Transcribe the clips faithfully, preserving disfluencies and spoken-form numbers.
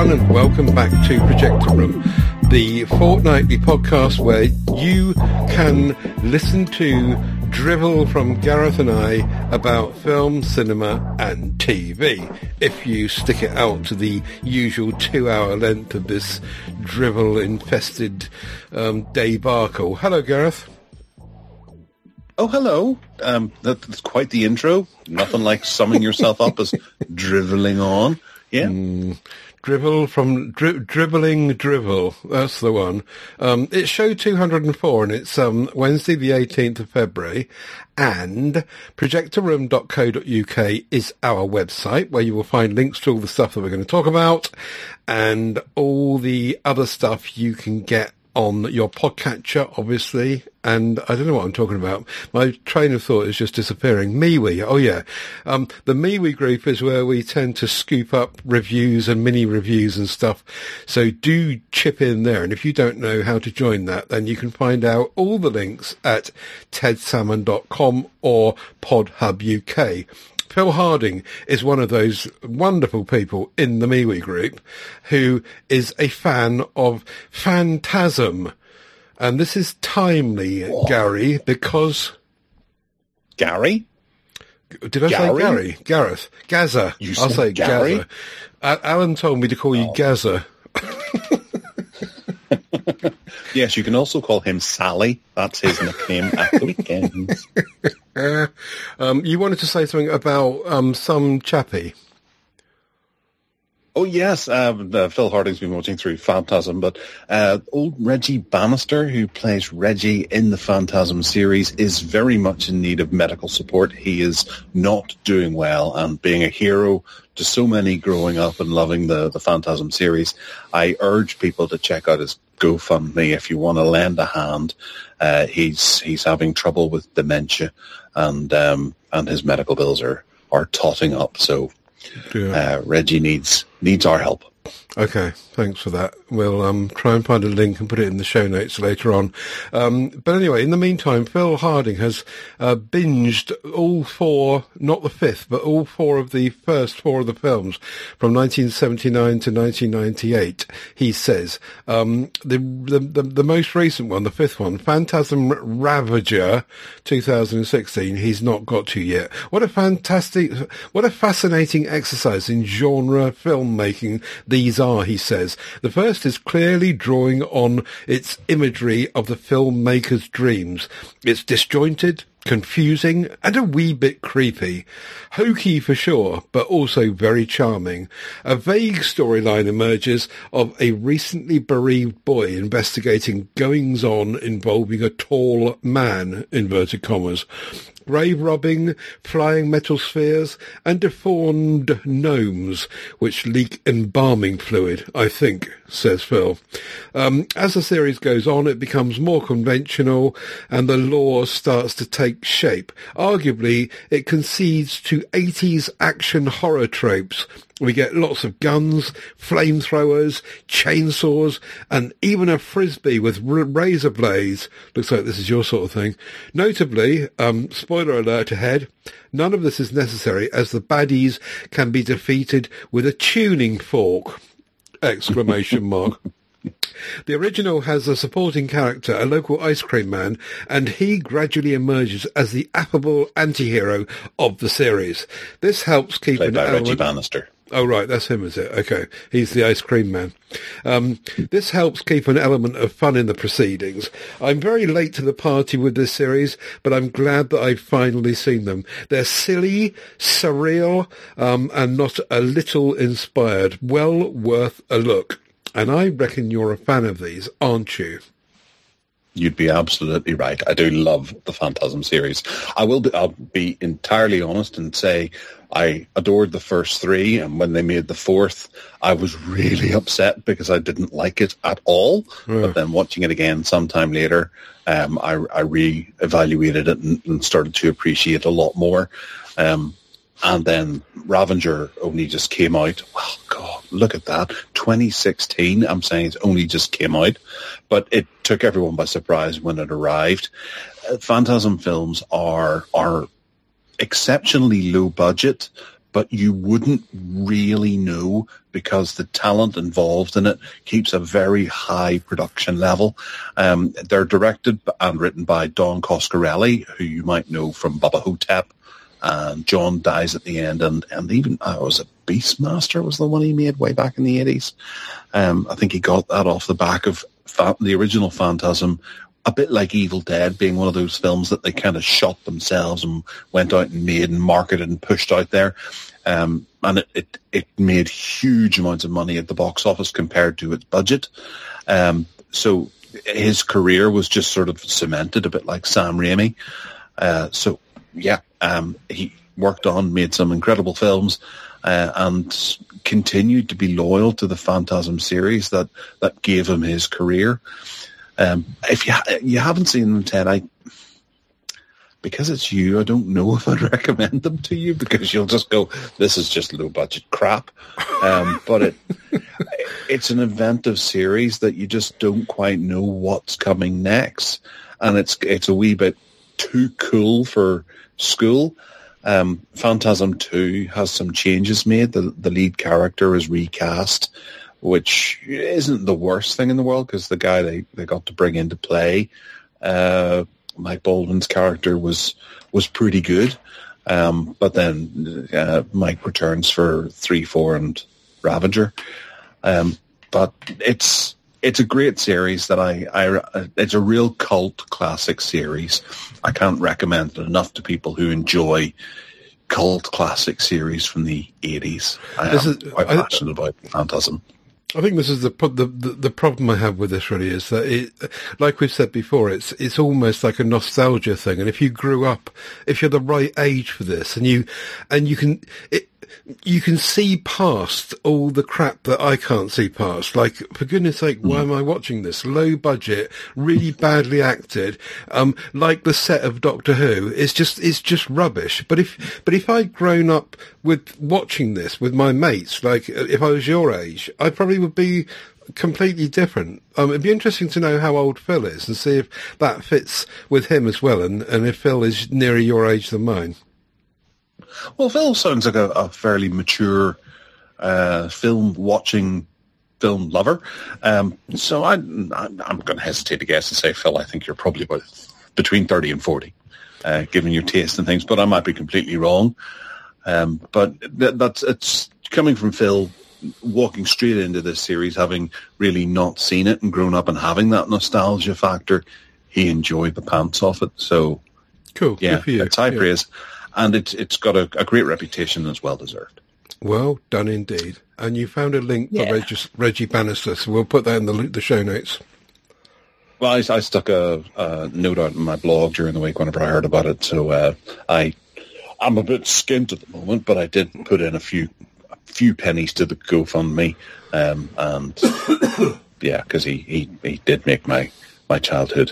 everyone, and welcome back to Projector Room, the fortnightly podcast where you can listen to drivel from Gareth and I about film, cinema and T V, if you stick it out to the usual two-hour length of this drivel-infested um, debacle. Hello, Gareth. Oh, hello. Um, that, that's quite the intro. Nothing like summing yourself up as driveling on. Yeah. Mm, drivel from dri- dribbling drivel. That's the one. Um, it's show two hundred four, and it's um, Wednesday the eighteenth of February. And projector room dot co dot uk is our website, where you will find links to all the stuff that we're going to talk about and all the other stuff you can get on your podcatcher, obviously. And I don't know what I'm talking about. My train of thought is just disappearing. MeWe. Oh, yeah. Um, the MeWe group is where we tend to scoop up reviews and mini reviews and stuff. So do chip in there. And if you don't know how to join that, then you can find out all the links at ted salmon dot com or PodHub U K. Phil Harding is one of those wonderful people in the MeWe group who is a fan of Phantasm. And this is timely, what? Gary, because... Gary? Did I Gary? say Gary? Gareth. Gaza. You I'll say Gary? Gaza. Uh, Alan told me to call you oh. Gaza. Yes, you can also call him Sally. That's his nickname at the weekends. Uh, um, you wanted to say something about um, some chappie. Oh, yes. Um, uh, Phil Harding's been watching through Phantasm, but uh, old Reggie Bannister, who plays Reggie in the Phantasm series, is very much in need of medical support. He is not doing well, and being a hero to so many growing up and loving the, the Phantasm series, I urge people to check out his GoFundMe if you want to lend a hand. Uh, he's he's having trouble with dementia, and um, and his medical bills are, are totting up, so... Yeah. Uh, Reggie needs needs our help. Okay, thanks for that. We'll um, try and find a link and put it in the show notes later on. Um, but anyway, in the meantime, Phil Harding has uh, binged all four, not the fifth, but all four of the first four of the films from nineteen seventy-nine to nineteen ninety-eight, he says. Um, the, the, the, the most recent one, the fifth one, Phantasm Ravager, two thousand sixteen, he's not got to yet. What a fantastic, what a fascinating exercise in genre filmmaking these are, he says. The first is clearly drawing on its imagery of the filmmaker's dreams. It's disjointed, confusing, and a wee bit creepy. Hokey for sure, but also very charming. A vague storyline emerges of a recently bereaved boy investigating goings-on involving a tall man, inverted commas, grave robbing, flying metal spheres, and deformed gnomes, which leak embalming fluid, I think, says Phil. Um, as the series goes on, it becomes more conventional, and the lore starts to take shape. Arguably, it concedes to eighties action horror tropes. We get lots of guns, flamethrowers, chainsaws, and even a frisbee with r- razor blades. Looks like this is your sort of thing. Notably, um, spoiler alert ahead, none of this is necessary as the baddies can be defeated with a tuning fork! Exclamation mark. The original has a supporting character, a local ice cream man, and he gradually emerges as the affable anti-hero of the series. This helps keep Played an by element... Reggie Bannister. Oh, right, that's him, is it? Okay, he's the ice cream man. Um, this helps keep an element of fun in the proceedings. I'm very late to the party with this series, but I'm glad that I've finally seen them. They're silly, surreal, um, and not a little inspired. Well worth a look. And I reckon you're a fan of these, aren't you? You'd be absolutely right. I do love the Phantasm series. I will be, I'll be entirely honest and say I adored the first three, and when they made the fourth, I was really upset because I didn't like it at all. Yeah. But then watching it again sometime later, um, I, I re-evaluated it and, and started to appreciate it a lot more. Um, and then Ravager only just came out. Well, God, look at that. twenty sixteen, I'm saying it only just came out. But it took everyone by surprise when it arrived. Uh, Phantasm films are are exceptionally low budget, but you wouldn't really know because the talent involved in it keeps a very high production level. Um, they're directed and written by Don Coscarelli, who you might know from Baba Hotep, and John Dies at the End, and, and even, uh, was it Beastmaster was the one he made way back in the eighties. Um, I think he got that off the back of fa- the original Phantasm, a bit like Evil Dead being one of those films that they kind of shot themselves and went out and made and marketed and pushed out there. Um, and it, it, it made huge amounts of money at the box office compared to its budget. Um, so his career was just sort of cemented, a bit like Sam Raimi. Uh, so, yeah, um, he worked on, made some incredible films, uh, and continued to be loyal to the Phantasm series that, that gave him his career. Um, if you ha- you haven't seen them, Ted, I because it's you, I don't know if I'd recommend them to you, because you'll just go, this is just low budget crap. Um, but it it's an inventive series that you just don't quite know what's coming next, and it's it's a wee bit too cool for school. Um, Phantasm two has some changes made. The the lead character is recast, which isn't the worst thing in the world, because the guy they, they got to bring into play, uh, Mike Baldwin's character was was pretty good. Um, but then uh, Mike returns for three, four, and Ravager. Um, but it's it's a great series that I, I it's a real cult classic series. I can't recommend it enough to people who enjoy cult classic series from the eighties. I This am is- quite I- passionate about Phantasm. I think this is the, pro- the the the problem I have with this really is that it, like we've said before, it's it's almost like a nostalgia thing. And if you grew up, if you're the right age for this, and you and you can it, you can see past all the crap that I can't see past. Like, for goodness sake, why am I watching this? Low budget, really badly acted, um, like the set of Doctor Who. It's just, it's just rubbish. But if, but if I'd grown up with watching this with my mates, like if I was your age, I probably would be completely different. Um, it'd be interesting to know how old Phil is and see if that fits with him as well, and, and if Phil is nearer your age than mine. Well, Phil sounds like a, a fairly mature uh, film-watching film lover. Um, so I, I'm, I'm going to hesitate to guess and say, Phil, I think you're probably about between thirty and forty, uh, given your taste and things, but I might be completely wrong. Um, but th- that's it's coming from Phil, walking straight into this series, having really not seen it and grown up and having that nostalgia factor. He enjoyed the pants off it. So, Cool. yeah, Good for you. it's high Yeah. praise. And it's it's got a, a great reputation as well deserved. Well done indeed. And you found a link Yeah. for Regis, Reggie Bannister, so we'll put that in the the show notes. Well, I, I stuck a, a note out in my blog during the week whenever I heard about it. So uh, I, I'm a bit skint at the moment, but I did put in a few a few pennies to the GoFundMe. Um, and yeah, because he, he, he did make my, my childhood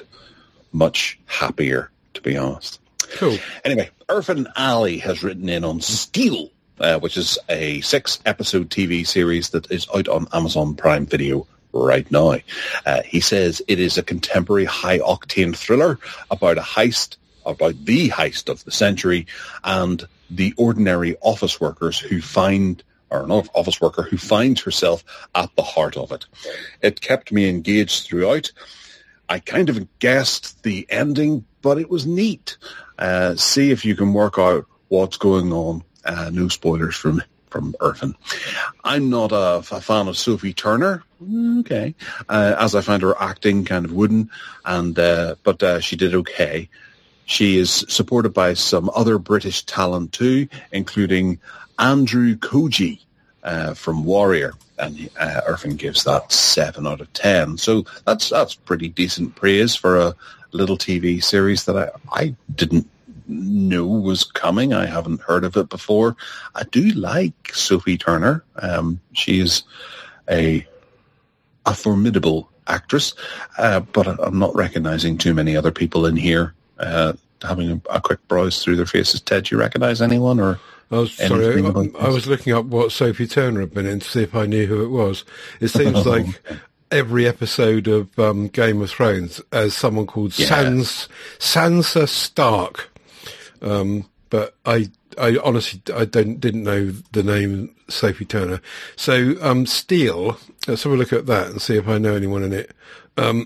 much happier, to be honest. Cool. Anyway, Irfan Ali has written in on Steel, uh, which is a six-episode T V series that is out on Amazon Prime Video right now. Uh, he says it is a contemporary high-octane thriller about a heist, about the heist of the century, and the ordinary office workers who find, or an office worker who finds herself at the heart of it. It kept me engaged throughout. I kind of guessed the ending, but it was neat. Uh, see if you can work out what's going on. Uh, no spoilers from from Irfan. I'm not a, a fan of Sophie Turner. Okay, uh, as I find her acting kind of wooden, and uh, but uh, she did okay. She is supported by some other British talent too, including Andrew Koji uh, from Warrior, and uh, Irfan gives that seven out of ten. So that's that's pretty decent praise for a little T V series that I, I didn't know was coming. I haven't heard of it before. I do like Sophie Turner. Um, she is a a formidable actress, uh, but I'm not recognizing too many other people in here. Uh, having a, a quick browse through their faces. Ted, do you recognize anyone? Or I was sorry. anything I, about I was looking up what Sophie Turner had been in to see if I knew who it was. It seems like every episode of um, Game of Thrones as someone called Yeah. Sans Sansa Stark. Um, but I, I honestly, I don't, didn't know the name Sophie Turner. So, um, Steel, let's have a look at that and see if I know anyone in it. Um,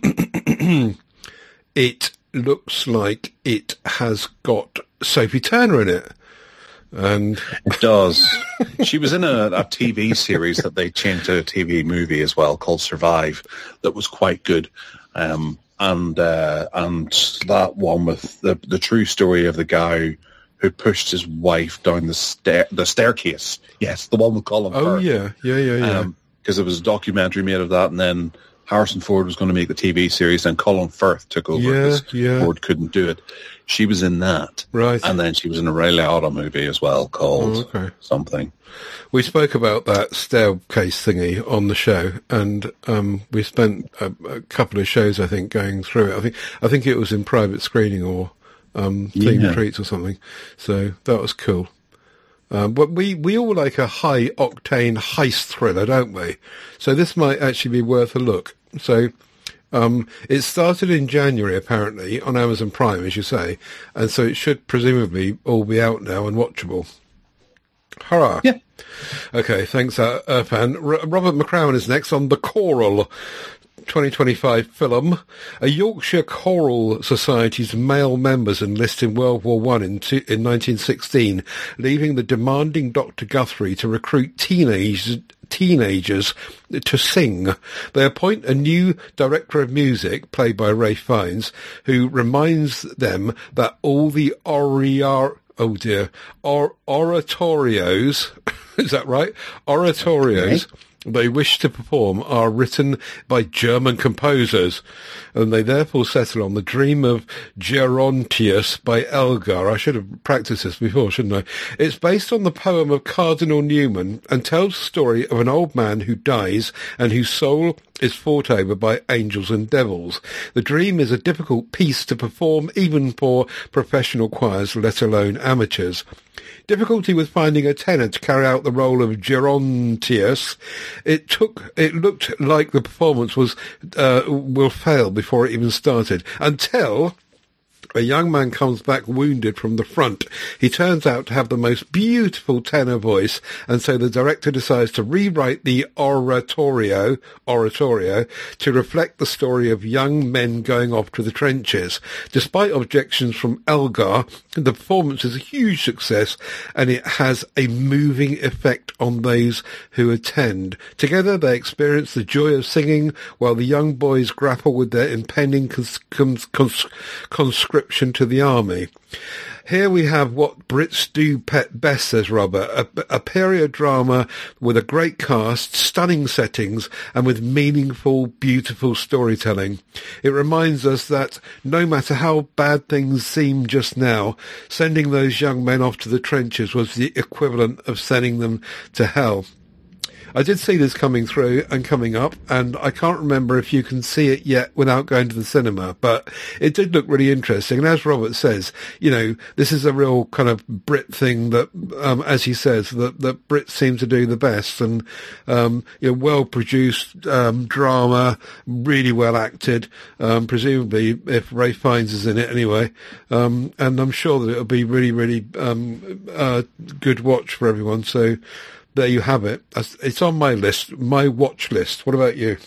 it looks like it has got Sophie Turner in it. And it does. She was in a, a T V series that they changed to a T V movie as well called Survive that was quite good. Um, and uh, and that one with the the true story of the guy who pushed his wife down the stair the staircase. Yes, the one with Colin Firth. Oh yeah, yeah, yeah, yeah. Because um, there was a documentary made of that, and then Harrison Ford was going to make the T V series, and Colin Firth took over because yeah, yeah. Ford couldn't do it. She was in that, right? And then she was in a Ray Liotta movie as well called oh, okay. something. We spoke about that staircase thingy on the show, and um, we spent a, a couple of shows, I think, going through it. I think I think it was in private screening or um, theme yeah. treats or something. So that was cool. Um, but we, we all like a high octane heist thriller, don't we? So this might actually be worth a look. So um, it started in January, apparently, on Amazon Prime, as you say, and so it should presumably all be out now and watchable. Hurrah. Yeah. Okay, thanks, uh, Irfan. R- Robert McCrowan is next on The Choral, twenty twenty-five film. A Yorkshire Choral Society's male members enlist in World War One in, two, in nineteen sixteen, leaving the demanding Doctor Guthrie to recruit teenagers teenagers to sing. They appoint a new director of music, played by Ralph Fiennes, who reminds them that all the oriar oh dear or oratorios is that right? Oratorios okay. they wish to perform are written by German composers, and they therefore settle on the Dream of Gerontius by Elgar. I should have practiced this before, shouldn't I? It's based on the poem of Cardinal Newman and tells the story of an old man who dies and whose soul is fought over by angels and devils. The Dream is a difficult piece to perform even for professional choirs, let alone amateurs. Difficulty with finding a tenor to carry out the role of Gerontius. It took. It looked like the performance was uh, will fail before it even started until a young man comes back wounded from the front. He turns out to have the most beautiful tenor voice, and so the director decides to rewrite the oratorio, oratorio to reflect the story of young men going off to the trenches. Despite objections from Elgar, the performance is a huge success, and it has a moving effect on those who attend. Together they experience the joy of singing, while the young boys grapple with their impending cons- cons- cons- conscription to the army. Here we have what Brits do pet best, says Robert, a, a period drama with a great cast, stunning settings, and with meaningful, beautiful storytelling. It reminds us that no matter how bad things seem just now, sending those young men off to the trenches was the equivalent of sending them to hell. I did see this coming through and coming up, and I can't remember if you can see it yet without going to the cinema, but it did look really interesting. And as Robert says, you know, this is a real kind of Brit thing that, um, as he says, that, that Brits seem to do the best. And, um, you know, well-produced um, drama, really well acted, um, presumably if Ralph Fiennes is in it anyway. Um, and I'm sure that it'll be really, really um, uh, good watch for everyone. So, there you have it. It's on my list, my watch list. What about you?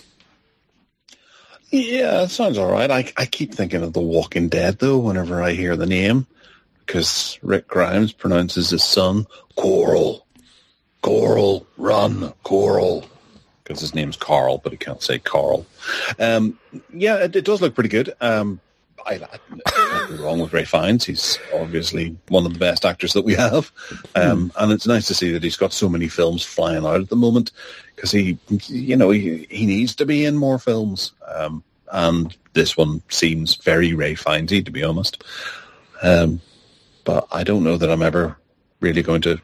Yeah, it sounds all right. I, I keep thinking of The Walking Dead, though, whenever I hear the name, because Rick Grimes pronounces his son Coral. Coral, run, Coral. Because his name's Carl, but he can't say Carl. Um, yeah, it, it does look pretty good. Um, I, I, nothing wrong with Ralph Fiennes. He's obviously one of the best actors that we have. Um, and it's nice to see that he's got so many films flying out at the moment, because he, you know, he, he needs to be in more films. Um, and this one seems very Ralph Fiennes-y, to be honest. Um, but I don't know that I'm ever really going to,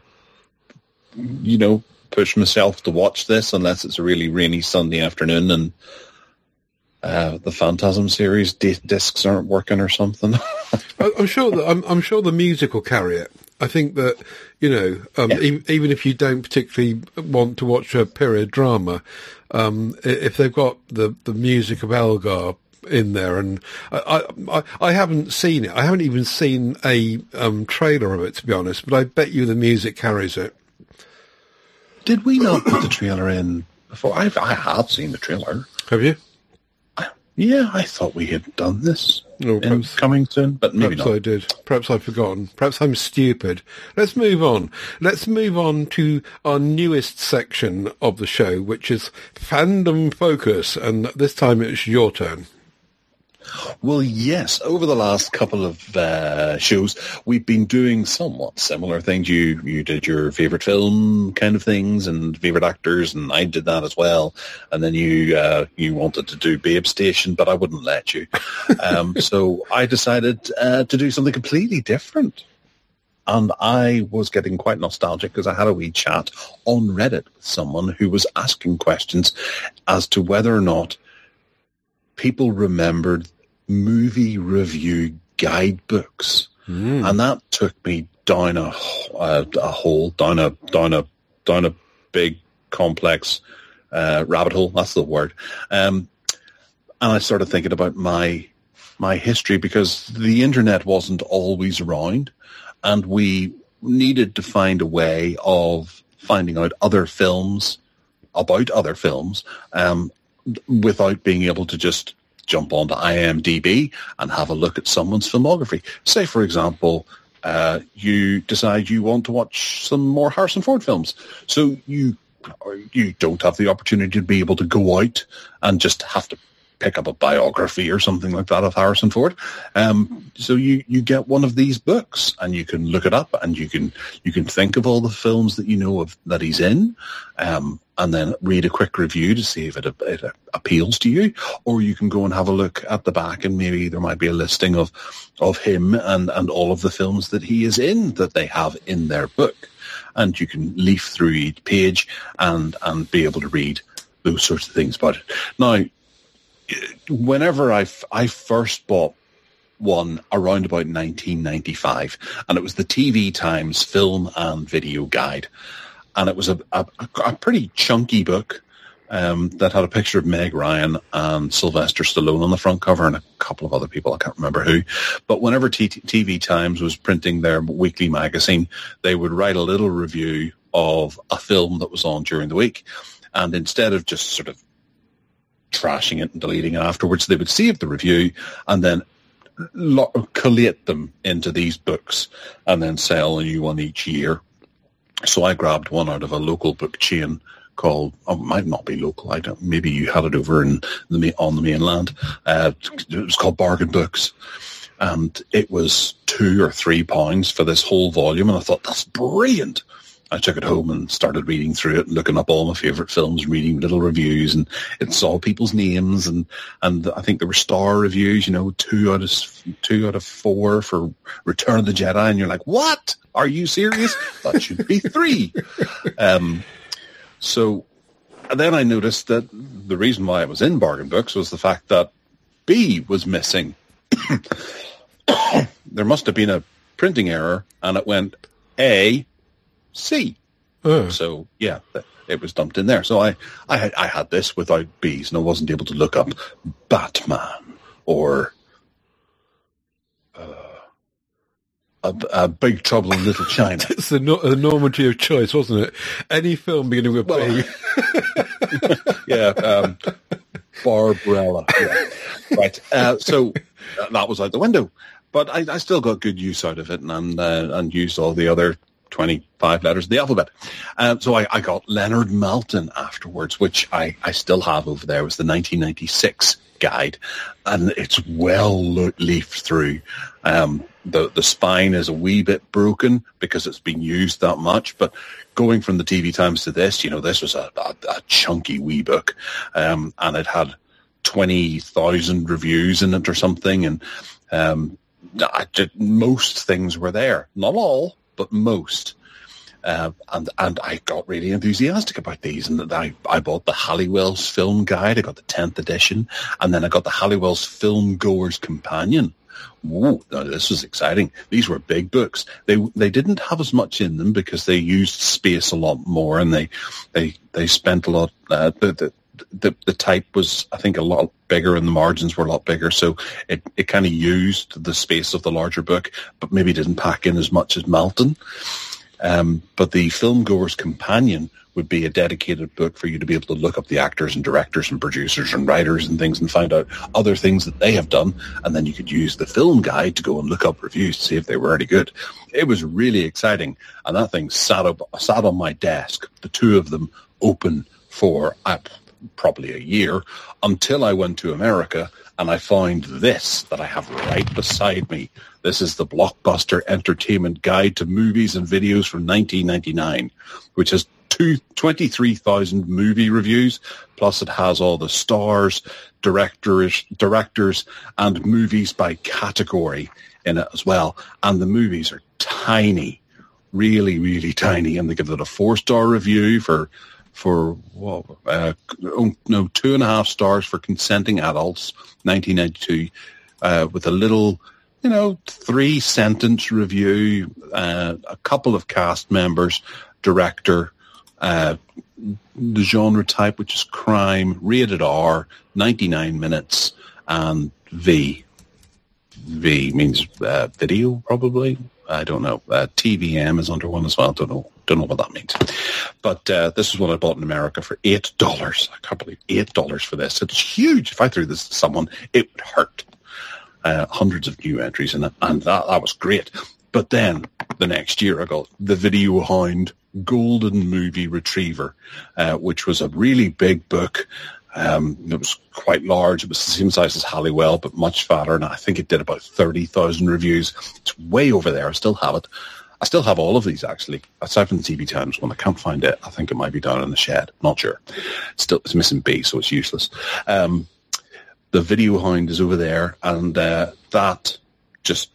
you know, push myself to watch this unless it's a really rainy Sunday afternoon and Uh, the Phantasm series d- discs aren't working or something. I'm sure that I'm, I'm sure the music will carry it. I think that, you know, um, yeah. e- even if you don't particularly want to watch a period drama, um, if they've got the, the music of Elgar in there, and I, I, I haven't seen it. I haven't even seen a um, trailer of it, to be honest, but I bet you the music carries it. Did we not put the trailer in before? I've, I have seen the trailer. Have you? I, yeah, I thought we had done this No, in perhaps, coming soon, but maybe perhaps not. I did. Perhaps I've forgotten. Perhaps I'm stupid. Let's move on. Let's move on to our newest section of the show, which is Fandom Focus, and this time it's your turn. Well, yes. Over the last couple of uh, shows, we've been doing somewhat similar things. You you did your favourite film kind of things and favourite actors, and I did that as well. And then you uh, you wanted to do Babe Station, but I wouldn't let you. Um, so I decided uh, to do something completely different. And I was getting quite nostalgic because I had a wee chat on Reddit with someone who was asking questions as to whether or not people remembered movie review guidebooks, mm. and that took me down a, a, a hole, down a down a down a big complex uh, rabbit hole. That's the word. Um, and I started thinking about my my history, because the internet wasn't always around, and we needed to find a way of finding out other films about other films. Um, without being able to just jump onto I M D B and have a look at someone's filmography. Say, for example, uh, you decide you want to watch some more Harrison Ford films. So you you don't have the opportunity to be able to go out and just have to pick up a biography or something like that of Harrison Ford. Um, so you, you get one of these books and you can look it up, and you can you can think of all the films that you know of that he's in, um, and then read a quick review to see if it, it appeals to you. Or you can go and have a look at the back, and maybe there might be a listing of of him and, and all of the films that he is in that they have in their book. And you can leaf through each page and, and be able to read those sorts of things about it. Now, whenever I, f- I first bought one around about nineteen ninety-five, and it was the T V Times Film and Video Guide, and it was a, a, a pretty chunky book um, that had a picture of Meg Ryan and Sylvester Stallone on the front cover, and a couple of other people, I can't remember who. But whenever T- T V Times was printing their weekly magazine, they would write a little review of a film that was on during the week, and instead of just sort of trashing it and deleting it afterwards, they would save the review and then lo- collate them into these books and then sell a new one each year. So I grabbed one out of a local book chain called, oh, it might not be local, I don't, maybe you had it over in the on the mainland. Uh, it was called Bargain Books, and it was two or three pounds for this whole volume, and I thought, that's brilliant. I took it home and started reading through it and looking up all my favourite films, reading little reviews, and it saw people's names, and, and I think there were star reviews, you know, two out of two out of four for Return of the Jedi, and you're like, what? Are you serious? That should be three. Um, so and then I noticed that the reason why it was in Bargain Books was the fact that B was missing. There must have been a printing error, and it went A, C. Oh. So, yeah, it was dumped in there. So I, I, had, I had this without B's, and I wasn't able to look up Batman or uh, a, a Big Trouble in Little China. It's the, no- the normative of choice, wasn't it? Any film beginning with well, B. yeah, um, Barbarella. Yeah. Right. Uh, so that was out the window. But I, I still got good use out of it, and uh, and used all the other twenty-five letters of the alphabet. Um, so I, I got Leonard Maltin afterwards, which I, I still have over there. It was the nineteen ninety-six guide, and it's well lo- leafed through. Um, the, the spine is a wee bit broken because it's been used that much, but going from the T V Times to this, you know, this was a, a, a chunky wee book, um, and it had twenty thousand reviews in it or something, and um, I did, most things were there. Not all, but most. Uh, and and I got really enthusiastic about these, and I, I bought the Halliwell's Film Guide. I got the tenth edition, and then I got the Halliwell's Film Goer's Companion. Whoa, now this was exciting. These were big books. They they didn't have as much in them because they used space a lot more, and they they, they spent a lot. Uh, the, the the the type was, I think, a lot bigger and the margins were a lot bigger. So it, it kind of used the space of the larger book, but maybe didn't pack in as much as Melton. Um, but the Film Goer's Companion would be a dedicated book for you to be able to look up the actors and directors and producers and writers and things and find out other things that they have done. And then you could use the film guide to go and look up reviews to see if they were any good. It was really exciting. And that thing sat up, sat on my desk, the two of them open for uh, probably a year, until I went to America and I found this that I have right beside me. This is the Blockbuster Entertainment Guide to Movies and Videos from nineteen ninety-nine, which has two, twenty-three thousand movie reviews, plus it has all the stars, directors, directors, and movies by category in it as well. And the movies are tiny, really, really tiny, and they give it a four-star review for for what, uh, no, two and a half stars for Consenting Adults, nineteen ninety-two, uh, with a little, you know, three-sentence review, uh, a couple of cast members, director, uh, the genre type, which is crime, rated R, ninety-nine minutes, and V. V means uh, video, probably. I don't know. Uh, T V M is under one as well. Don't know. Don't know what that means. But uh, this is what I bought in America for eight dollars. I can't believe eight dollars for this. It's huge. If I threw this to someone, it would hurt. Uh, hundreds of new entries in it, and that that was great. But then the next year, I got the Video Hound Golden Movie Retriever, uh, which was a really big book. Um, it was quite large. It was the same size as Halliwell, but much fatter, and I think it did about thirty thousand reviews. It's way over there. I still have it. I still have all of these, actually, aside from the T V Times one. I can't find it. I think it might be down in the shed. Not sure. It's still, it's missing B, so it's useless. Um, the Video Hound is over there, and uh, that just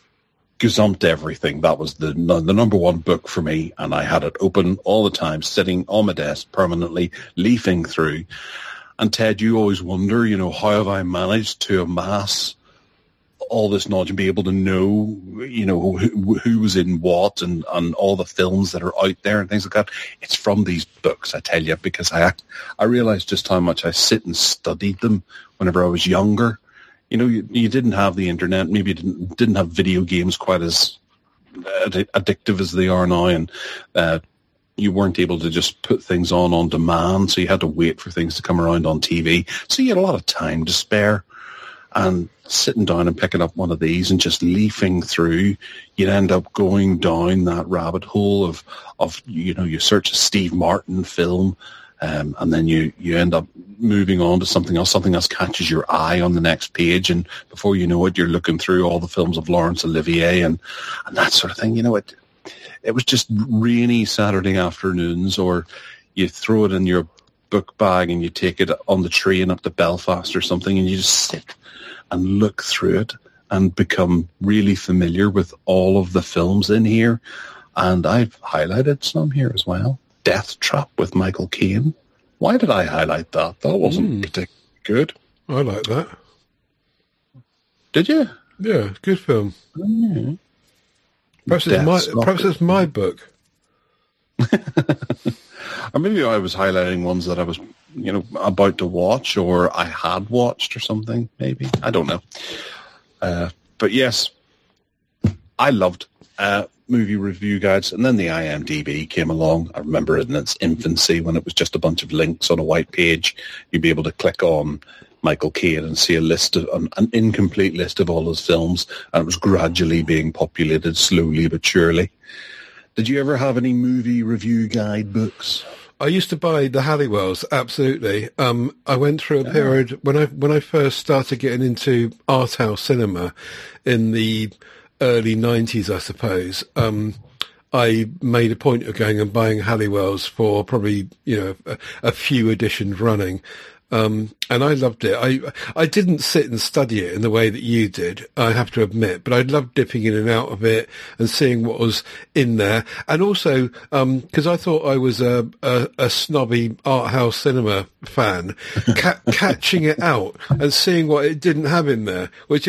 gazumped everything. That was the the number one book for me, and I had it open all the time, sitting on my desk permanently, leafing through. And Ted, you always wonder, you know, how have I managed to amass all this knowledge and be able to know, you know, who, who was in what, and, and all the films that are out there and things like that. It's from these books, I tell you, because I I realized just how much I sit and studied them whenever I was younger. You know, you, you didn't have the internet, maybe you didn't, didn't have video games quite as addictive as they are now, and uh, you weren't able to just put things on on demand, so you had to wait for things to come around on T V. So you had a lot of time to spare, and sitting down and picking up one of these and just leafing through, you'd end up going down that rabbit hole of, of you know, you search a Steve Martin film, um, and then you, you end up moving on to something else. Something else catches your eye on the next page, and before you know it, you're looking through all the films of Laurence Olivier and, and that sort of thing. You know, it it was just rainy Saturday afternoons, or you throw it in your book bag and you take it on the train up to Belfast or something, and you just sit and look through it and become really familiar with all of the films in here. And I've highlighted some here as well. Death Trap with Michael Caine. Why did I highlight that? That wasn't mm. particularly good. I like that. Did you? Yeah, good film. Mm-hmm. Perhaps, it's my, perhaps it's my book. Or maybe I was highlighting ones that I was, you know, about to watch, or I had watched or something, maybe. I don't know. Uh, but yes, I loved uh, movie review guides. And then the I M D B came along. I remember it in its infancy when it was just a bunch of links on a white page. You'd be able to click on Michael Caine and see a list of an, an incomplete list of all his films. And it was gradually being populated slowly but surely. Did you ever have any movie review guide books? I used to buy the Halliwells, absolutely. Um, I went through a period when I when I first started getting into art house cinema in the early nineties, I suppose. Um, I made a point of going and buying Halliwells for probably, you know, a, a few editions running. Um, and I loved it. I, I didn't sit and study it in the way that you did, I have to admit, but I loved dipping in and out of it and seeing what was in there. And also, um, cause I thought I was a, a, a snobby art house cinema fan, ca- catching it out and seeing what it didn't have in there, which it,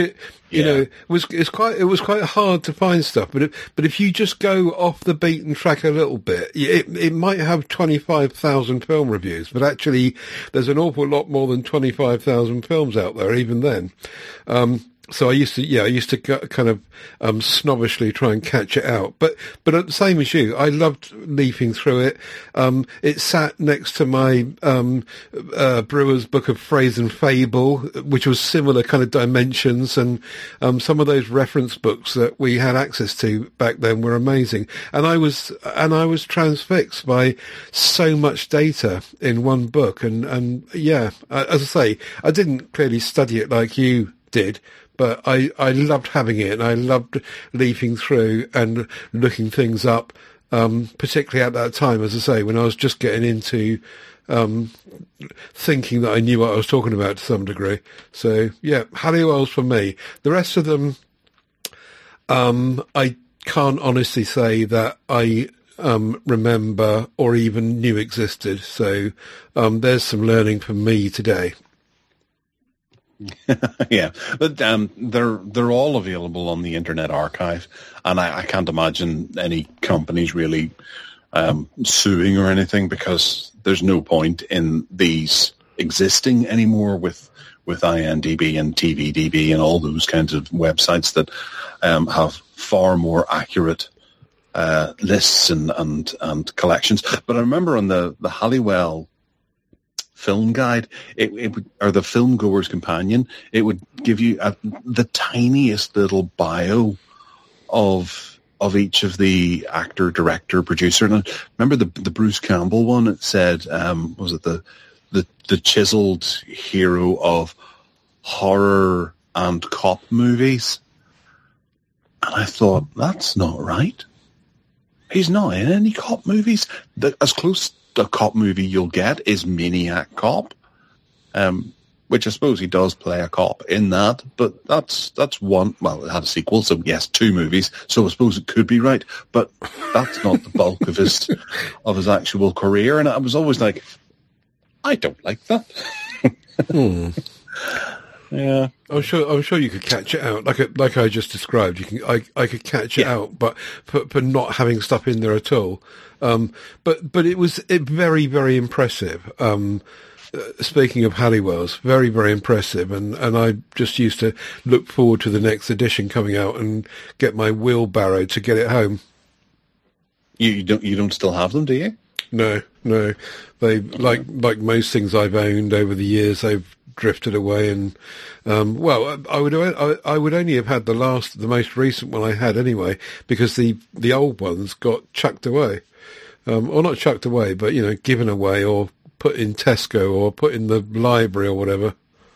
You Yeah. know, it was it's quite it was quite hard to find stuff, but it, but if you just go off the beaten track a little bit, it it might have twenty five thousand film reviews, but actually there's an awful lot more than twenty five thousand films out there even then. Um, so I used to yeah I used to go- kind of um, snobbishly try and catch it out, but but the same as you, I loved leafing through it. Um, it sat next to my um, uh, Brewer's Book of Phrase and Fable, which was similar kind of dimensions, and um, some of those reference books that we had access to back then were amazing. And I was and I was transfixed by so much data in one book. And and yeah, as I say, I didn't clearly study it like you did, but I, I loved having it, and I loved leafing through and looking things up, um, particularly at that time, as I say, when I was just getting into um, thinking that I knew what I was talking about to some degree. So, yeah, Halliwell's for me. The rest of them, um, I can't honestly say that I um, remember or even knew existed. So um, there's some learning for me today. Yeah, but um, they're they're all available on the Internet Archive, and I, I can't imagine any companies really um, suing or anything, because there's no point in these existing anymore with with I M D B and T V D B and all those kinds of websites that um, have far more accurate uh, lists and, and and collections. But I remember on the the Halliwell film guide, it, it would, or the Film Goer's Companion, it would give you a, the tiniest little bio of of each of the actor, director, producer. And I remember the the Bruce Campbell one. It said, um, was it the the the chiseled hero of horror and cop movies? And I thought, that's not right. He's not in any cop movies. The, as close a cop movie you'll get is Maniac Cop, um, which I suppose he does play a cop in that, but that's that's one. Well, it had a sequel, so yes, two movies. So I suppose it could be right, but that's not the bulk of his of his actual career. And I was always like, I don't like that. hmm. Yeah, I'm sure. I'm sure you could catch it out, like it, like I just described. You can. I I could catch it yeah. out, but for, for not having stuff in there at all. Um, but but it was it very very impressive. Um, uh, speaking of Halliwell's, very very impressive, and and I just used to look forward to the next edition coming out and get my wheelbarrow to get it home. You, you don't you don't still have them, do you? No, no. They like like most things I've owned over the years, they've drifted away, and um, well, I would I, I would only have had the last, the most recent one I had anyway, because the the old ones got chucked away, um, or not chucked away, but you know, given away or put in Tesco or put in the library or whatever.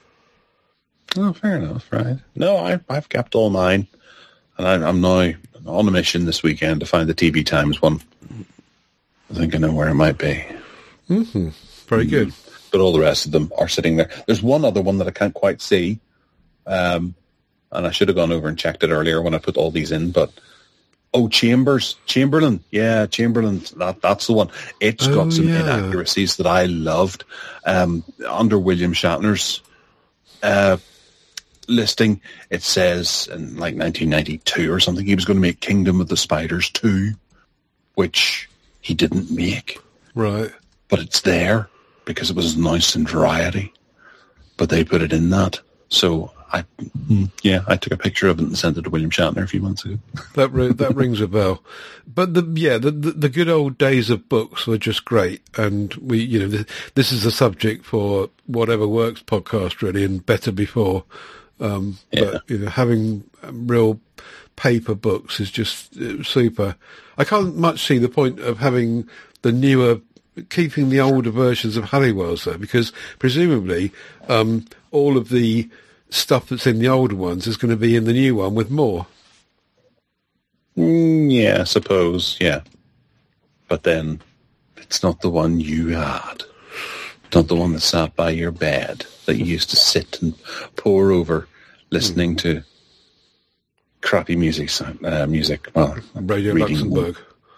Oh, fair enough, right? No, I, I've kept all mine, and I, I'm now on a mission this weekend to find the T V Times one. I think I know where it might be. Mm-hmm. Very good. Mm. But all the rest of them are sitting there. There's one other one that I can't quite see, um, and I should have gone over and checked it earlier when I put all these in. But oh, Chambers, Chamberlain, yeah, Chamberlain. That that's the one. It's Oh, got some yeah. inaccuracies that I loved. Um, under William Shatner's uh, listing, it says in like nineteen ninety-two or something he was going to make Kingdom of the Spiders two, which he didn't make. Right. But it's there because it was announced in Variety. But they put it in that. So, I, yeah, I took a picture of it and sent it to William Shatner a few months ago. That ri- that rings a bell. But the yeah, the, the the good old days of books were just great, and we you know th- this is a subject for Whatever Works podcast really, and Better Before. Um, Yeah. But you know, having um, real paper books is just uh, super. I can't much see the point of having the newer, keeping the older versions of Halliwell's though, because presumably um, all of the stuff that's in the older ones is going to be in the new one with more. Mm, yeah, I suppose, yeah. But then it's not the one you had. Not the one that sat by your bed that you used to sit and pore over listening to crappy music, uh, music. Well, Radio reading- Luxembourg.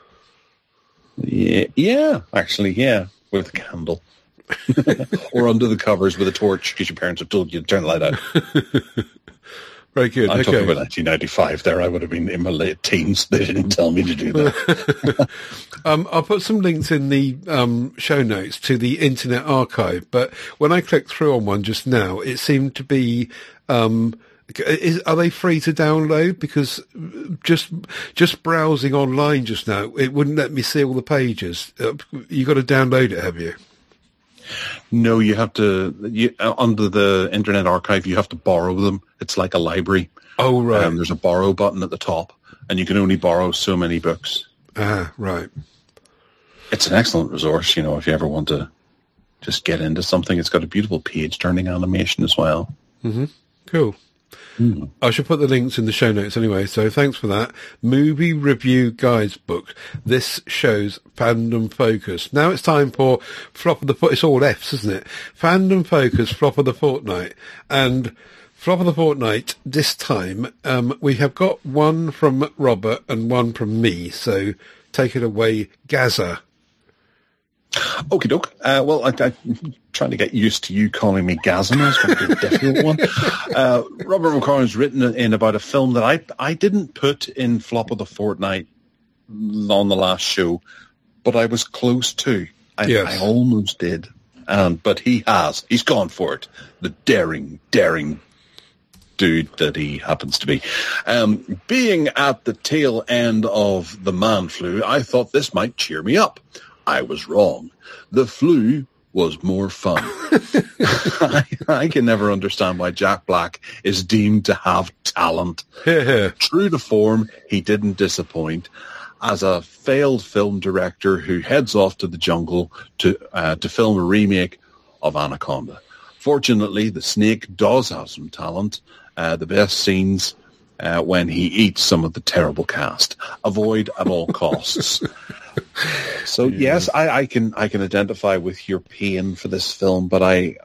Yeah, yeah, actually, yeah, with a candle. Or under the covers with a torch because your parents have told you to turn the light out. Very good. I okay. talked about nineteen ninety-five there. I would have been in my late teens. They didn't tell me to do that. um, I'll put some links in the um, show notes to the Internet Archive, but when I clicked through on one just now, it seemed to be... Um, is, are they free to download? Because just just browsing online just now, it wouldn't let me see all the pages. Uh, you got to download it, have you? No, you have to, you, uh, under the Internet Archive, you have to borrow them. It's like a library. Oh, right. Um, there's a borrow button at the top, and you can only borrow so many books. Ah, right. It's an excellent resource, you know, if you ever want to just get into something. It's got a beautiful page-turning animation as well. Mm-hmm. Cool. Mm. I should put the links in the show notes anyway, so thanks for that. Movie Review Guides book. This shows Fandom Focus. Now it's time for Flop of the Fortnight. It's all F's, isn't it? Fandom Focus, Flop of the Fortnight. And Flop of the Fortnight, this time, um, we have got one from Robert and one from me, so take it away, Gaza. Okie doke. Uh, well, I, I'm trying to get used to you calling me Gazan. It's going to be a difficult one. Uh, Robert McCormick's written in about a film that I I didn't put in Flop of the Fortnight on the last show, but I was close to. I, yes. I almost did. Um, but he has. He's gone for it. The daring, daring dude that he happens to be. Um, being at the tail end of the man flu, I thought this might cheer me up. I was wrong. The flu was more fun. I, I can never understand why Jack Black is deemed to have talent. True to form, he didn't disappoint. As a failed film director who heads off to the jungle to uh, to film a remake of Anaconda. Fortunately, the snake does have some talent. Uh, the best scenes uh, when he eats some of the terrible cast. Avoid at all costs. So yes, I, I can I can identify with your pain for this film, but I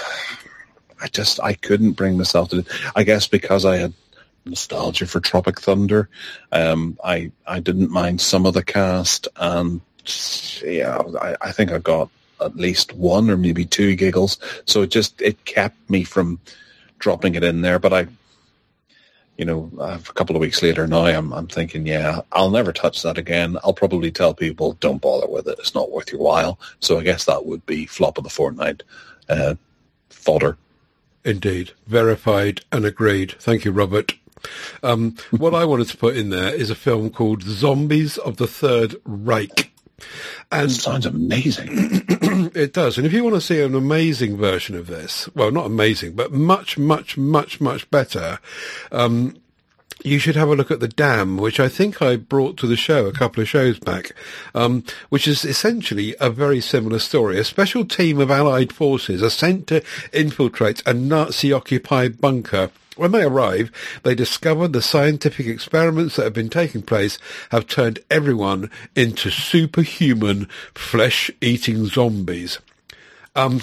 I just I couldn't bring myself to. I guess because I had nostalgia for Tropic Thunder, um, I I didn't mind some of the cast, and yeah, I, I think I got at least one or maybe two giggles. So it just it kept me from dropping it in there, but I. You know, a couple of weeks later now, I'm I'm thinking, yeah, I'll never touch that again. I'll probably tell people, don't bother with it. It's not worth your while. So I guess that would be Flop of the Fortnight uh, fodder. Indeed. Verified and agreed. Thank you, Robert. Um, what I wanted to put in there is a film called Zombies of the Third Reich. And that sounds amazing. It does. And if you want to see an amazing version of this, well, not amazing, but much, much, much, much better, um, you should have a look at The Dam, which I think I brought to the show a couple of shows back, um, which is essentially a very similar story. A special team of Allied forces are sent to infiltrate a Nazi-occupied bunker. When they arrive, they discover the scientific experiments that have been taking place have turned everyone into superhuman, flesh-eating zombies. Um,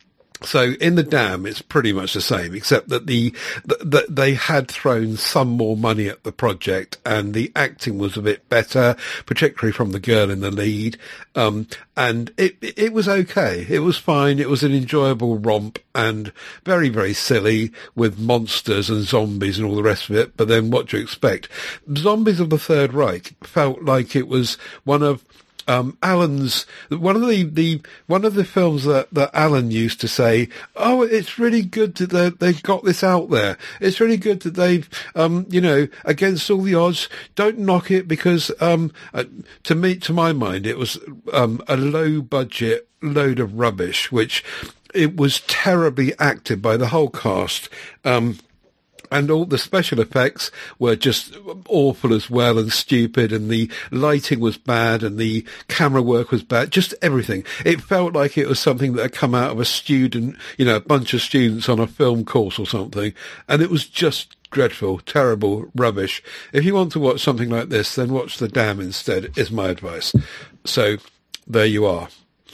so in The Dam, it's pretty much the same, except that the, the, the they had thrown some more money at the project, and the acting was a bit better, particularly from the girl in the lead. Um, and it it was okay. It was fine. It was an enjoyable romp and very, very silly with monsters and zombies and all the rest of it. But then what do you expect? Zombies of the Third Reich felt like it was one of Um, Alan's one of the, the one of the films that, that Alan used to say, oh, it's really good that they, they've got this out there. It's really good that they've, um, you know, against all the odds, don't knock it because, um, uh, to me, to my mind, it was um, a low budget load of rubbish, which it was terribly acted by the whole cast. Um, And all the special effects were just awful as well and stupid, and the lighting was bad and the camera work was bad, just everything. It felt like it was something that had come out of a student, you know, a bunch of students on a film course or something, and it was just dreadful, terrible, rubbish. If you want to watch something like this, then watch The Dam instead, is my advice. So, there you are.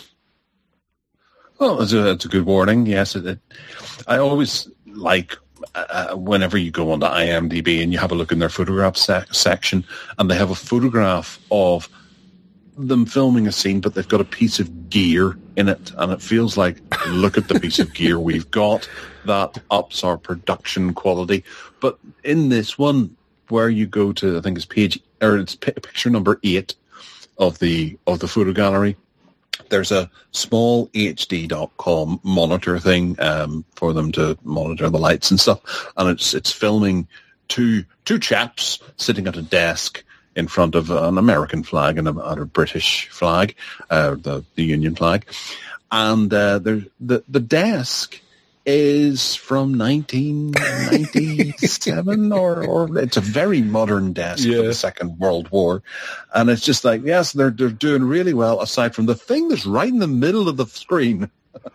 Well, it's a, it's a good warning, yes. It, it, I always like... Uh, whenever you go onto IMDb and you have a look in their photograph sec- section, and they have a photograph of them filming a scene, but they've got a piece of gear in it, and it feels like, look at the piece of gear we've got. That ups our production quality. But in this one, where you go to, I think it's page, or it's p- picture number eight of the of the photo gallery, there's a small H D dot com monitor thing um, for them to monitor the lights and stuff, and it's it's filming two two chaps sitting at a desk in front of an American flag and a, and a British flag, uh, the the Union flag, and uh, the the desk is from nineteen ninety-seven or, or it's a very modern desk yeah. for the Second World War. And it's just like, yes, they're they're doing really well aside from the thing that's right in the middle of the screen.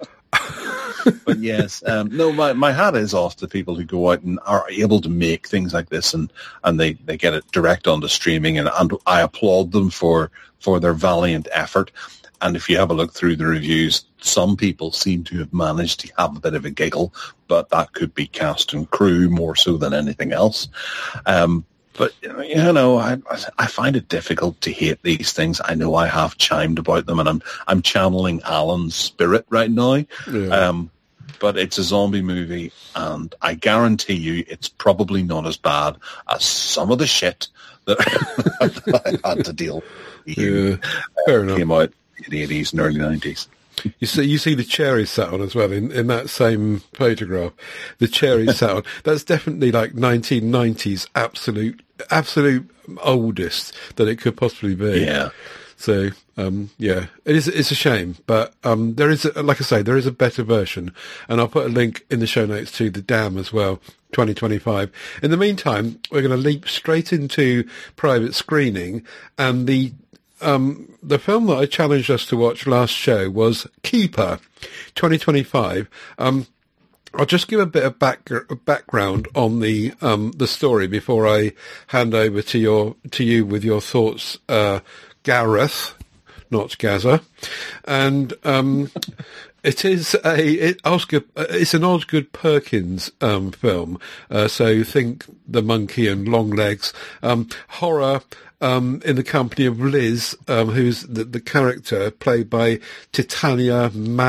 But yes, um, no, my, my hat is off to people who go out and are able to make things like this, and, and they, they get it direct onto streaming, and, and I applaud them for, for their valiant effort. And if you have a look through the reviews, some people seem to have managed to have a bit of a giggle, but that could be cast and crew more so than anything else. Um, but, you know, I, I find it difficult to hate these things. I know I have chimed about them, and I'm I'm channeling Alan's spirit right now. Yeah. Um, but it's a zombie movie, and I guarantee you it's probably not as bad as some of the shit that, that I had to deal with. Yeah, fair uh, enough. Came out in the eighties and early nineties. You see, you see the chair he's sat on as well in, in that same photograph. The chair he's sat on, that's definitely like nineteen nineties absolute, absolute oldest that it could possibly be. Yeah. So, um, yeah, it is, it's a shame, but, um, there is, a, like I say, there is a better version, and I'll put a link in the show notes to The Dam as well, twenty twenty-five. In the meantime, we're going to leap straight into private screening, and the Um, the film that I challenged us to watch last show was Keeper, twenty twenty-five. Um, I'll just give a bit of back, background on the um, the story before I hand over to your to you with your thoughts, uh, Gareth, not Gaza, and um, it is a it, Oscar. It's an Osgood Perkins um, film. Uh, so think The Monkey and Longlegs, um, horror. Um, in the company of Liz, um, who's the, the character played by Titania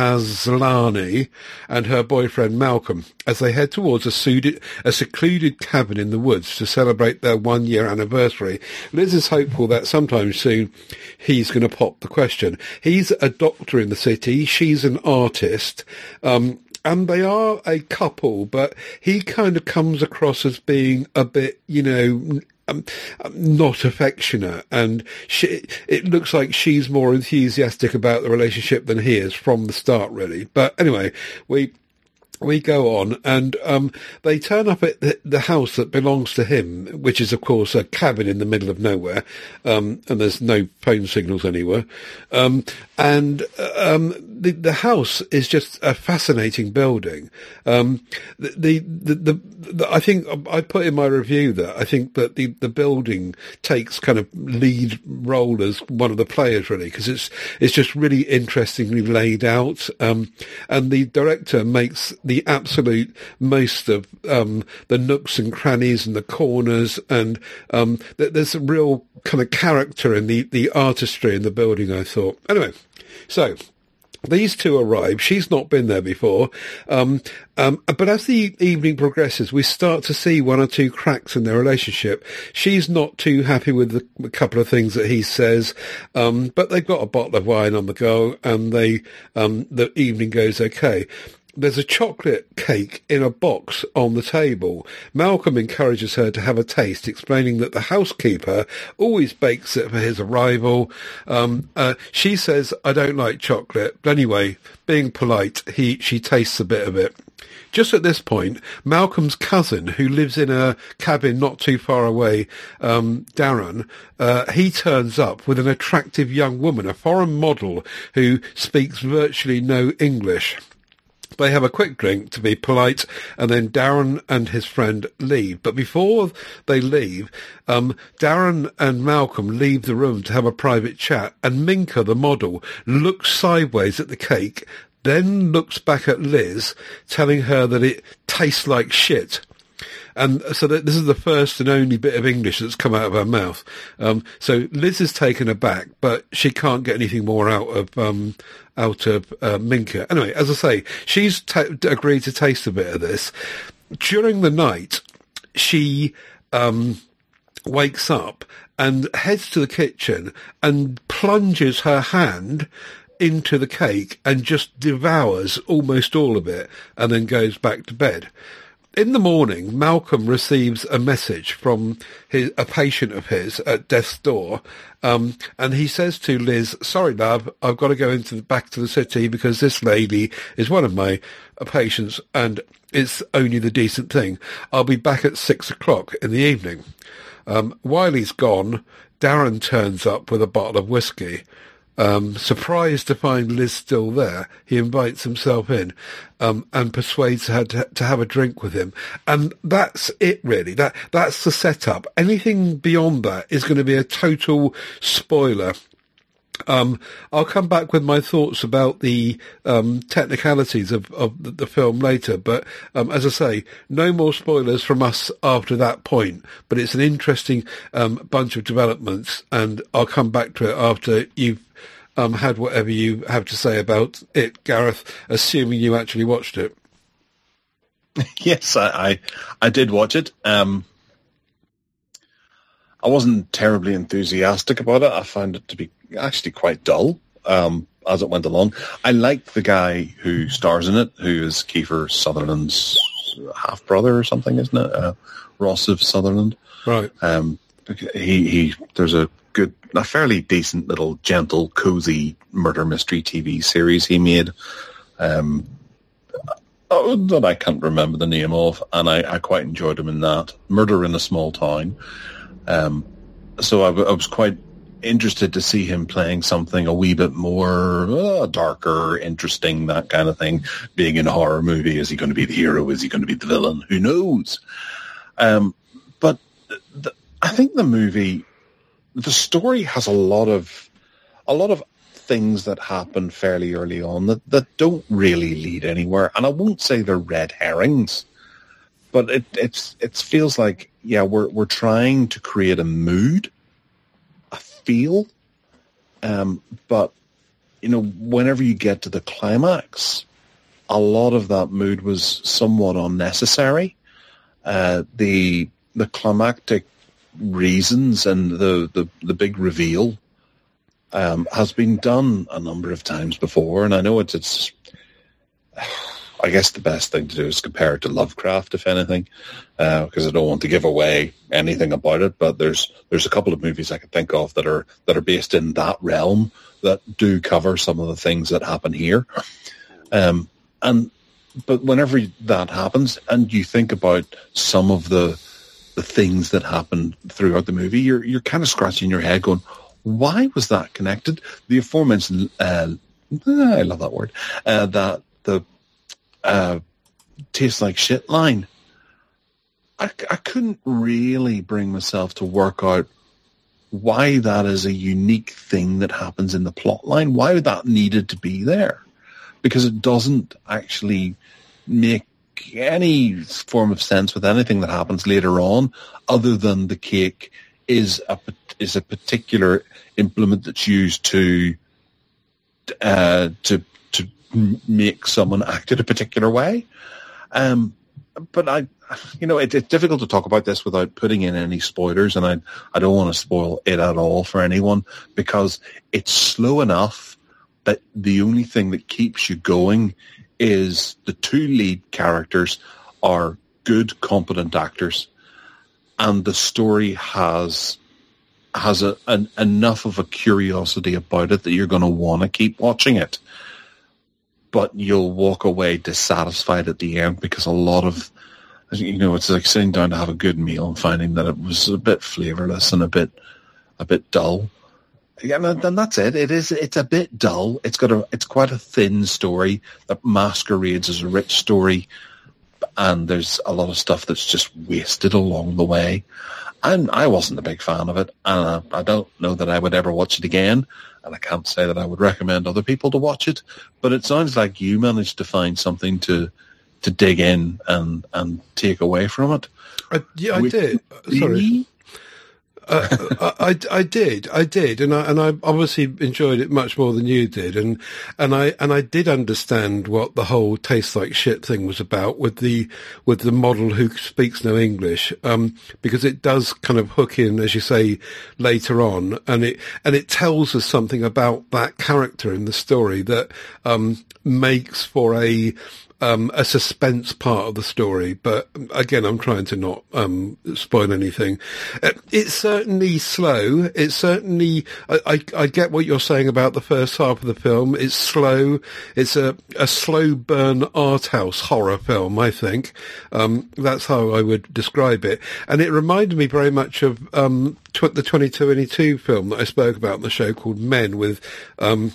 Maslany, and her boyfriend Malcolm, as they head towards a, suded, a secluded cabin in the woods to celebrate their one-year anniversary. Liz is hopeful that sometime soon he's going to pop the question. He's a doctor in the city. She's an artist. Um, And they are a couple, but he kind of comes across as being a bit, you know, Um, not affectionate, and she, it looks like she's more enthusiastic about the relationship than he is from the start, really. But anyway, we we go on, and um, they turn up at the, the house that belongs to him, which is, of course, a cabin in the middle of nowhere, um, and there's no phone signals anywhere. Um, and um, the the house is just a fascinating building. Um, the, the, the, the I think I put in my review that I think that the, the building takes kind of lead role as one of the players, really, because it's it's just really interestingly laid out, um, and the director makes the absolute most of um, the nooks and crannies and the corners, and um, th- there's a real kind of character in the, the artistry in the building, I thought. Anyway, so these two arrive. She's not been there before. Um, um, but as the evening progresses, we start to see one or two cracks in their relationship. She's not too happy with the, a couple of things that he says, um, but they've got a bottle of wine on the go, and they um, the evening goes okay. There's a chocolate cake in a box on the table. Malcolm encourages her to have a taste, explaining that the housekeeper always bakes it for his arrival. Um, uh, she says, I don't like chocolate. But anyway, being polite, he she tastes a bit of it. Just at this point, Malcolm's cousin, who lives in a cabin not too far away, um, Darren, uh, he turns up with an attractive young woman, a foreign model who speaks virtually no English. They have a quick drink to be polite, and then Darren and his friend leave. But before they leave, um, Darren and Malcolm leave the room to have a private chat, and Minka, the model, looks sideways at the cake, then looks back at Liz, telling her that it tastes like shit. and so that this is the first and only bit of English that's come out of her mouth. Um, so Liz is taken aback, but she can't get anything more out of um, out of uh, Minka. Anyway, as I say, she's t- agreed to taste a bit of this. During the night, she um, wakes up and heads to the kitchen and plunges her hand into the cake and just devours almost all of it and then goes back to bed. In the morning, Malcolm receives a message from his, a patient of his at death's door, um, and he says to Liz, "Sorry, love, I've got to go into the, back to the city because this lady is one of my uh, patients, and it's only the decent thing. I'll be back at six o'clock in the evening." Um, while he's gone, Darren turns up with a bottle of whiskey. Um, surprised to find Liz still there, he invites himself in um, and persuades her to, to have a drink with him. And that's it, really. That That's the setup. Anything beyond that is going to be a total spoiler. Um, I'll come back with my thoughts about the um, technicalities of, of the, the film later, but um, as I say, no more spoilers from us after that point. But it's an interesting um, bunch of developments, and I'll come back to it after you've um, had whatever you have to say about it, Gareth, assuming you actually watched it. Yes, I, I, I did watch it. Um, I wasn't terribly enthusiastic about it. I found it to be actually quite dull um, as it went along. I liked the guy who stars in it, who is Kiefer Sutherland's half-brother or something, isn't it? Uh, Rossif Sutherland. Right. Um, he, he, there's a good, a fairly decent little gentle, cozy murder mystery T V series he made um, oh, that I can't remember the name of, and I, I quite enjoyed him in that. Murder in a Small Town. Um, so I, w- I was quite interested to see him playing something a wee bit more uh, darker, interesting, that kind of thing. Being in a horror movie, is he going to be the hero? Is he going to be the villain? Who knows? Um, but the, I think the movie, the story has a lot of a lot of things that happen fairly early on that, that don't really lead anywhere. And I won't say they're red herrings, but it it's it feels like, yeah, we're we're trying to create a mood, a feel, um, but you know, whenever you get to the climax, a lot of that mood was somewhat unnecessary. Uh, the the climactic reasons and the, the, the big reveal um, has been done a number of times before, and I know it's it's. I guess the best thing to do is compare it to Lovecraft, if anything, because uh, I don't want to give away anything about it. But there's there's a couple of movies I can think of that are that are based in that realm that do cover some of the things that happen here. Um, and but whenever that happens, and you think about some of the the things that happen throughout the movie, you're you're kind of scratching your head, going, "Why was that connected?" The aforementioned, uh, I love that word, uh, that the Uh, tastes like shit line. I, I couldn't really bring myself to work out why that is a unique thing that happens in the plot line, why that needed to be there, because it doesn't actually make any form of sense with anything that happens later on, other than the cake is a is a particular implement that's used to uh, to make someone act in a particular way. Um, but I, you know, it, it's difficult to talk about this without putting in any spoilers, and I, I don't want to spoil it at all for anyone, because it's slow enough that the only thing that keeps you going is the two lead characters are good, competent actors, and the story has has a, an, enough of a curiosity about it that you're going to want to keep watching it. But you'll walk away dissatisfied at the end, because a lot of, you know, it's like sitting down to have a good meal and finding that it was a bit flavorless and a bit, a bit dull. Yeah, and that's it. It is. It's a bit dull. It's got a. It's quite a thin story that masquerades as a rich story, and there's a lot of stuff that's just wasted along the way. And I wasn't a big fan of it, and I, I don't know that I would ever watch it again. And I can't say that I would recommend other people to watch it, but it sounds like you managed to find something to to dig in and, and take away from it. I, yeah, I we, did. Sorry. uh, I, I, I did, I did, and I and I obviously enjoyed it much more than you did, and and I and I did understand what the whole "tastes like shit" thing was about with the with the model who speaks no English, um, because it does kind of hook in, as you say, later on, and it and it tells us something about that character in the story that um, makes for a. Um, a suspense part of the story, but again, I'm trying to not um, spoil anything. Uh, it's certainly slow. It's certainly, I, I, I get what you're saying about the first half of the film. It's slow. It's a, a slow burn art house horror film, I think. Um, that's how I would describe it. And it reminded me very much of um, tw- the twenty twenty-two film that I spoke about in the show called Men with, um,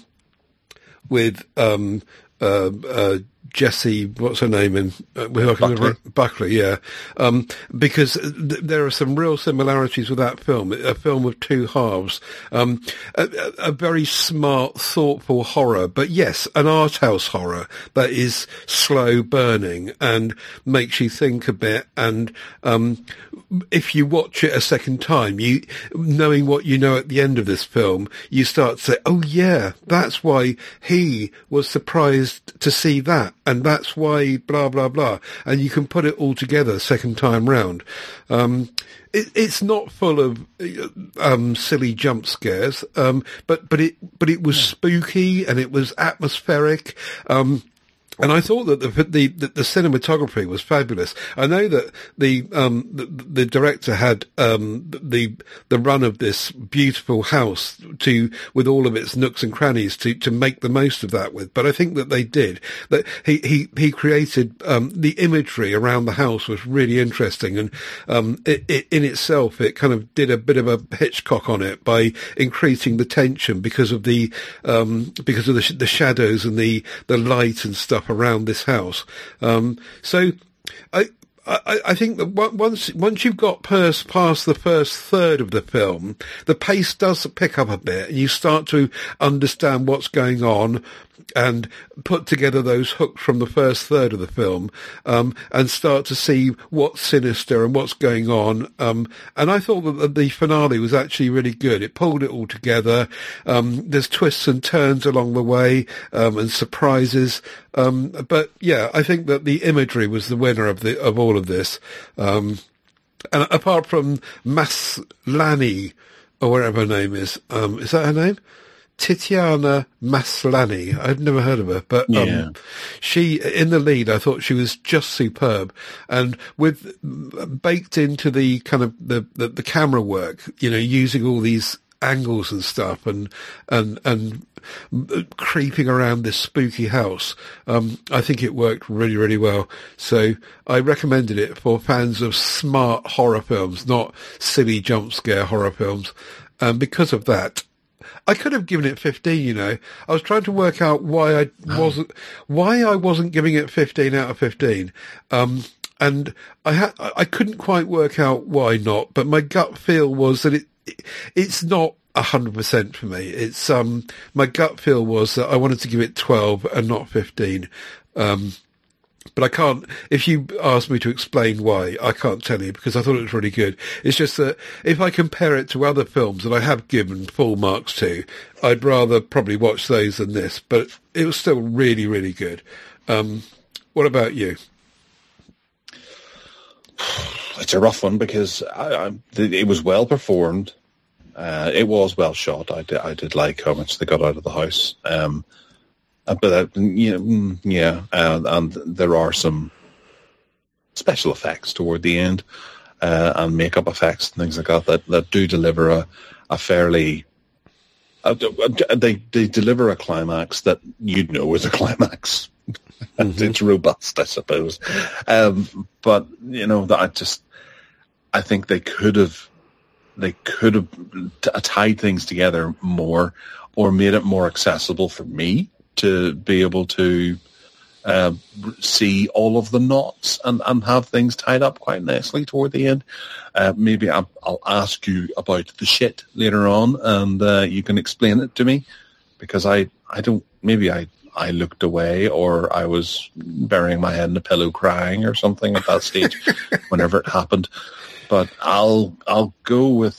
with um, uh, uh, Jessie, what's her name in uh, Buckley. Buckley, yeah, um, because th- there are some real similarities with that film. A film of two halves, um, a, a very smart, thoughtful horror, but yes, an art house horror that is slow burning and makes you think a bit. And um, if you watch it a second time, you knowing what you know at the end of this film, you start to say, "Oh yeah, that's why he was surprised to see that." And that's why blah, blah, blah. And you can put it all together second time round. Um, it, it's not full of um, silly jump scares, um, but, but, it, but it was spooky and it was atmospheric. Um, And I thought that the, the the cinematography was fabulous. I know that the um the, the director had um the the run of this beautiful house to with all of its nooks and crannies to to make the most of that with. But I think that they did. That he he he created um the imagery around the house was really interesting, and um it, it in itself it kind of did a bit of a Hitchcock on it by increasing the tension because of the um because of the sh- the shadows and the the light and stuff around this house. Um, so I, I, I think that once, once you've got past, past the first third of the film, the pace does pick up a bit and you start to understand what's going on and put together those hooks from the first third of the film, um, and start to see what's sinister and what's going on. Um, and I thought that the finale was actually really good. It pulled it all together. Um, there's twists and turns along the way, um, and surprises. Um, but yeah, I think that the imagery was the winner of the, of all of this. Um, and apart from Maslany, or whatever her name is, um, is that her name? Tatiana Maslany. I've never heard of her, but um, yeah. she, in the lead, I thought she was just superb. And with baked into the kind of the, the, the camera work, you know, using all these angles and stuff and, and, and creeping around this spooky house. Um, I think it worked really, really well. So I recommended it for fans of smart horror films, not silly jump scare horror films. And um, because of that, I could have given it fifteen, you know. I was trying to work out why I wasn't, why I wasn't giving it fifteen out of fifteen. Um, and I had, I couldn't quite work out why not, but my gut feel was that it, it it's not a hundred percent for me. It's, um, my gut feel was that I wanted to give it twelve and not fifteen. Um, But I can't, if you ask me to explain why, I can't tell you because I thought it was really good. It's just that if I compare it to other films that I have given full marks to, I'd rather probably watch those than this, but it was still really, really good. Um, what about you? It's a rough one because I, I, it was well performed. Uh, it was well shot. I did, I did like how much they got out of the house. Um, But, uh, you know, yeah, uh, and there are some special effects toward the end, uh, and makeup effects and things like that that, that do deliver a, a fairly, uh, they, they deliver a climax that you know is a climax. Mm-hmm. It's robust, I suppose. Um, but, you know, that I just, I think they could have, they could have t- tied things together more or made it more accessible for me to be able to uh, see all of the knots and, and have things tied up quite nicely toward the end. Uh, maybe I'll, I'll ask you about the shit later on, and uh, you can explain it to me, because I, I don't. Maybe I, I looked away, or I was burying my head in a pillow crying or something at that stage whenever it happened. But I'll I'll go with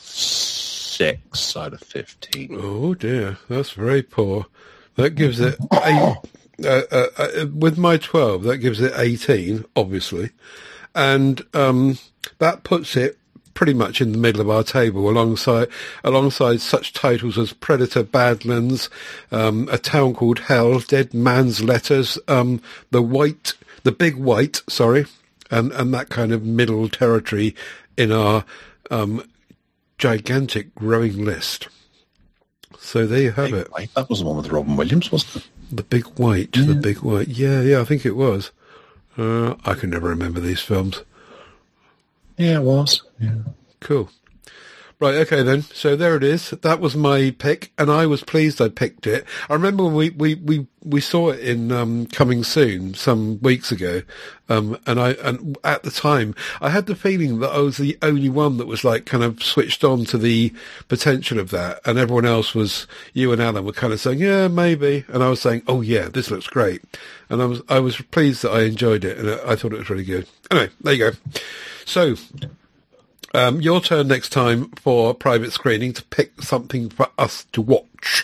six out of fifteen. Oh dear, that's very poor. That gives it eight. Uh, uh, uh, with my twelve, that gives it eighteen, obviously, and um, that puts it pretty much in the middle of our table, alongside alongside such titles as Predator: Badlands, um, A Town Called Hell, Dead Man's Letters, um, the White, the Big White, sorry, and and that kind of middle territory in our um, gigantic growing list. So there you have Big it. White. That was the one with Robin Williams, wasn't it? The Big White, yeah. the Big White. Yeah, yeah, I think it was. Uh, I can never remember these films. Yeah, it was. Yeah. Cool. Right, okay then. So there it is. That was my pick, and I was pleased I picked it. I remember when we, we, we, we saw it in um, Coming Soon some weeks ago, um, and I and at the time I had the feeling that I was the only one that was like kind of switched on to the potential of that, and everyone else was, you and Alan were kind of saying, yeah, maybe, and I was saying, oh yeah, this looks great, and I was I was pleased that I enjoyed it, and I thought it was really good. Anyway, there you go. So. Um, your turn next time for private screening to pick something for us to watch.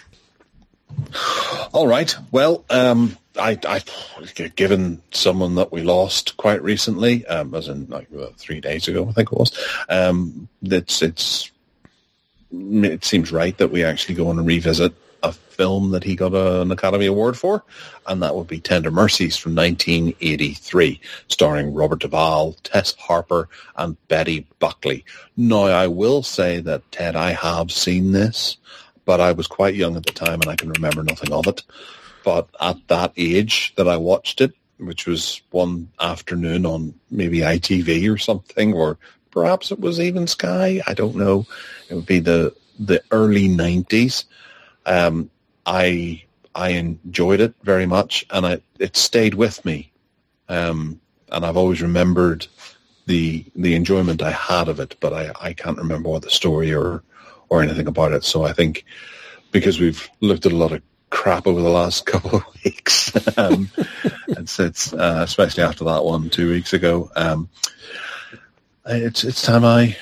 All right. Well, um, I, I, given someone that we lost quite recently, um, as in like uh, three days ago, I think it was. Um, it's it's it seems right that we actually go on and revisit a film that he got a, an Academy Award for, and that would be Tender Mercies from nineteen eighty-three, starring Robert Duvall, Tess Harper, and Betty Buckley. Now, I will say that, Ted, I have seen this, but I was quite young at the time, and I can remember nothing of it. But at that age that I watched it, which was one afternoon on maybe I T V or something, or perhaps it was even Sky, I don't know. It would be the the early nineties. Um, I I enjoyed it very much, and I, it stayed with me, um, and I've always remembered the the enjoyment I had of it. But I, I can't remember what the story or or anything about it. So I think because we've looked at a lot of crap over the last couple of weeks, um, it's it's uh, especially after that one two weeks ago. Um, it's it's time I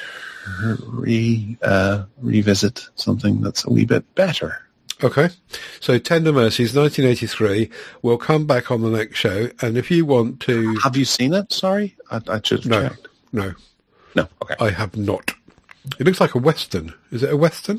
re uh, revisit something that's a wee bit better. Okay, so Tender Mercies, nineteen eighty-three. We'll come back on the next show, and if you want to... Have you seen it? Sorry? I, I should have no, checked. No. No, okay. I have not. It looks like a Western. Is it a Western?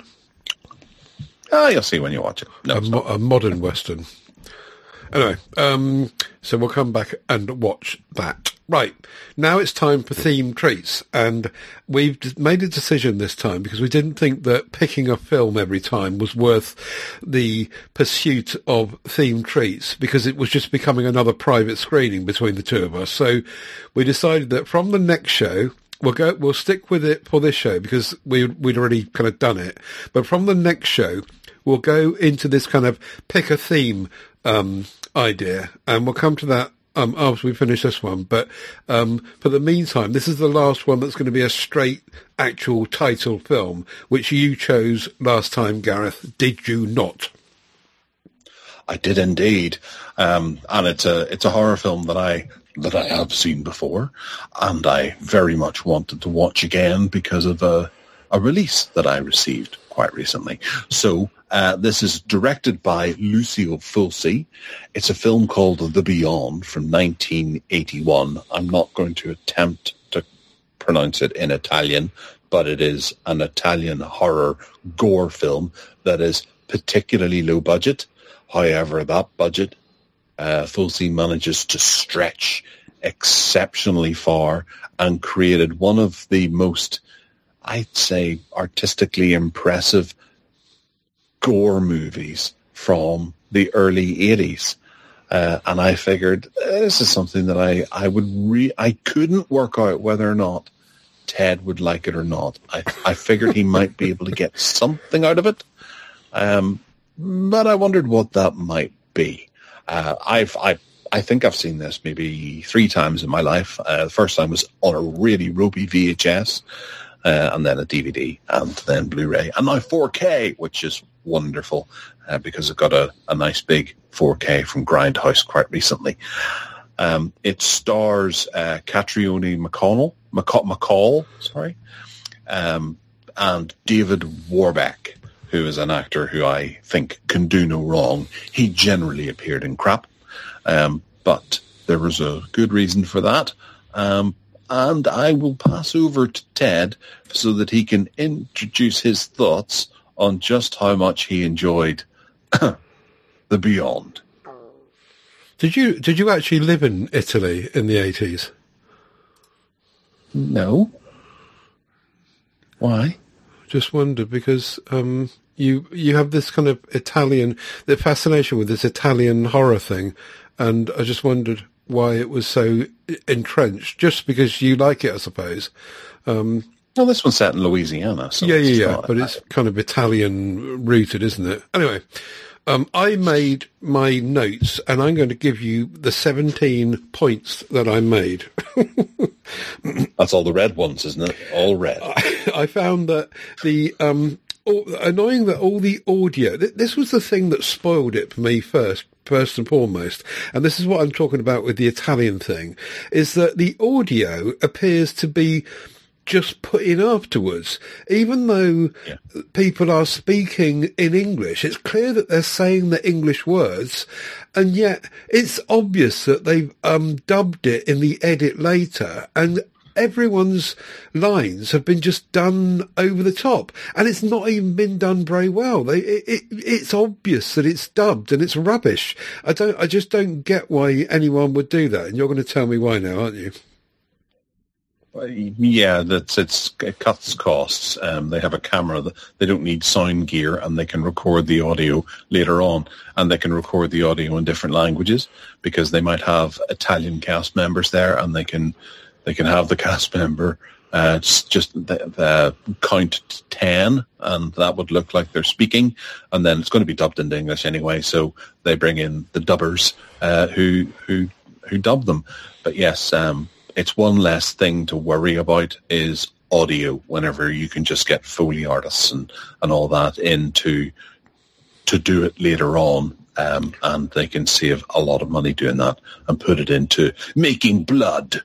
Oh, you'll see when you watch it. No, a, mo- a modern Western. Anyway, um, so we'll come back and watch that. Right, now it's time for theme treats, and we've d- made a decision this time because we didn't think that picking a film every time was worth the pursuit of theme treats, because it was just becoming another private screening between the two of us. So we decided that from the next show, we'll go, we'll stick with it for this show because we, we'd already kind of done it, but from the next show, we'll go into this kind of pick a theme um, idea, and we'll come to that Um, after we finish this one. But um, for the meantime, this is the last one that's going to be a straight actual title film, which you chose last time, Gareth. Did you not? I did indeed, um, and it's a it's a horror film that I that I have seen before, and I very much wanted to watch again because of a a release that I received quite recently. So uh, this is directed by Lucio Fulci. It's a film called The Beyond from nineteen eighty-one. I'm not going to attempt to pronounce it in Italian, but it is an Italian horror gore film that is particularly low budget. However, that budget, uh, Fulci manages to stretch exceptionally far and created one of the most, I'd say, artistically impressive gore movies from the early eighties. Uh, and I figured this is something that I, I would re- I couldn't work out whether or not Ted would like it or not. I, I figured he might be able to get something out of it. Um, but I wondered what that might be. Uh, I've, I, I think I've seen this maybe three times in my life. Uh, the first time was on a really ropey V H S. Uh, and then a D V D, and then Blu-ray, and now four K, which is wonderful uh, because it got a, a nice big four K from Grindhouse quite recently. Um, it stars uh, Catriona McConnell, McC- McCall, sorry, um, and David Warbeck, who is an actor who I think can do no wrong. He generally appeared in crap, um, but there was a good reason for that. Um, and I will pass over to Ted so that he can introduce his thoughts on just how much he enjoyed The Beyond. Did you did you actually live in Italy in the eighties? No. Why? Just wondered because um, you you have this kind of Italian, the fascination with this Italian horror thing, and I just wondered why it was so entrenched. Just because you like it, I suppose. Um, well, this one's set in Louisiana, so yeah, yeah, yeah, not, but it's kind of Italian rooted, isn't it? Anyway. Um, I made my notes, and I'm going to give you the seventeen points that I made. That's all the red ones, isn't it? All red. I, I found that the um, all, annoying that all the audio. Th- this was the thing that spoiled it for me first, first and foremost. And this is what I'm talking about with the Italian thing: is that the audio appears to be just put in afterwards. Even though yeah. people are speaking in English, it's clear that they're saying the English words, and yet it's obvious that they've um, dubbed it in the edit later, and everyone's lines have been just done over the top, and it's not even been done very well. They, it, it, it's obvious that it's dubbed, and it's rubbish. I don't. I just don't get why anyone would do that, and you're going to tell me why now, aren't you? Yeah, that's it's it cuts costs. Um, they have a camera that they don't need sound gear, and they can record the audio later on, and they can record the audio in different languages because they might have Italian cast members there, and they can they can have the cast member uh, just, just the, the count to ten, and that would look like they're speaking, and then it's going to be dubbed into English anyway. So they bring in the dubbers uh, who who who dub them. But yes. Um, It's one less thing to worry about is audio whenever you can just get Foley artists and, and all that in to, to do it later on, um, and they can save a lot of money doing that and put it into making blood.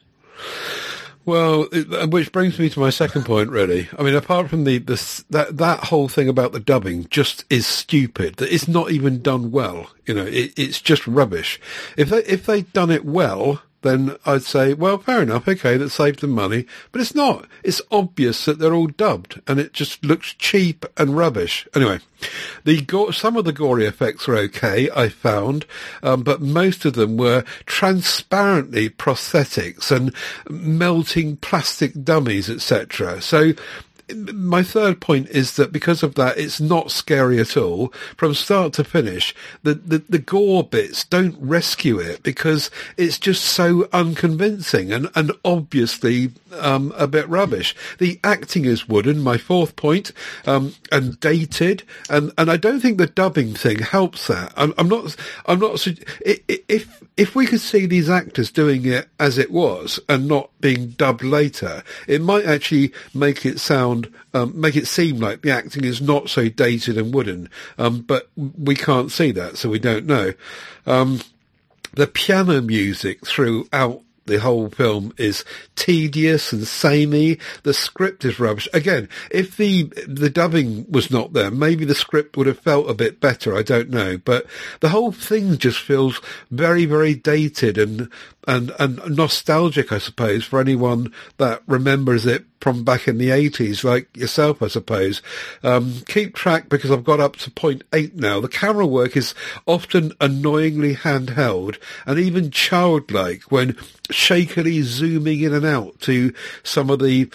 Well, it, which brings me to my second point, really. I mean, apart from the, the that that whole thing about the dubbing just is stupid. That it's not even done well. You know, it, it's just rubbish. If they if they'd done it well, then I'd say, well, fair enough, okay, that saved them money. But it's not. It's obvious that they're all dubbed, and it just looks cheap and rubbish. Anyway, the go- some of the gory effects were okay, I found, um, but most of them were transparently prosthetics and melting plastic dummies, et cetera. So my third point is that because of that, it's not scary at all. From start to finish, the, the, the gore bits don't rescue it because it's just so unconvincing and, and obviously um, a bit rubbish. The acting is wooden, my fourth point, um, and dated, and, and I don't think the dubbing thing helps that. I'm, I'm not, I'm not, if, if we could see these actors doing it as it was and not being dubbed later, it might actually make it sound Um, make it seem like the acting is not so dated and wooden, um, but we can't see that, so we don't know. Um, the piano music throughout the whole film is tedious and samey. The script is rubbish. Again, if the the dubbing was not there, maybe the script would have felt a bit better. I don't know, but the whole thing just feels very, very dated and and and nostalgic, I suppose, for anyone that remembers it from back in the eighties, like yourself, I suppose. Um, keep track because I've got up to point eight now. The camera work is often annoyingly handheld and even childlike when shakily zooming in and out to some of the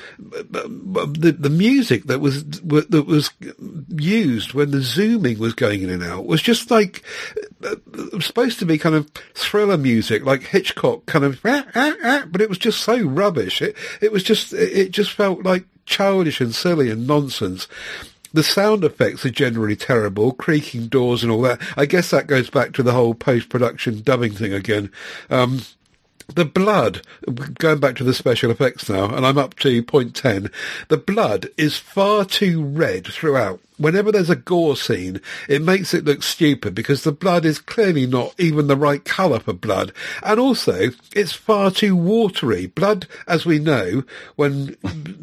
the, the music that was that was used when the zooming was going in and out was just like supposed to be kind of thriller music, like Hitchcock kind of, ah, ah, ah, but it was just so rubbish. It it was just it just felt like childish and silly and nonsense. The sound effects are generally terrible, creaking doors and all that. I guess that goes back to the whole post-production dubbing thing again. Um, the blood, going back to the special effects now, and I'm up to point ten, the blood is far too red throughout. Whenever there's a gore scene, it makes it look stupid because the blood is clearly not even the right colour for blood. And also, it's far too watery. Blood, as we know, when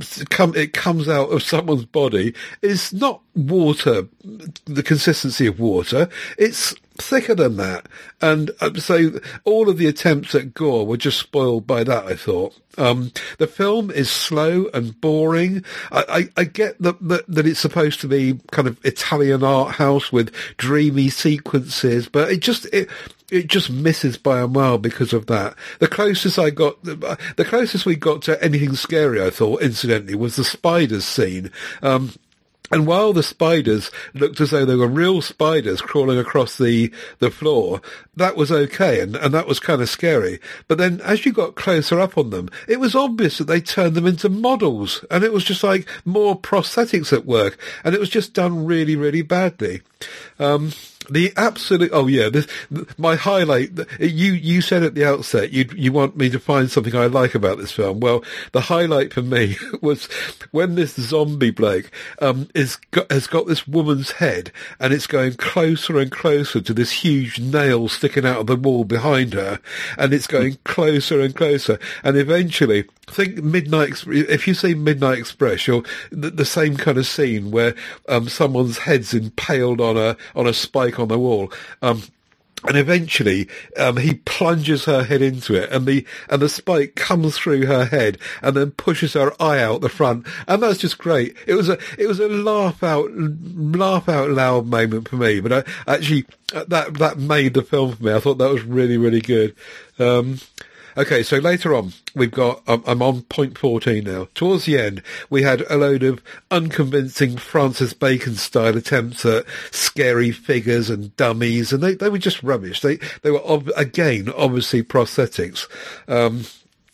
it comes out of someone's body, is not water, the consistency of water. It's thicker than that. And um, so all of the attempts at gore were just spoiled by that, I thought. Um, the film is slow and boring. I, I, I get that, that that it's supposed to be kind of Italian art house with dreamy sequences, but it just it it just misses by a mile because of that. The closest I got, the closest we got to anything scary, I thought, incidentally, was the spiders scene. Um, And while the spiders looked as though they were real spiders crawling across the, the floor, that was okay, and, and that was kind of scary. But then as you got closer up on them, it was obvious that they turned them into models, and it was just like more prosthetics at work, and it was just done really, really badly. Um, the absolute, oh yeah, this, my highlight, you, you said at the outset, you, you want me to find something I like about this film. Well, the highlight for me was when this zombie bloke, um, is got, has got this woman's head and it's going closer and closer to this huge nail sticking out of the wall behind her, and it's going closer and closer, and eventually, think Midnight, if you see Midnight Express, you're the, the same kind of scene where, um, someone's head's impaled on a, on a spike on the wall. Um, and eventually, um, he plunges her head into it, and the, and the spike comes through her head and then pushes her eye out the front. And that's just great. It was a, it was a laugh out, laugh out loud moment for me, but I actually, that, that made the film for me. I thought that was really, really good. Um, Okay, so later on, we've got, um, I'm on point fourteen now. Towards the end, we had a load of unconvincing Francis Bacon-style attempts at scary figures and dummies, and they, they were just rubbish. They, they were, ob- again, obviously prosthetics. Um,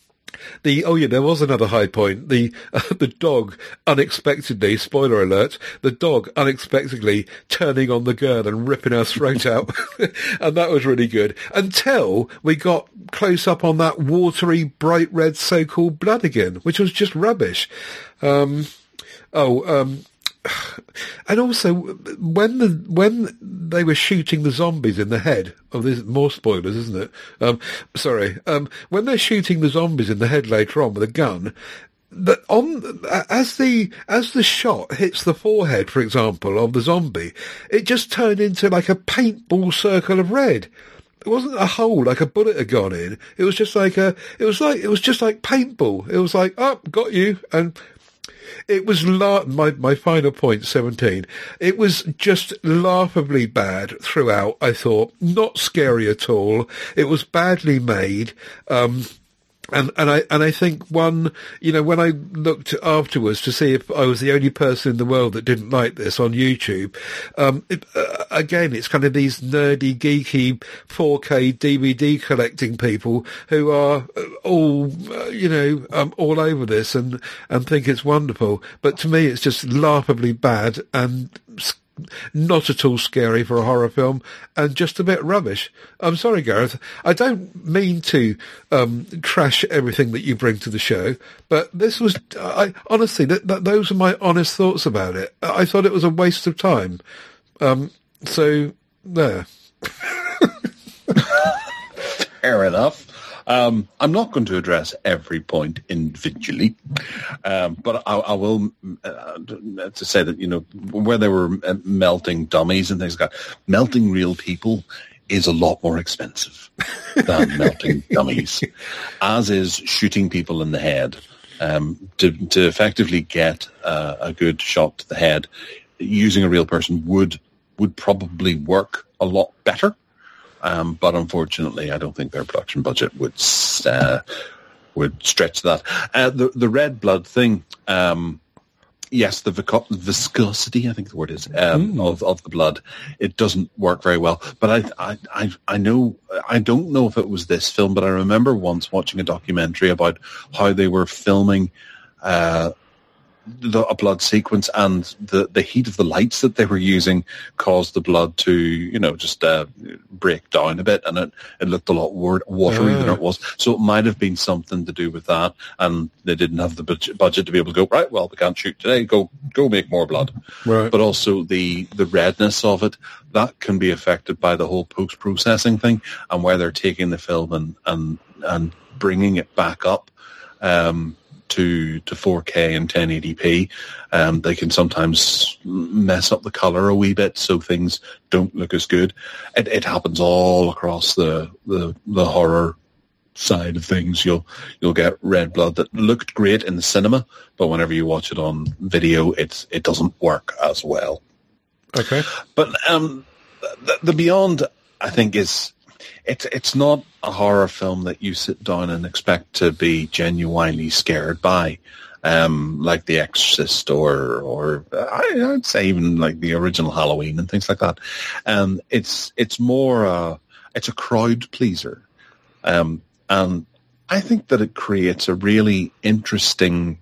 The oh yeah, there was another high point. The uh, the dog unexpectedly, spoiler alert, the dog unexpectedly turning on the girl and ripping her throat out, and that was really good. Until we got close up on that watery, bright red so-called blood again, which was just rubbish. Um, oh, um, and also when the when they were shooting the zombies in the head, oh, there's more spoilers, isn't it? Um, sorry, um, when they're shooting the zombies in the head later on with a gun, that on as the as the shot hits the forehead, for example, of the zombie, it just turned into like a paintball circle of red. It wasn't a hole like a bullet had gone in. It was just like a. It was like it was just like paintball. It was like, oh, got you, and it was la- my my final point, seventeen. It was just laughably bad throughout. I thought, not scary at all. It was badly made. Um, And, and I, and I think one, you know, when I looked afterwards to see if I was the only person in the world that didn't like this on YouTube, um, it, uh, again, it's kind of these nerdy, geeky four K D V D collecting people who are all, uh, you know, um, all over this and, and think it's wonderful. But to me, it's just laughably bad and not at all scary for a horror film, and just a bit rubbish. I'm sorry, Gareth. I don't mean to um, trash everything that you bring to the show, but this was, I honestly, that, that, those are my honest thoughts about it. I thought it was a waste of time. Um, so, there. Fair enough. Um, I'm not going to address every point individually, um, but I, I will uh, to say that, you know, where they were melting dummies and things like that, melting real people is a lot more expensive than melting dummies, as is shooting people in the head. Um, to, to effectively get uh, a good shot to the head, using a real person would would probably work a lot better. Um, but unfortunately, I don't think their production budget would uh, would stretch that. Uh, the the red blood thing, um, yes, the vico- viscosity, I think the word is, um, mm. of of the blood, it doesn't work very well. But I, I I I know I don't know if it was this film, but I remember once watching a documentary about how they were filming uh, the, a blood sequence, and the, the heat of the lights that they were using caused the blood to, you know, just uh, break down a bit, and it, it looked a lot wor- watery oh. than it was. So it might have been something to do with that, and they didn't have the budget, budget to be able to go, right, well, we can't shoot today, go go make more blood. Right. But also the, the redness of it, that can be affected by the whole post-processing thing, and where they're taking the film and, and, and bringing it back up um, to to four K and ten eighty p. Um, they can sometimes mess up the color a wee bit, so things don't look as good. It, it happens all across the, the the horror side of things. You'll you'll get red blood that looked great in the cinema, but whenever you watch it on video, it's it doesn't work as well. Okay, but um, the, the Beyond, I think, is. It's it's not a horror film that you sit down and expect to be genuinely scared by, um, like The Exorcist or or I, I'd say even like the original Halloween and things like that. Um, it's it's more uh, it's a crowd pleaser, um, and I think that it creates a really interesting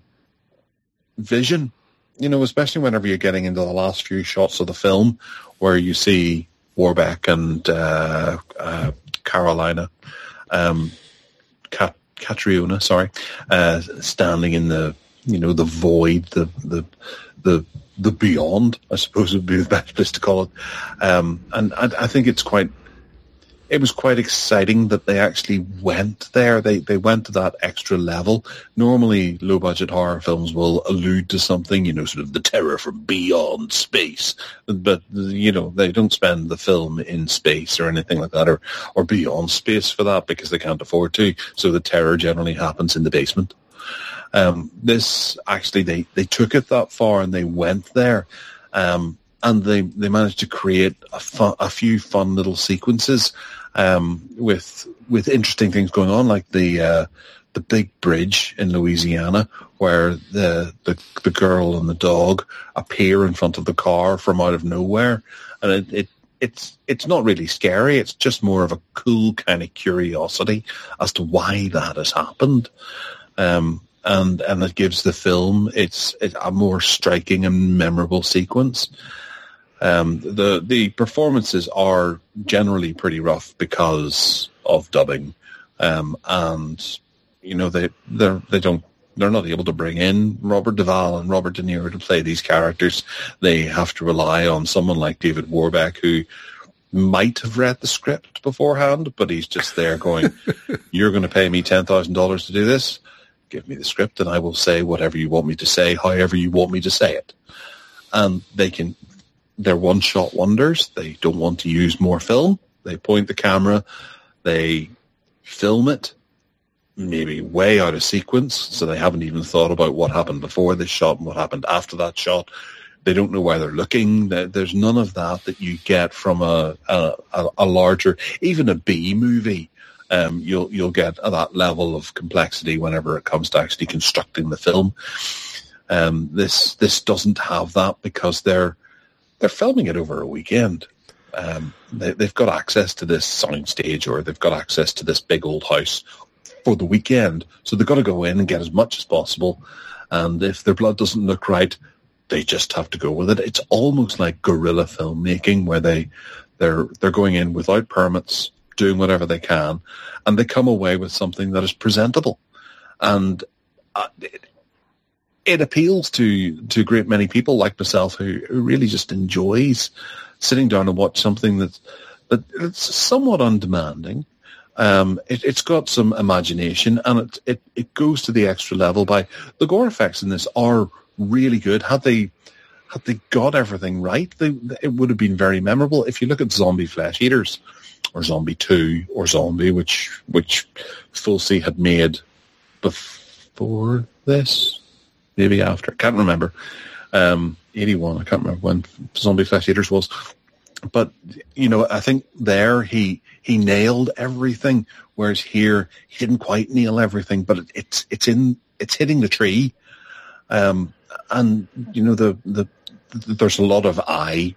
vision. You know, especially whenever you're getting into the last few shots of the film, where you see Warbeck and uh, uh, Carolina, um, Kat, Catriona, sorry, uh, standing in the, you know, the void, the the the the beyond, I suppose would be the best place to call it. Um, and I, I think it's quite, it was quite exciting that they actually went there. They they went to that extra level. Normally, low-budget horror films will allude to something, you know, sort of the terror from beyond space. But, you know, they don't spend the film in space or anything like that, or, or beyond space for that, because they can't afford to. So the terror generally happens in the basement. Um, this, actually, they, they took it that far and they went there. Um, and they, they managed to create a, fun, a few fun little sequences um, with with interesting things going on, like the uh, the big bridge in Louisiana, where the, the the girl and the dog appear in front of the car from out of nowhere, and it, it it's it's not really scary. It's just more of a cool kind of curiosity as to why that has happened. Um, and and it gives the film it's, it's a more striking and memorable sequence. Um, the the performances are generally pretty rough because of dubbing, um, and you know they they they don't they're not able to bring in Robert Duvall and Robert De Niro to play these characters. They have to rely on someone like David Warbeck, who might have read the script beforehand, but he's just there going, "You're going to pay me ten thousand dollars to do this. Give me the script, and I will say whatever you want me to say, however you want me to say it." And they can. They're one-shot wonders. They don't want to use more film. They point the camera, they film it, maybe way out of sequence, so they haven't even thought about what happened before this shot and what happened after that shot. They don't know where they're looking. There's none of that that you get from a a, a larger, even a B movie. Um, you'll you'll get that level of complexity whenever it comes to actually constructing the film. Um, this this doesn't have that because they're They're filming it over a weekend. Um, they, they've got access to this soundstage, or they've got access to this big old house for the weekend. So they've got to go in and get as much as possible. And if their blood doesn't look right, they just have to go with it. It's almost like guerrilla filmmaking, where they they're they're going in without permits, doing whatever they can, and they come away with something that is presentable. And uh, it, It appeals to, to a great many people like myself who, who really just enjoys sitting down and watch something that's, that it's somewhat undemanding. Um, it, it's got some imagination, and it, it, it goes to the extra level by the gore effects in this are really good. Had they had they got everything right, they, it would have been very memorable. If you look at Zombie Flesh Eaters or Zombie two or Zombie, which which Full C had made before this. Maybe after. I can't remember. Um, eighty-one, I can't remember when Zombie Flesh Eaters was. But, you know, I think there he he nailed everything, whereas here he didn't quite nail everything, but it, it's it's in it's hitting the tree. Um, and, you know, the, the, the there's a lot of eye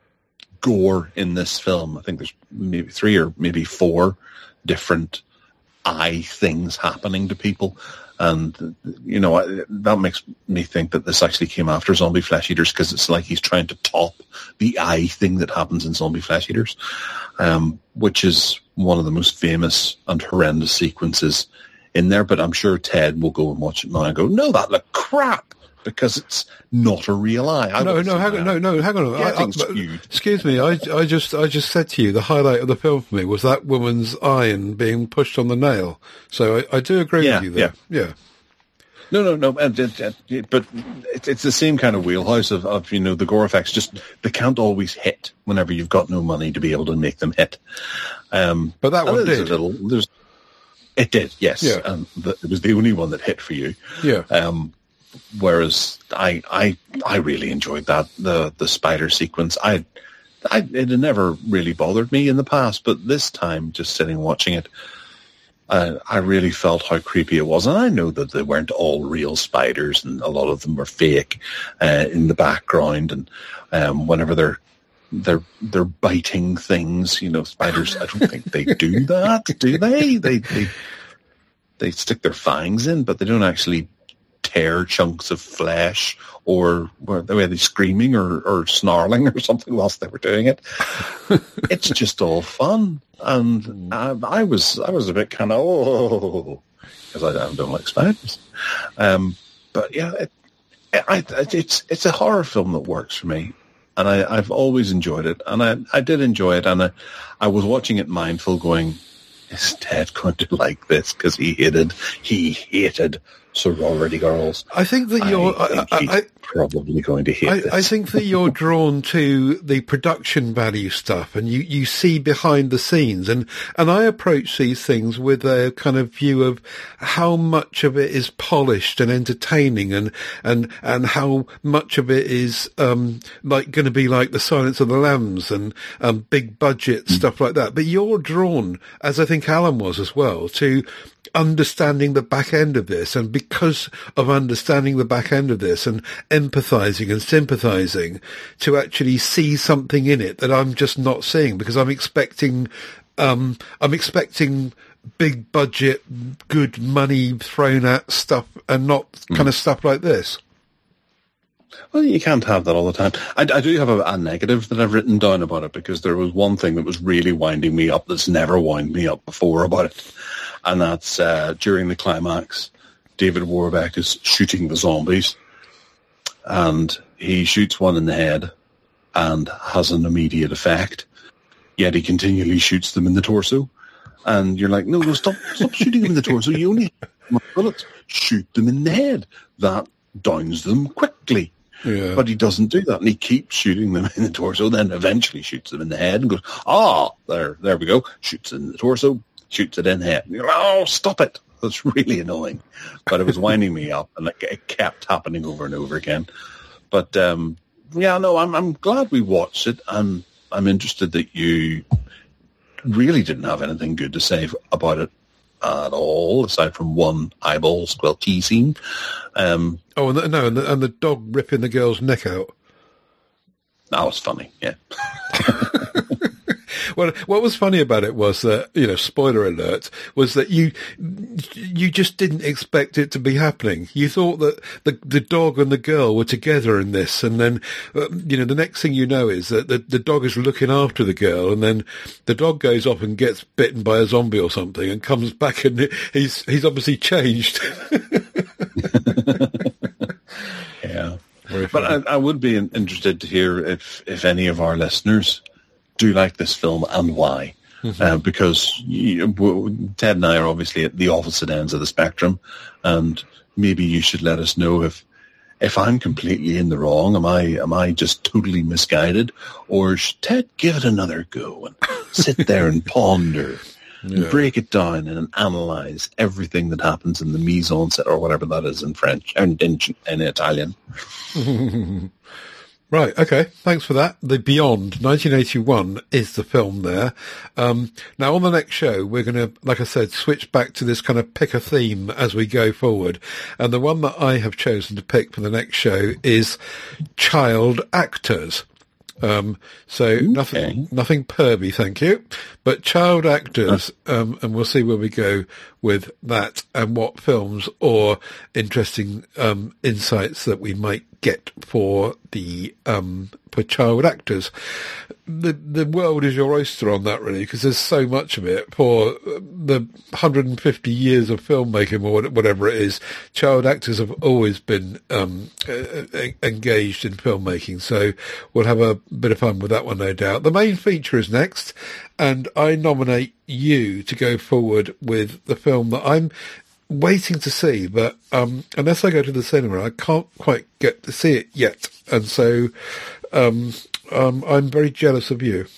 gore in this film. I think there's maybe three or maybe four different eye things happening to people. And, you know, that makes me think that this actually came after Zombie Flesh Eaters, because it's like he's trying to top the eye thing that happens in Zombie Flesh Eaters, um, which is one of the most famous and horrendous sequences in there. But I'm sure Ted will go and watch it now and go, no, that looked crap, because it's not a real eye. I no, no, hang on, no, no, hang on. I, I, excuse me, I, I just, I just said to you, the highlight of the film for me was that woman's iron being pushed on the nail. So I, I do agree yeah, with you there. Yeah. yeah. No, no, no, but it's, it's the same kind of wheelhouse of, of, you know, the gore effects. Just they can't always hit whenever you've got no money to be able to make them hit. Um, but that one did. A little, there's, it did, yes. Yeah. Um, the, it was the only one that hit for you. Yeah. Um, Whereas I, I, I really enjoyed that, the, the spider sequence. I, I, it had never really bothered me in the past, but this time, just sitting watching it, uh, I really felt how creepy it was. And I know that they weren't all real spiders, and a lot of them were fake uh, in the background. And um, whenever they're they're they're biting things, you know, spiders. I don't think they do that, do they? They they they stick their fangs in, but they don't actually tear chunks of flesh, or were they screaming or, or snarling or something whilst they were doing it. It's just all fun, and I, I was I was a bit kind of oh, because I, I don't like spiders. Um, but yeah, it, I, it's it's a horror film that works for me, and I, I've always enjoyed it, and I, I did enjoy it, and I, I was watching it mindful, going, is Ted going to like this? Because he hated he hated sorority girls. I think that you're I think I, he's I, probably going to hate I, this. I think that you're drawn to the production value stuff, and you, you see behind the scenes, and, and I approach these things with a kind of view of how much of it is polished and entertaining, and and, and how much of it is um, like going to be like the Silence of the Lambs and um, big budget mm. stuff like that. But you're drawn, as I think Alan was as well, to understanding the back end of this, and because of understanding the back end of this and empathizing and sympathizing, to actually see something in it that I'm just not seeing, because I'm expecting um I'm expecting big budget, good money thrown at stuff, and not mm. kind of stuff like this. Well, you can't have that all the time. I, I do have a, a negative that I've written down about it, because there was one thing that was really winding me up that's never wound me up before about it. And that's uh, during the climax, David Warbeck is shooting the zombies, and he shoots one in the head and has an immediate effect, yet he continually shoots them in the torso. And you're like, no, no, stop, stop shooting them in the torso. You only have bullets. Shoot them in the head. That downs them quickly. Yeah. But he doesn't do that, and he keeps shooting them in the torso, then eventually shoots them in the head and goes, ah, there, there we go, shoots it in the torso, shoots it in the head. And you're like, oh, stop it. That's really annoying. But it was winding me up, and it kept happening over and over again. But, um, yeah, no, I'm I'm glad we watched it, and I'm interested that you really didn't have anything good to say about it at all, aside from one eyeball squelchy scene. Um, oh, and the, no, and the, and the dog ripping the girl's neck out. That was funny, yeah. Well, what was funny about it was that, you know, spoiler alert, was that you you just didn't expect it to be happening. You thought that the the dog and the girl were together in this, and then, uh, you know, the next thing you know is that the, the dog is looking after the girl, and then the dog goes off and gets bitten by a zombie or something, and comes back, and he's he's obviously changed. Yeah. But I, I would be interested to hear if, if any of our listeners do like this film, and why. Mm-hmm. Uh, because you, Ted and I are obviously at the opposite ends of the spectrum, and maybe you should let us know if if I'm completely in the wrong. Am I am I just totally misguided, or should Ted give it another go and sit there and ponder, yeah. and break it down and analyze everything that happens in the mise en scène, or whatever that is in French and in, in Italian. Right, okay, thanks for that. The Beyond, nineteen eighty-one, is the film there. Um, now, on the next show, we're going to, like I said, switch back to this kind of pick a theme as we go forward. And the one that I have chosen to pick for the next show is child actors. Um, so Okay. nothing, nothing pervy, thank you. But child actors, um, and we'll see where we go with that and what films or interesting um, insights that we might get for the um, for child actors. The the world is your oyster on that, really, because there's so much of it. For the one hundred fifty years of filmmaking or whatever it is, child actors have always been um, uh, engaged in filmmaking. So we'll have a bit of fun with that one, no doubt. The main feature is next, and I nominate you to go forward with the film that I'm waiting to see, but um, unless I go to the cinema, I can't quite get to see it yet. And so um, um, I'm very jealous of you.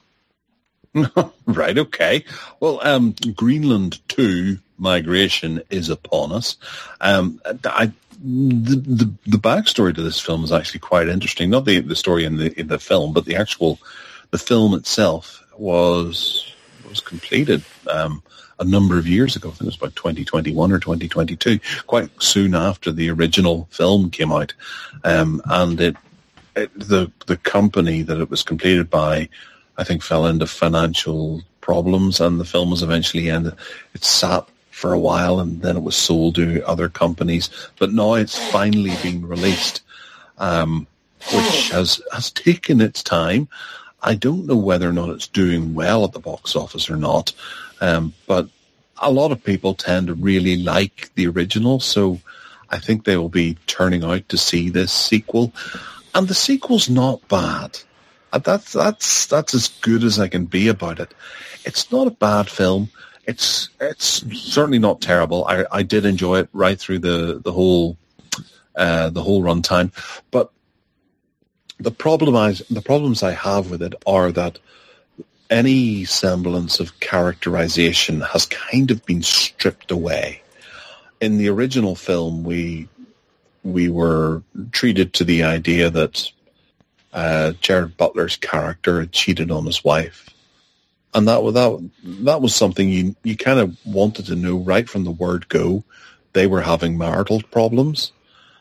Right, okay. Well, um, Greenland two Migration is upon us. Um, I, the, the the backstory to this film is actually quite interesting. Not the, the story in the in the film, but the actual the film itself was was completed um, a number of years ago. I think it was about twenty twenty-one or twenty twenty-two, quite soon after the original film came out. Um, and it, it the the company that it was completed by, I think, fell into financial problems, and the film was eventually ended. It sat for a while, and then it was sold to other companies. But now it's finally been released, um, which has has taken its time. I don't know whether or not it's doing well at the box office or not, um, but a lot of people tend to really like the original, so I think they will be turning out to see this sequel. And the sequel's not bad. That's that's that's as good as I can be about it. It's not a bad film. It's it's certainly not terrible. I, I did enjoy it right through the the whole uh, the whole runtime, but the problem I, the problems I have with it are that any semblance of characterization has kind of been stripped away. In the original film, we we were treated to the idea that uh, Gerard Butler's character had cheated on his wife, and that that that was something you you kind of wanted to know right from the word go. They were having marital problems,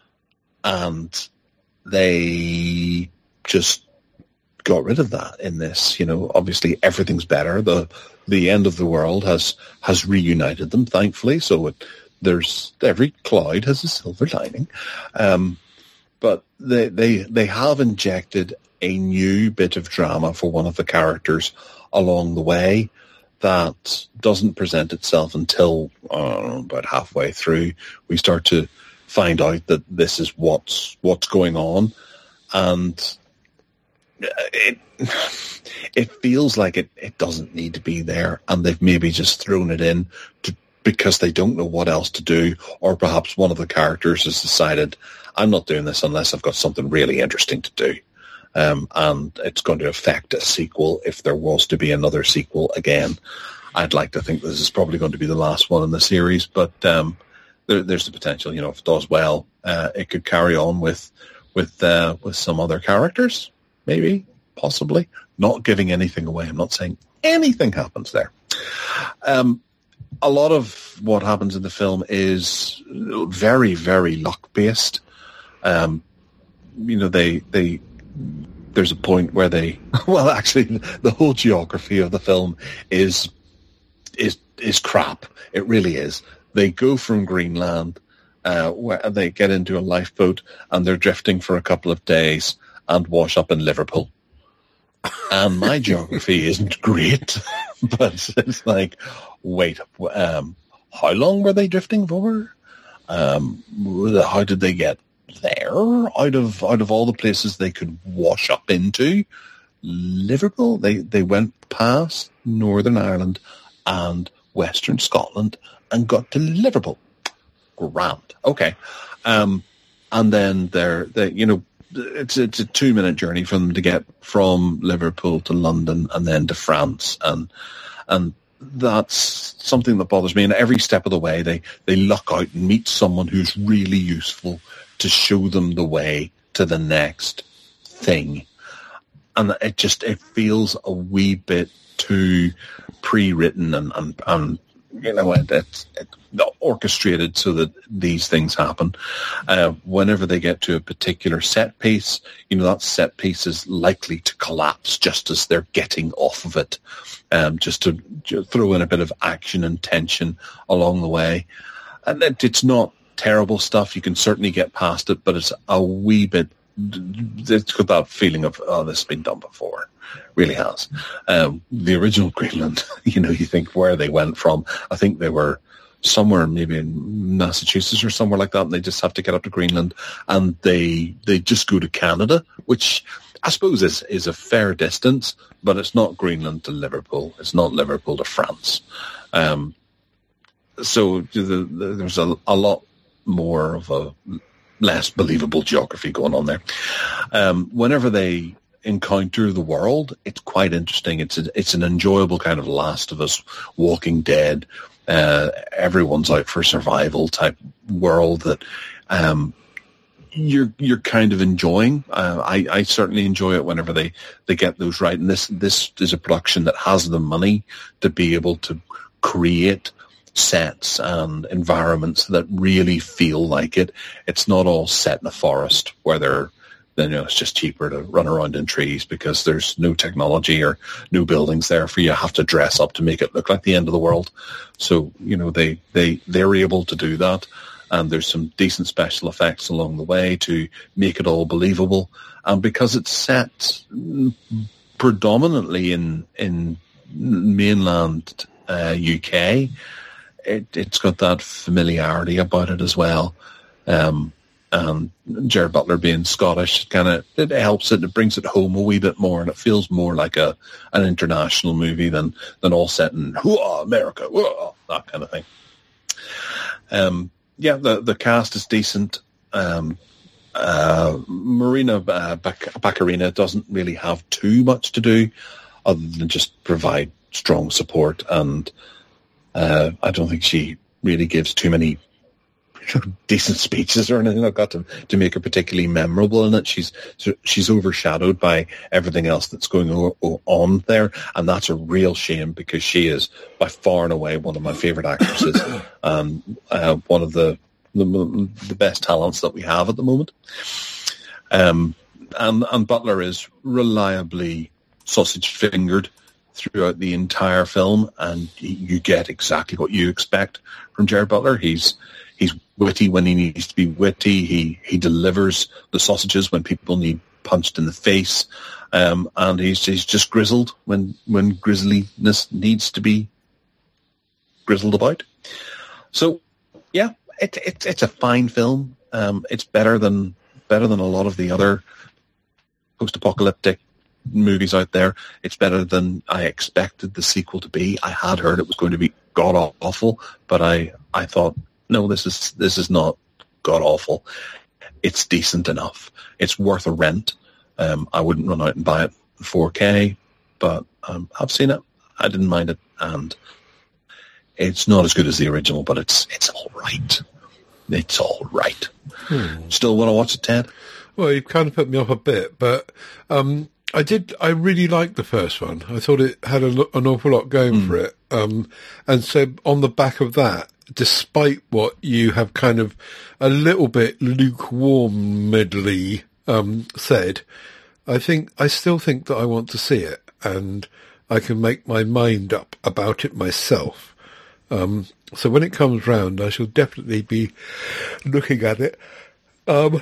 and they just got rid of that in this. You know, obviously everything's better. The the end of the world has has reunited them, thankfully. So it, there's every cloud has a silver lining. Um, but they they they have injected a new bit of drama for one of the characters along the way that doesn't present itself until uh, about halfway through. We start to find out that this is what's what's going on, and it it feels like it, it doesn't need to be there, and they've maybe just thrown it in to, because they don't know what else to do, or perhaps one of the characters has decided, I'm not doing this unless I've got something really interesting to do. Um, and it's going to affect a sequel if there was to be another sequel again. I'd like to think this is probably going to be the last one in the series, but um, there, there's the potential, you know, if it does well, uh, it could carry on with with uh, with some other characters. Maybe, possibly, not giving anything away. I'm not saying anything happens there. Um, a lot of what happens in the film is very, very luck-based. Um, you know, they they there's a point where they, well, actually, the whole geography of the film is is is crap. It really is. They go from Greenland, uh, where they get into a lifeboat, and they're drifting for a couple of days and wash up in Liverpool. And my geography isn't great, but it's like, wait, um, how long were they drifting for? Um, how did they get there? Out of out of all the places they could wash up into, Liverpool? They they went past Northern Ireland and Western Scotland and got to Liverpool. Grand. Okay. Um, and then they're, they, you know, It's it's a two minute journey for them to get from Liverpool to London and then to France, and and that's something that bothers me. And every step of the way, they they luck out and meet someone who's really useful to show them the way to the next thing, and it just it feels a wee bit too pre-written and and, and you know, it, it's it, orchestrated so that these things happen. Uh, whenever they get to a particular set piece, you know, that set piece is likely to collapse just as they're getting off of it, um, just to just throw in a bit of action and tension along the way. And it, it's not terrible stuff. You can certainly get past it, but it's a wee bit, it's got that feeling of, oh, this has been done before. Really has. Um, the original Greenland, you know, you think where they went from. I think they were somewhere maybe in Massachusetts or somewhere like that, and they just have to get up to Greenland, and they they just go to Canada, which I suppose is, is a fair distance, but it's not Greenland to Liverpool. It's not Liverpool to France. Um, so the, the, there's a, a lot more of a less believable geography going on there. Um, whenever they encounter the world, it's quite interesting. It's a, it's an enjoyable kind of Last of Us, Walking Dead, uh, everyone's out for survival type world that um, you're you're kind of enjoying. Uh, I, I certainly enjoy it whenever they, they get those right. And this this is a production that has the money to be able to create sets and environments that really feel like it. It's not all set in a forest where they're then, you know, it's just cheaper to run around in trees because there's no technology or no buildings there for you. You have to dress up to make it look like the end of the world. So, you know, they, they, they're able to do that. And there's some decent special effects along the way to make it all believable. And because it's set predominantly in, in mainland uh, U K, it, it's got that familiarity about it as well. Um, Um, Gerard Butler being Scottish, kind of it helps it. It brings it home a wee bit more, and it feels more like a an international movie than than all set in "Hooah, America," whoa, that kind of thing. Um, yeah, the the cast is decent. Um, uh, Marina uh, Bac- Baccarina doesn't really have too much to do other than just provide strong support, and uh, I don't think she really gives too many decent speeches or anything like that to, to make her particularly memorable in it. She's she's overshadowed by everything else that's going on there, and that's a real shame because she is by far and away one of my favourite actresses and uh, one of the, the the best talents that we have at the moment. Um, and, and Butler is reliably sausage-fingered throughout the entire film, and you get exactly what you expect from Gerard Butler. He's He's witty when he needs to be witty. He he delivers the sausages when people need punched in the face, um, and he's he's just grizzled when when grisliness needs to be grizzled about. So, yeah, it, it it's a fine film. Um, it's better than better than a lot of the other post-apocalyptic movies out there. It's better than I expected the sequel to be. I had heard it was going to be god awful, but I I thought, no, this is this is not god awful. It's decent enough. It's worth a rent. Um, I wouldn't run out and buy it in four K, but um, I've seen it. I didn't mind it, and it's not as good as the original, but it's it's all right. It's all right. Hmm. Still want to watch it, Ted? Well, you kind of put me off a bit, but um, I did. I really liked the first one. I thought it had a, an awful lot going mm. for it, um, and so on the back of that, despite what you have kind of a little bit lukewarmly um, said, I think I still think that I want to see it, and I can make my mind up about it myself. Um, so when it comes round, I shall definitely be looking at it. Um,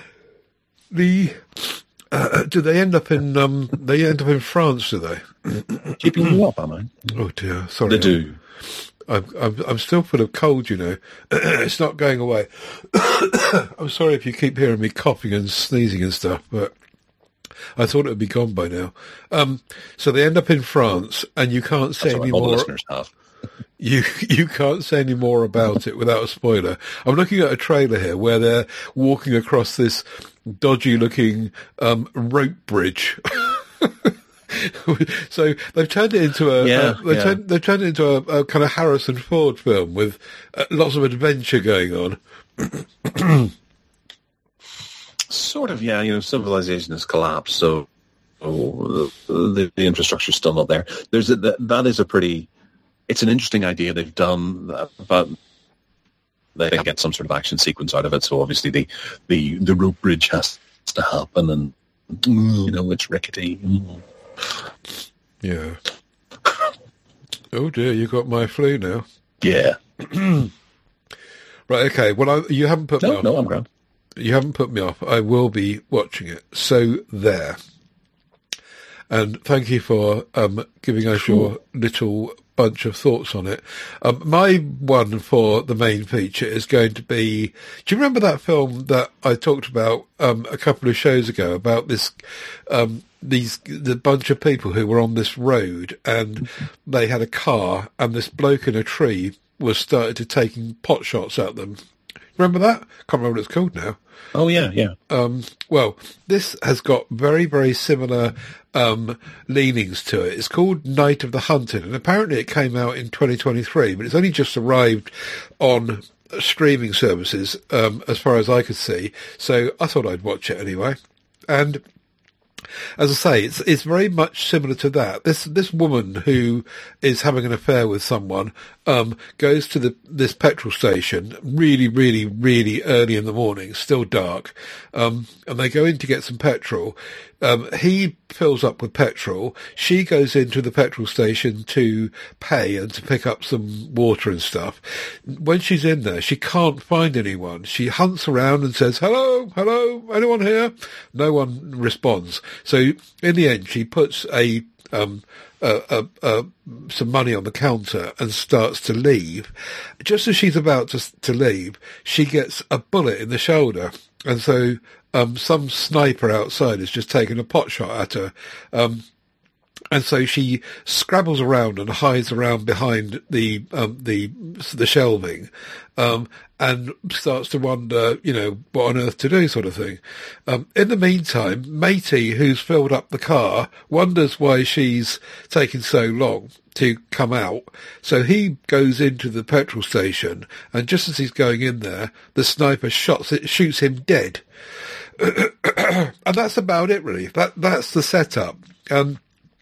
the uh, do they end up in um, they end up in France? Do they? Keeping you up, am I? Oh dear, sorry. They do. I'm, I'm, I'm still full of cold, you know. It's not going away. I'm sorry if you keep hearing me coughing and sneezing and stuff, but I thought it would be gone by now. Um, so they end up in France, and you can't say That's any what all more. The listeners have. You you can't say any more about it without a spoiler. I'm looking at a trailer here where they're walking across this dodgy-looking um, rope bridge. So they've turned it into a yeah, uh, they've, yeah. turned, they've turned it into a, a kind of Harrison Ford film with uh, lots of adventure going on. Sort of, yeah. You know, civilization has collapsed, so oh, the, the, the infrastructure's still not there. There's a, that, that is a pretty it's an interesting idea they've done, but they get some sort of action sequence out of it. So obviously the the, the rope bridge has to happen, and you know it's rickety. Yeah. Oh dear, you got my flu now. Yeah. Right. Okay. Well, I, you haven't put no, me off. No, I'm grand. You haven't put me off. I will be watching it. So there. And thank you for um, giving us cool. your little bunch of thoughts on it. Um, my one for the main feature is going to be, do you remember that film that I talked about um, a couple of shows ago about this, um, these, the bunch of people who were on this road and they had a car and this bloke in a tree was started to taking pot shots at them. Remember that? Can't remember what it's called now. Oh, yeah, yeah. Um, well, this has got very, very similar um, leanings to it. It's called Night of the Hunted, and apparently it came out in twenty twenty-three, but it's only just arrived on streaming services, um, as far as I could see. So I thought I'd watch it anyway. And as I say, it's it's very much similar to that. This this woman who is having an affair with someone um, goes to the this petrol station really, really, really early in the morning, still dark, um, and they go in to get some petrol. Um, he fills up with petrol. She goes into the petrol station to pay and to pick up some water and stuff. When she's in there, she can't find anyone. She hunts around and says, hello, hello, anyone here? No one responds. So in the end, she puts a, um, uh, uh, uh, some money on the counter and starts to leave. Just as she's about to, to leave, she gets a bullet in the shoulder. And so um, some sniper outside has just taken a pot shot at her. Um, and so she scrabbles around and hides around behind the um, the the shelving, um, and starts to wonder, you know, what on earth to do, sort of thing. Um, in the meantime, Matey, who's filled up the car, wonders why she's taking so long to come out. So he goes into the petrol station, and just as he's going in there, the sniper shots it, shoots him dead. And that's about it, really. That that's the setup. Um,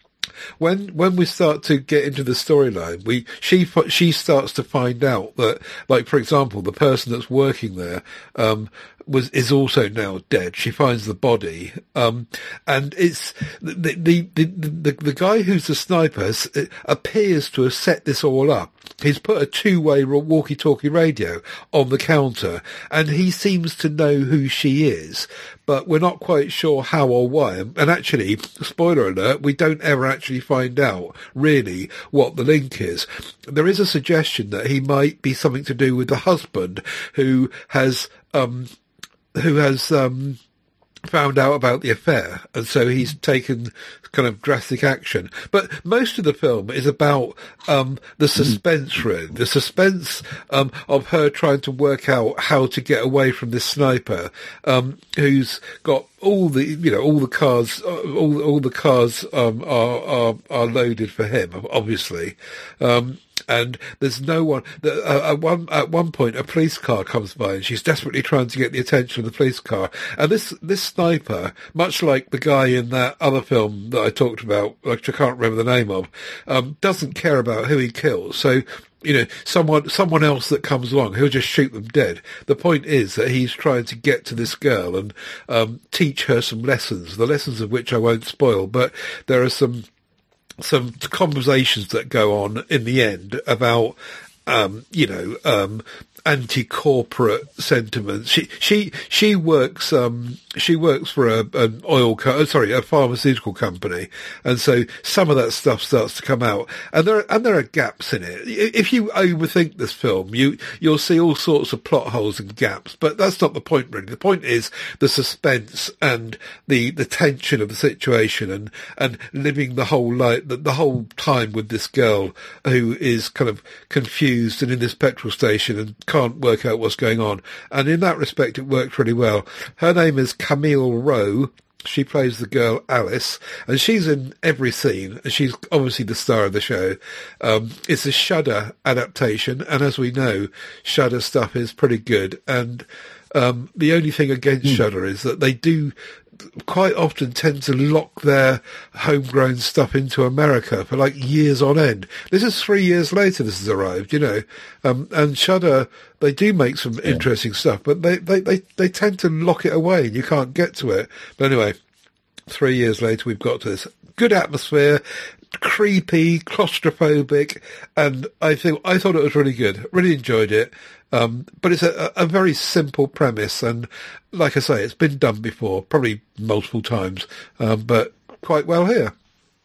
When when we start to get into the storyline, we she she starts to find out that, like, for example, the person that's working there um, was is also now dead. She finds the body, um, and it's the the, the the the guy who's the sniper has, appears to have set this all up. He's put a two-way walkie-talkie radio on the counter, and he seems to know who she is, but we're not quite sure how or why. And actually, spoiler alert, we don't ever actually find out really what the link is. There is a suggestion that he might be something to do with the husband who has um, who has um, found out about the affair, and so he's taken kind of drastic action. But most of the film is about um, the suspense, really. The suspense um, of her trying to work out how to get away from this sniper, um, who's got all the, you know, all the cars, all all the cars um, are, are are loaded for him, obviously. Um, And there's no one. Uh, at one at one point, a police car comes by, and she's desperately trying to get the attention of the police car. And this this sniper, much like the guy in that other film that I talked about, which I can't remember the name of, um, doesn't care about who he kills. So, you know, someone someone else that comes along, he'll just shoot them dead. The point is that he's trying to get to this girl and um, teach her some lessons. The lessons of which I won't spoil, but there are some. some conversations that go on in the end about, um, you know, um, anti-corporate sentiments. She, she, she works, um, she works for a, an oil, co- sorry, a pharmaceutical company. And so some of that stuff starts to come out, and there, and there are gaps in it. If you overthink this film, you, you'll see all sorts of plot holes and gaps, but that's not the point, really. The point is the suspense and the, the tension of the situation, and, and living the whole life, the, the whole time with this girl who is kind of confused and in this petrol station and can't work out what's going on. And in that respect, it worked really well. Her name is Camille Rowe. She plays the girl Alice, and she's in every scene, and she's obviously the star of the show. Um, it's a Shudder adaptation, and as we know, Shudder stuff is pretty good. And um, the only thing against mm. Shudder is that they do quite often tend to lock their homegrown stuff into America for like years on end. This is three years later this has arrived, you know. Um, and Shudder, they do make some yeah. interesting stuff, but they, they, they, they tend to lock it away and you can't get to it. But anyway, three years later we've got to this. Good atmosphere, creepy, claustrophobic, and I think I thought it was really good. Really enjoyed it. Um, but it's a, a very simple premise, and like I say, it's been done before, probably multiple times, um, but quite well here.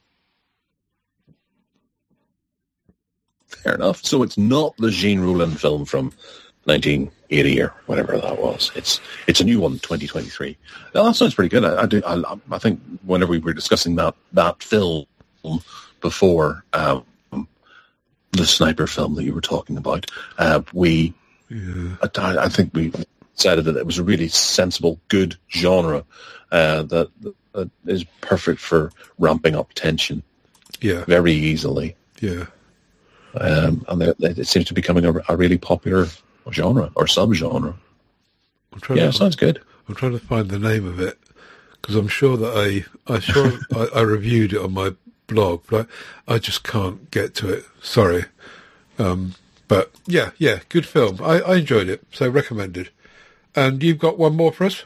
Fair enough. So it's not the Jean Rollin film from nineteen eighty or whatever that was. It's it's a new one, twenty twenty-three. Now, that sounds pretty good. I, I do. I, I think whenever we were discussing that that film before, um, the sniper film that you were talking about, uh, we. Yeah. I, I think we decided that it was a really sensible, good genre uh, that, that is perfect for ramping up tension. Yeah, very easily. Yeah, um, and it, it seems to be becoming a, a really popular genre or subgenre. Yeah, to, sounds good. I'm trying to find the name of it because I'm sure that I I sure I, I reviewed it on my blog, but I, I just can't get to it. Sorry. Um, But, yeah, yeah, good film. I, I enjoyed it, so recommended. And you've got one more for us?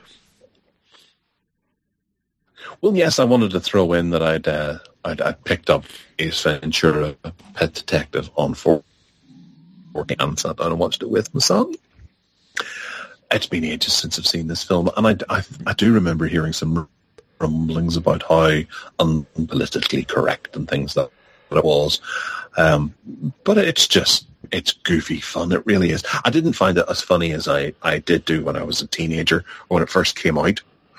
Well, yes, I wanted to throw in that I'd, uh, I'd, I'd picked up Ace Ventura, Pet Detective, on four and sat down and watched it with my son. It's been ages since I've seen this film, and I, I, I do remember hearing some rumblings about how unpolitically correct and things that it was. Um, but it's just... It's goofy fun. It really is. I didn't find it as funny as I, I did do when I was a teenager or when it first came out.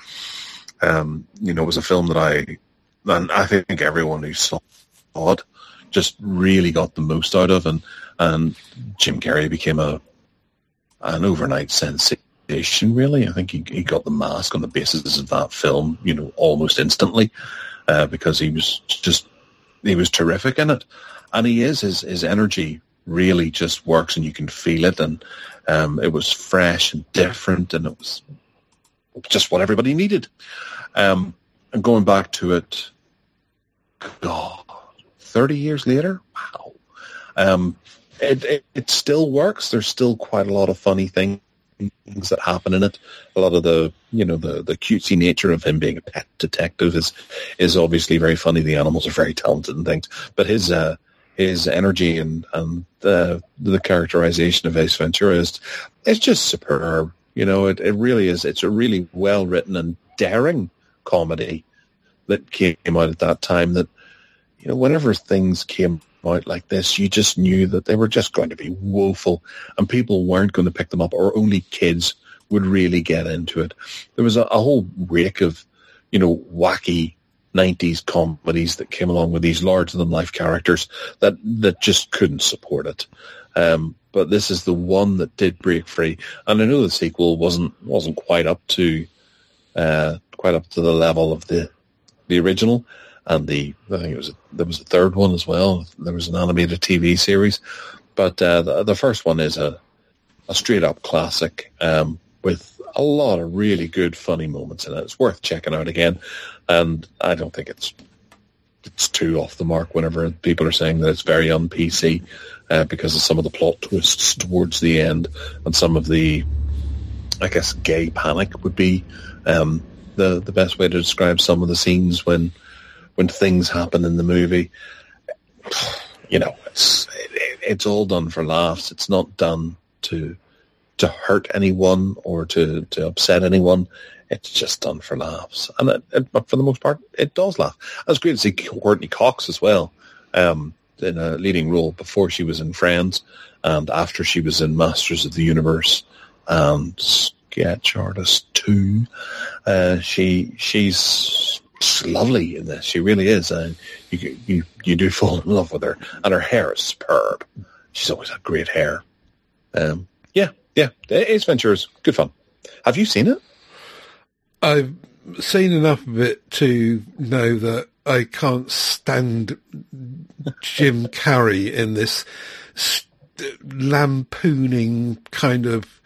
Um, you know, it was a film that I, and I think everyone who saw it just really got the most out of, and and Jim Carrey became a an overnight sensation. Really, I think he he got the Mask on the basis of that film. You know, almost instantly uh, because he was just he was terrific in it, and he is his his energy. Really just works and you can feel it, and um, it was fresh and different, and it was just what everybody needed. Um, and going back to it, God, thirty years later, wow. Um, it, it, it still works. There's still quite a lot of funny things that happen in it. A lot of the, you know, the, the cutesy nature of him being a pet detective is, is obviously very funny. The animals are very talented and things, but his, uh, his energy and, and the, the characterization of Ace Ventura is, is just superb. You know, it, it really is. It's a really well-written and daring comedy that came out at that time that, you know, whenever things came out like this, you just knew that they were just going to be woeful and people weren't going to pick them up, or only kids would really get into it. There was a, a whole rake of, you know, wacky nineties comedies that came along with these larger-than-life characters that, that just couldn't support it. Um, but this is the one that did break free, and I know the sequel wasn't wasn't quite up to uh, quite up to the level of the the original, and the I think it was a, there was a third one as well. There was an animated T V series, but uh, the, the first one is a a straight-up classic um, with a lot of really good, funny moments in it. It's worth checking out again. And I don't think it's it's too off the mark whenever people are saying that it's very un-P C uh, because of some of the plot twists towards the end and some of the, I guess, gay panic would be um, the the best way to describe some of the scenes when when things happen in the movie. You know, it's it, it's all done for laughs. It's not done to to hurt anyone or to, to upset anyone. It's just done for laughs. And it, it, for the most part, it does laugh. And it's great to see Courtney Cox as well um, in a leading role before she was in Friends and after she was in Masters of the Universe and Sketch Artist two. Uh, she She's lovely in this. She really is. And you, you, you do fall in love with her. And her hair is superb. She's always had great hair. Um, yeah, yeah. Ace Ventura is good fun. Have you seen it? I've seen enough of it to know that I can't stand Jim Carrey in this st- lampooning kind of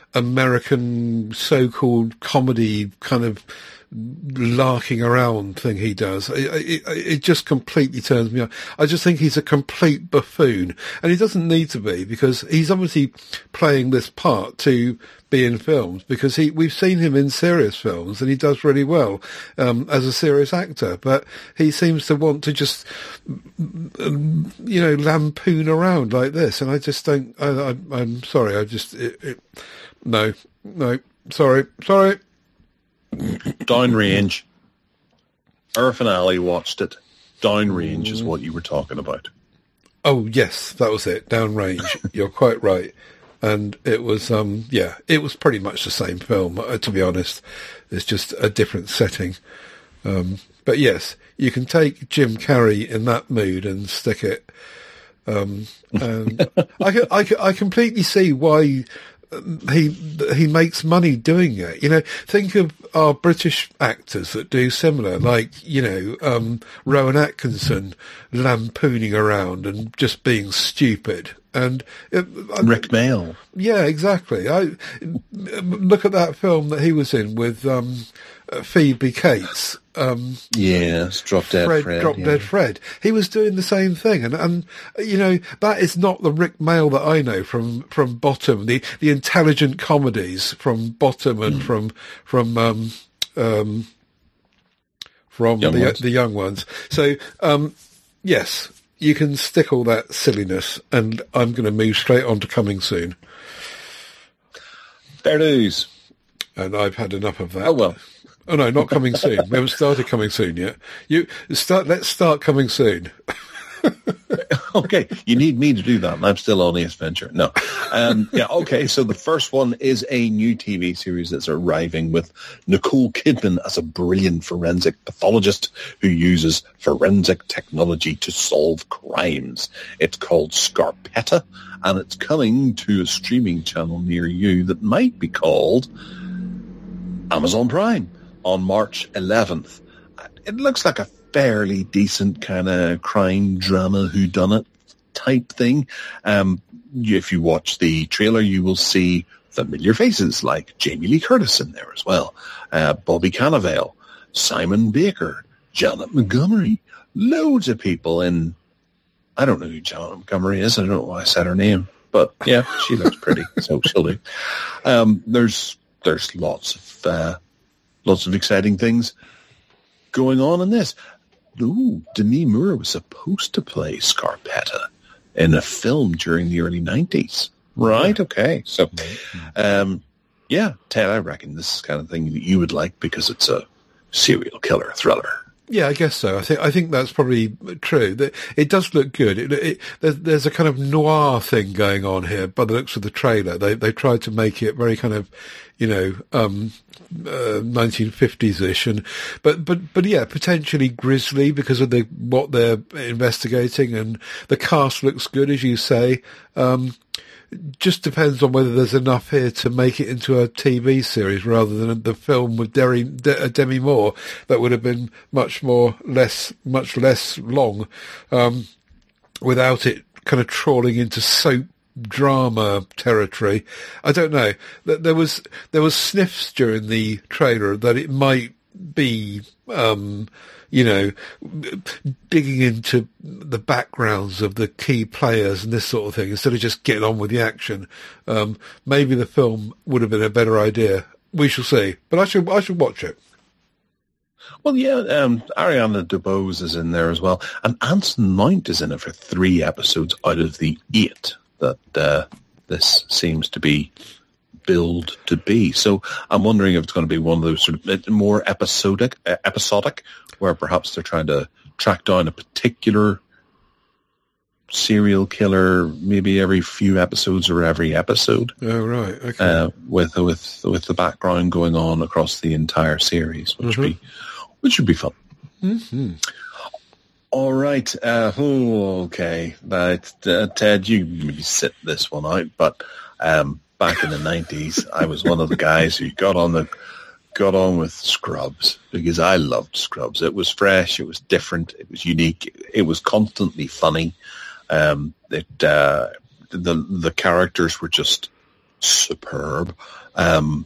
American so-called comedy kind of larking around thing he does. It, it, it just completely turns me off. I just think he's a complete buffoon, and he doesn't need to be, because he's obviously playing this part to be in films, because he we've seen him in serious films and he does really well um, as a serious actor, but he seems to want to just you know lampoon around like this, and I just don't I, I, I'm sorry I just it, it, no no sorry sorry Downrange. Irv and Ali watched it. Downrange is what you were talking about. Oh yes, that was it. Downrange. You're quite right. And it was, um, yeah, it was pretty much the same film, uh, to be honest. It's just a different setting. Um, but yes, you can take Jim Carrey in that mood and stick it. Um, and I, I, I completely see why he he makes money doing it. You know, think of our British actors that do similar, like, you know, um, Rowan Atkinson lampooning around and just being stupid. And it, Rick Mail. Yeah, exactly. I look at that film that he was in with um, Phoebe Cates. Um, yes, Drop Dead Fred. Fred. Drop yeah. Dead Fred. He was doing the same thing, and and you know that is not the Rick Mail that I know from from Bottom. The the intelligent comedies from Bottom and mm. from from um, um, from young the ones. the young ones. So um, yes. You can stick all that silliness, and I'm going to move straight on to Coming Soon. Fair dues. And I've had enough of that. Oh, well. Oh, no, not Coming Soon. We haven't started Coming Soon yet. You start. Let's start Coming Soon. Okay, you need me to do that, and I'm still on Ace Venture. No. Um, yeah, okay, so the first one is a new T V series that's arriving with Nicole Kidman as a brilliant forensic pathologist who uses forensic technology to solve crimes. It's called Scarpetta, and it's coming to a streaming channel near you that might be called Amazon Prime on March eleventh. It looks like a fairly decent kind of crime drama whodunit type thing. Um, if you watch the trailer, you will see familiar faces like Jamie Lee Curtis in there as well, uh, Bobby Cannavale, Simon Baker, Janet Montgomery, loads of people in. I don't know who Janet Montgomery is. I don't know why I said her name, but yeah, she looks pretty, so she'll do. Um, there's there's lots of uh, lots of exciting things going on in this. Ooh, Demi Moore was supposed to play Scarpetta in a film during the early nineties. Right, okay. So, um, yeah, Ted, I reckon this is the kind of thing that you would like because it's a serial killer thriller. Yeah, I guess so. I think I think that's probably true. It does look good. It, it, there's, there's a kind of noir thing going on here by the looks of the trailer. They they tried to make it very kind of, you know, um, uh, nineteen fifties-ish, and but but but yeah, potentially grisly because of the what they're investigating, and the cast looks good, as you say. Um, just depends on whether there's enough here to make it into a T V series rather than the film with Demi, De, Demi Moore that would have been much more less, much less long, um, without it kind of trawling into soap drama territory. I don't know. There was there was sniffs during the trailer that it might be, um, you know, digging into the backgrounds of the key players and this sort of thing, instead of just getting on with the action. Um, maybe the film would have been a better idea. We shall see. But I should, I should watch it. Well, yeah, um, Ariana DeBose is in there as well. And Anson Mount is in it for three episodes out of the eight that uh, this seems to be billed to be. So I'm wondering if it's going to be one of those sort of more episodic, uh, episodic, where perhaps they're trying to track down a particular serial killer, maybe every few episodes or every episode. Oh, right. Okay. Uh, with with with the background going on across the entire series, which mm-hmm. would be which would be fun. Mm-hmm. All right. Uh, oh, okay. Uh, Ted, you maybe sit this one out, but um, back in the nineties, I was one of the guys who got on the got on with Scrubs because I loved Scrubs. It was fresh, it was different, it was unique, it was constantly funny. Um, it uh, the the characters were just superb. Um,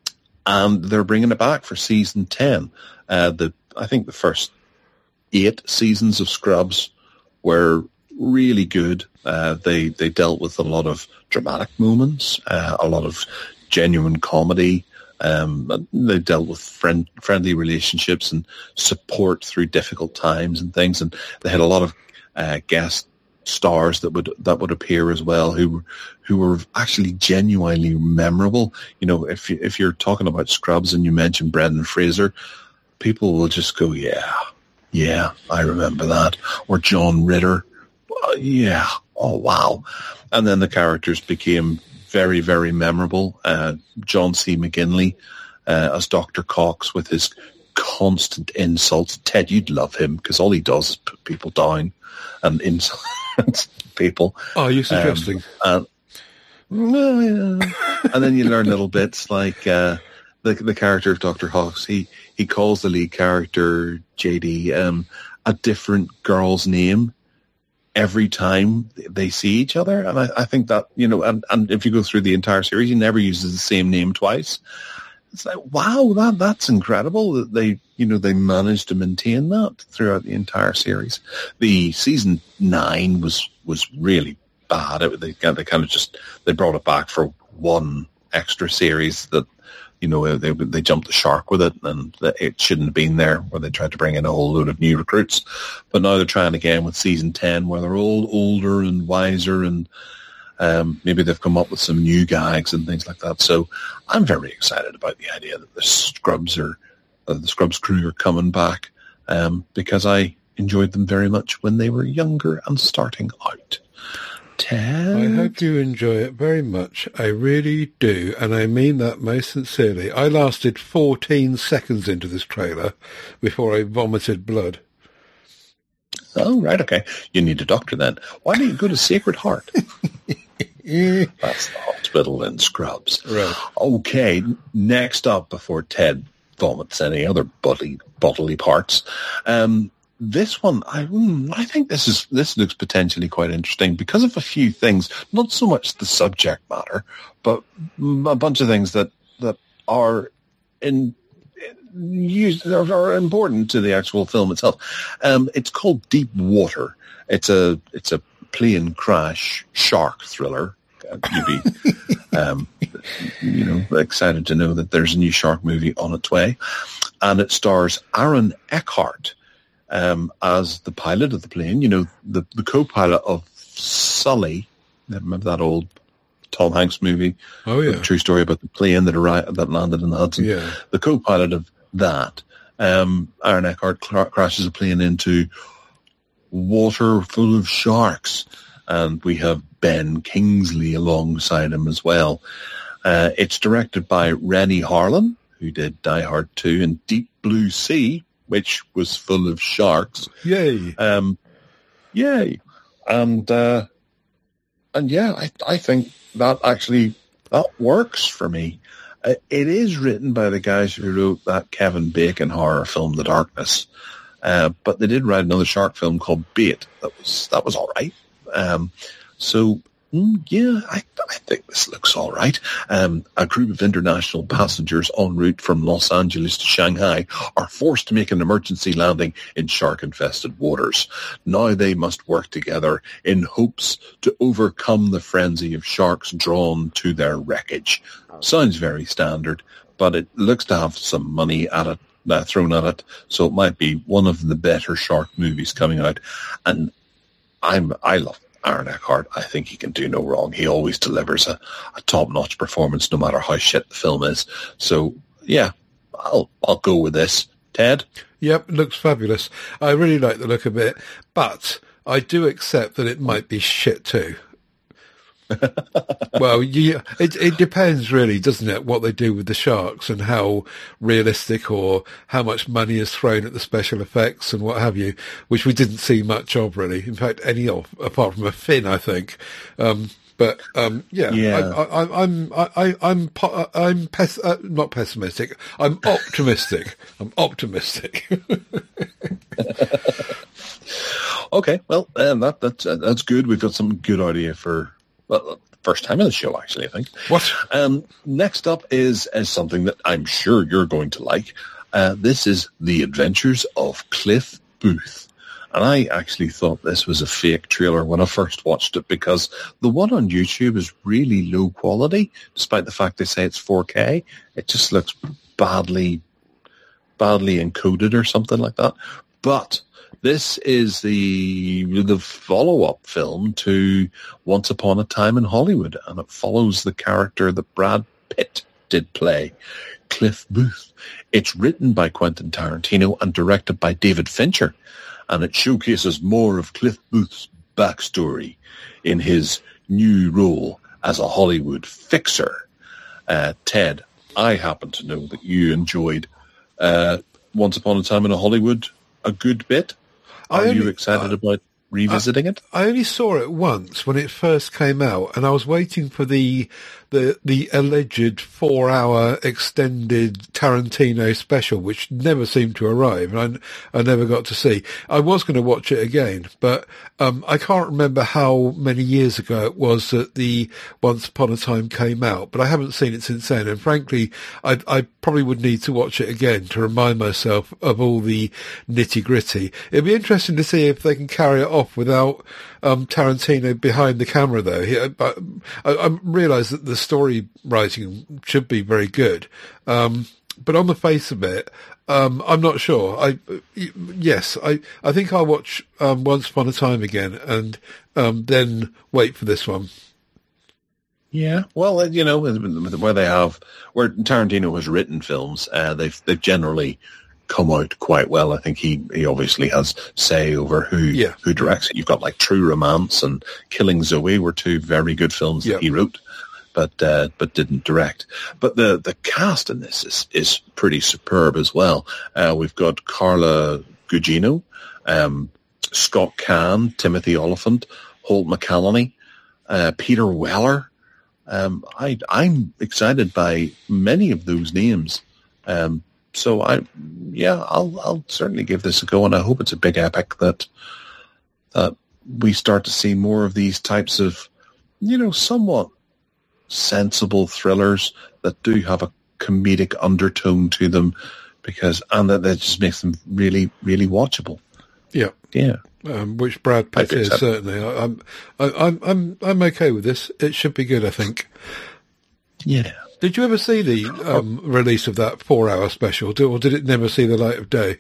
and they're bringing it back for season ten. Uh, the I think the first eight seasons of Scrubs were really good. Uh, they they dealt with a lot of dramatic moments, uh, a lot of genuine comedy. Um, they dealt with friend, friendly relationships and support through difficult times and things. And they had a lot of uh, guest stars that would that would appear as well, who who were actually genuinely memorable. You know, if you, if you're talking about Scrubs and you mention Brendan Fraser, people will just go, yeah, yeah, I remember that. Or John Ritter, oh, yeah, oh wow. And then the characters became very, very memorable. Uh, John C. McGinley uh, as Doctor Cox with his constant insults. Ted, you'd love him because all he does is put people down and insult people. Oh, are you suggesting? Um, and, well, yeah. And then you learn little bits like uh, the the character of Doctor Cox. He he calls the lead character J D um, a different girl's name every time they see each other. And I, I think that, you know, and, and if you go through the entire series, he never uses the same name twice. It's like, wow, that that's incredible that they, you know, they managed to maintain that throughout the entire series. The season nine was, was really bad. It, they, they kind of just, they brought it back for one extra series that, you know, they they jumped the shark with it, and it shouldn't have been there, where they tried to bring in a whole load of new recruits. But now they're trying again with season ten, where they're all older and wiser, and um, maybe they've come up with some new gags and things like that. So I'm very excited about the idea that the Scrubs are, uh, the Scrubs crew are coming back, um, because I enjoyed them very much when they were younger and starting out. Ted? I hope you enjoy it very much. I really do, and I mean that most sincerely. I lasted fourteen seconds into this trailer before I vomited blood. Oh, right, okay. You need a doctor then. Why don't you go to Sacred Heart? That's the hospital in Scrubs. Right. Okay, next up, before Ted vomits any other bodily, bodily parts, um, this one, I I think this is this looks potentially quite interesting because of a few things. Not so much the subject matter, but a bunch of things that that are in, use are important to the actual film itself. Um, it's called Deep Water. It's a it's a plane crash shark thriller. You'd be, um, you know, excited to know that there's a new shark movie on its way, and it stars Aaron Eckhart Um, as the pilot of the plane, you know, the, the co-pilot of Sully. Remember that old Tom Hanks movie? Oh, yeah. The true story about the plane that arrived, that landed in the Hudson. Yeah. The co-pilot of that, um, Aaron Eckhart cl- crashes a plane into water full of sharks. And we have Ben Kingsley alongside him as well. Uh, it's directed by Rennie Harlan, who did Die Hard two and Deep Blue Sea, which was full of sharks. Yay. Um, yay. And, uh, and yeah, I, I think that actually, that works for me. Uh, it is written by the guys who wrote that Kevin Bacon horror film, The Darkness. Uh, but they did write another shark film called Bait. That was, that was all right. Um, so, Mm, yeah, I, I think this looks all right. Um, a group of international passengers en route from Los Angeles to Shanghai are forced to make an emergency landing in shark-infested waters. Now they must work together in hopes to overcome the frenzy of sharks drawn to their wreckage. Sounds very standard, but it looks to have some money at it, uh, thrown at it, so it might be one of the better shark movies coming out. And I'm I love it. Aaron Eckhart, I think he can do no wrong. He always delivers a, a top-notch performance, no matter how shit the film is. So, yeah, I'll I'll go with this. Ted? Yep, looks fabulous. I really like the look of it, but I do accept that it might be shit too. Well, yeah, it it depends really, doesn't it, what they do with the sharks and how realistic or how much money is thrown at the special effects and what have you, which we didn't see much of really. In fact, any of, apart from a fin, I think. Um, but um, yeah, yeah. I, I, I'm I, I, I'm po- I'm pes- uh, not pessimistic. I'm optimistic. I'm optimistic. Okay, well, um, that that's uh, that's good. We've got some good idea for. Well, First time on the show, actually, I think. What? Um, next up is, is something that I'm sure you're going to like. Uh, this is The Adventures of Cliff Booth. And I actually thought this was a fake trailer when I first watched it, because the one on YouTube is really low quality, despite the fact they say it's four K. It just looks badly, badly encoded or something like that. But this is the the follow-up film to Once Upon a Time in Hollywood, and it follows the character that Brad Pitt did play, Cliff Booth. It's written by Quentin Tarantino and directed by David Fincher, and it showcases more of Cliff Booth's backstory in his new role as a Hollywood fixer. Uh, Ted, I happen to know that you enjoyed uh, Once Upon a Time in Hollywood a good bit. Are only, you excited uh, about revisiting I, it? I only saw it once when it first came out, and I was waiting for the the the alleged four-hour extended Tarantino special, which never seemed to arrive, and I, I never got to see. I was going to watch it again, but um, I can't remember how many years ago it was that the Once Upon a Time came out, but I haven't seen it since then, and frankly, I, I probably would need to watch it again to remind myself of all the nitty-gritty. It'd be interesting to see if they can carry it off without um, Tarantino behind the camera, though. He, I, I, I realise that the story writing should be very good, um, but on the face of it, um, I'm not sure. I yes, I, I think I'll watch um, Once Upon a Time again, and um, then wait for this one. Yeah, well, you know, where they have where Tarantino has written films, uh, they've they've generally come out quite well. I think he, he obviously has say over who yeah. who directs it. You've got like True Romance and Killing Zoe were two very good films yeah. that he wrote, but uh, but didn't direct. But the, the cast in this is, is pretty superb as well. Uh, we've got Carla Gugino, um, Scott Caan, Timothy Olyphant, Holt McCallany, uh, Peter Weller. Um, I, I'm excited by many of those names. Um, So I, yeah, I'll I'll certainly give this a go, and I hope it's a big epic that that we start to see more of these types of, you know, somewhat sensible thrillers that do have a comedic undertone to them, because and that that just makes them really really watchable. Yeah, yeah. Um, which Brad Pitt is so. certainly. I, I'm I, I'm I'm I'm okay with this. It should be good, I think. Yeah. Did you ever see the um, release of that four-hour special, or did it never see the light of day?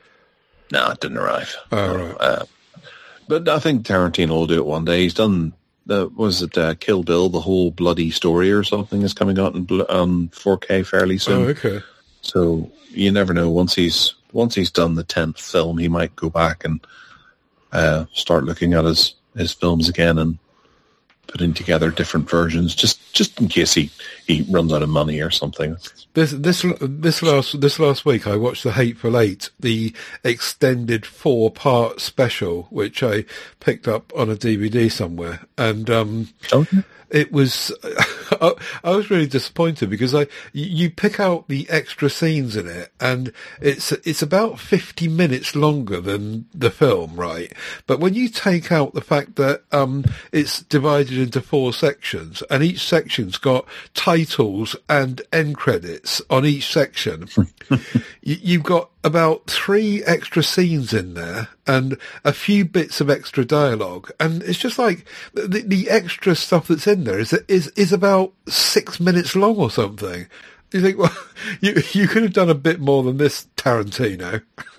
No, it didn't arrive. Oh, no. right. Uh, but I think Tarantino will do it one day. He's done, the, was it uh, Kill Bill, the whole bloody story or something is coming out in um, four K fairly soon. Oh, okay. So you never know. Once he's once he's done the tenth film, he might go back and uh, start looking at his, his films again and putting together different versions, just just in case he, he runs out of money or something. This this this last this last week, I watched The Hateful Eight, the extended four part special, which I picked up on a D V D somewhere, and um, okay. it was. I, I was really disappointed because I you pick out the extra scenes in it, and it's it's about fifty minutes longer than the film, right? But when you take out the fact that um, it's divided into four sections, and each section's got titles and end credits on each section, you, you've got about three extra scenes in there and a few bits of extra dialogue, and it's just like the, the extra stuff that's in there is is is about six minutes long or something. You think, well, you you could have done a bit more than this, Tarantino.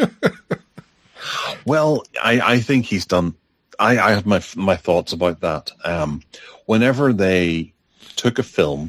Well, I, I think he's done. I, I have my my thoughts about that. Um, whenever they took a film,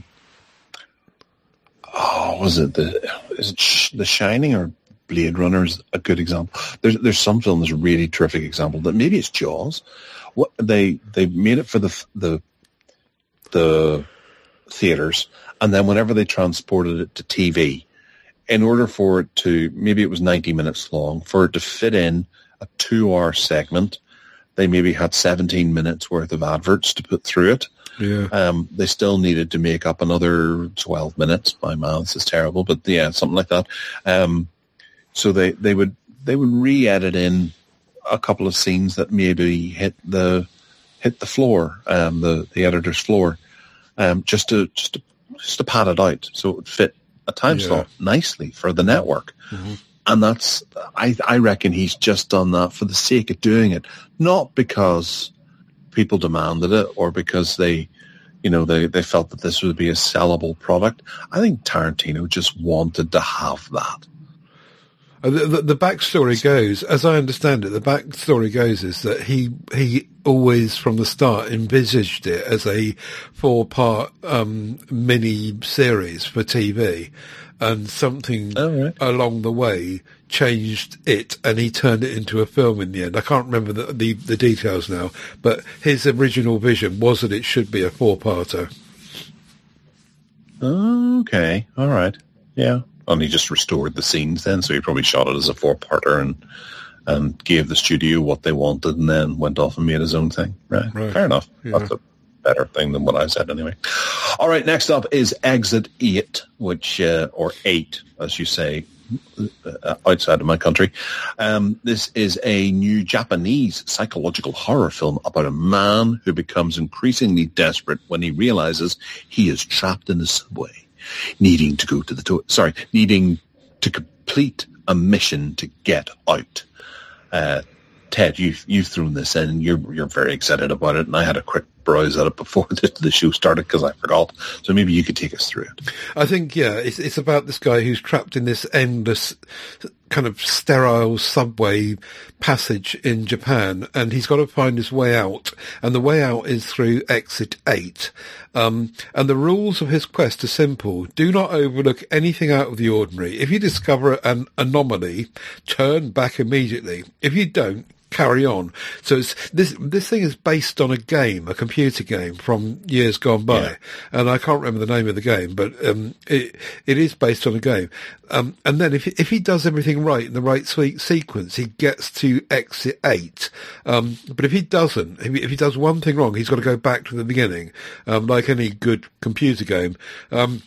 oh, was it the is it Sh- The Shining or Blade Runner is a good example. There's there's some film that's a really terrific example. That maybe it's Jaws. What they they made it for the the the theaters, and then whenever they transported it to T V, in order for it to, maybe it was ninety minutes long, for it to fit in a two-hour segment, they maybe had seventeen minutes worth of adverts to put through it. Yeah. Um, they still needed to make up another twelve minutes. My maths is terrible, but yeah, something like that. Um, so they, they would they would re-edit in a couple of scenes that maybe hit the hit the floor, um, the the editor's floor. um, just to just to just to pad it out so it would fit a time Yeah. slot nicely for the network. Mm-hmm. And that's, I, I reckon he's just done that for the sake of doing it, not because people demanded it or because they, you know, they, they felt that this would be a sellable product. I think Tarantino just wanted to have that. Uh, The, the, the backstory goes, as I understand it, the backstory goes is that he he always from the start envisaged it as a four-part um, mini series for T V, and something Oh, right. along the way changed it, and he turned it into a film in the end. I can't remember the, the, the details now, but his original vision was that it should be a four-parter. Okay, all right, yeah. And he just restored the scenes then, so he probably shot it as a four-parter and and gave the studio what they wanted, and then went off and made his own thing. Right, Right. fair enough. Yeah. That's a better thing than what I said, anyway. All right, next up is Exit Eight, which uh, or Eight, as you say, uh, outside of my country. Um, this is a new Japanese psychological horror film about a man who becomes increasingly desperate when he realizes he is trapped in a subway, needing to go to the to- sorry, needing to complete a mission to get out. Uh, Ted, you've you've thrown this in, and you're you're very excited about it, and I had a quick browse at it before the, the show started because I forgot. So maybe you could take us through it. I think, yeah, it's, it's about this guy who's trapped in this endless kind of sterile subway passage in Japan, and he's got to find his way out, and the way out is through Exit eight. Um, and the rules of his quest are simple. Do not overlook anything out of the ordinary. If you discover an anomaly, turn back immediately. If you don't, carry on. So it's, this this thing is based on a game, a computer game from years gone by, Yeah. and I can't remember the name of the game, but um, it it is based on a game. Um, and then if if he does everything right in the right sweet sequence, he gets to Exit eight. Um, but if he doesn't, if he, if he does one thing wrong, he's got to go back to the beginning, um, like any good computer game. Um,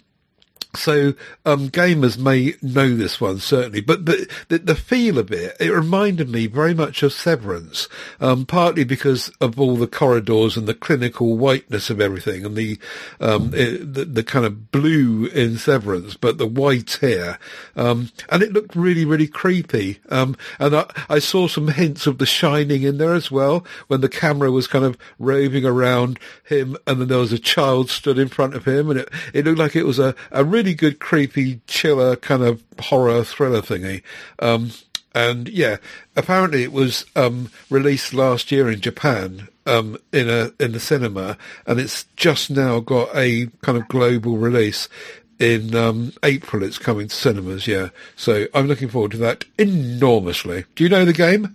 So um, gamers may know this one, certainly, but the, the the feel of it, it reminded me very much of Severance, um, partly because of all the corridors and the clinical whiteness of everything, and the um, it, the, the kind of blue in Severance, but the white here, um, and it looked really, really creepy. Um, and I, I saw some hints of The Shining in there as well, when the camera was kind of roving around him, and then there was a child stood in front of him, and it, it looked like it was a, a really really good, creepy, chiller kind of horror thriller thingy. Um, and yeah, apparently it was um, released last year in Japan um, in a in the cinema, and it's just now got a kind of global release. In um, April, it's coming to cinemas. Yeah, so I'm looking forward to that enormously. Do you know the game?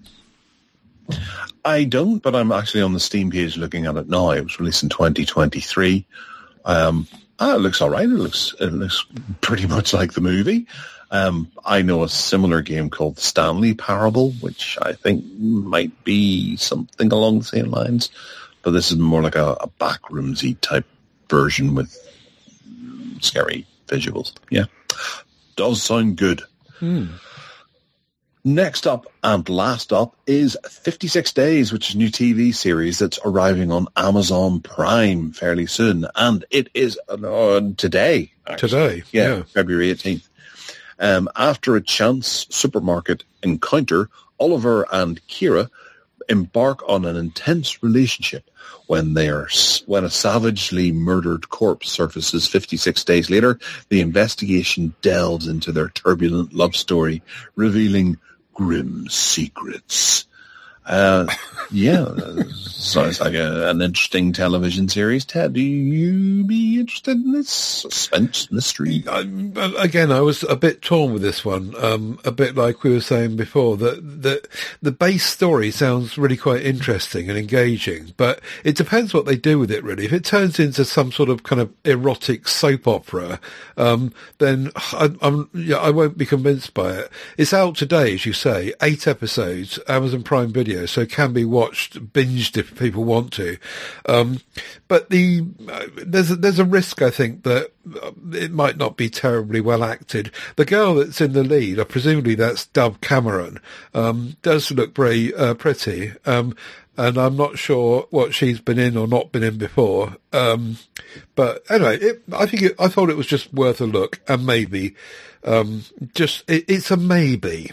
I don't, but I'm actually on the Steam page looking at it now. It was released in twenty twenty-three. Um, Ah, it looks all right. It looks it looks pretty much like the movie. Um, I know a similar game called Stanley Parable, which I think might be something along the same lines, but this is more like a, a backroomsy type version with scary visuals. Yeah, does sound good. Hmm. Next up and last up is fifty-six Days, which is a new T V series that's arriving on Amazon Prime fairly soon. And it is uh, today. Actually. Today, Yeah, yeah. February eighteenth. Um, after a chance supermarket encounter, Oliver and Kira embark on an intense relationship when they are when a savagely murdered corpse surfaces fifty-six days later. The investigation delves into their turbulent love story, revealing grim secrets. Uh, yeah, sounds like a, an interesting television series. Ted, do you be interested in this suspense mystery? I, again, I was a bit torn with this one. Um, a bit like we were saying before, that the the base story sounds really quite interesting and engaging, but it depends what they do with it. Really, if it turns into some sort of kind of erotic soap opera, um, then I, I'm yeah, I won't be convinced by it. It's out today, as you say, eight episodes, Amazon Prime Video. So it can be watched, binged if people want to. Um, but the uh, there's a, there's a risk, I think, that uh, it might not be terribly well acted. The girl that's in the lead, uh, presumably that's Dove Cameron, um, does look very uh, pretty. Um, and I'm not sure what she's been in or not been in before. Um, but anyway, it, I think it, I thought it was just worth a look, and maybe um, just it, it's a maybe.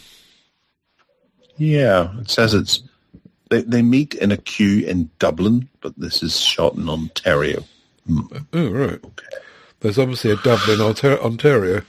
Yeah, it says it's they they meet in a queue in Dublin, but this is shot in Ontario. Hmm. Oh right, Okay. There's obviously a Dublin, Ontar- Ontario.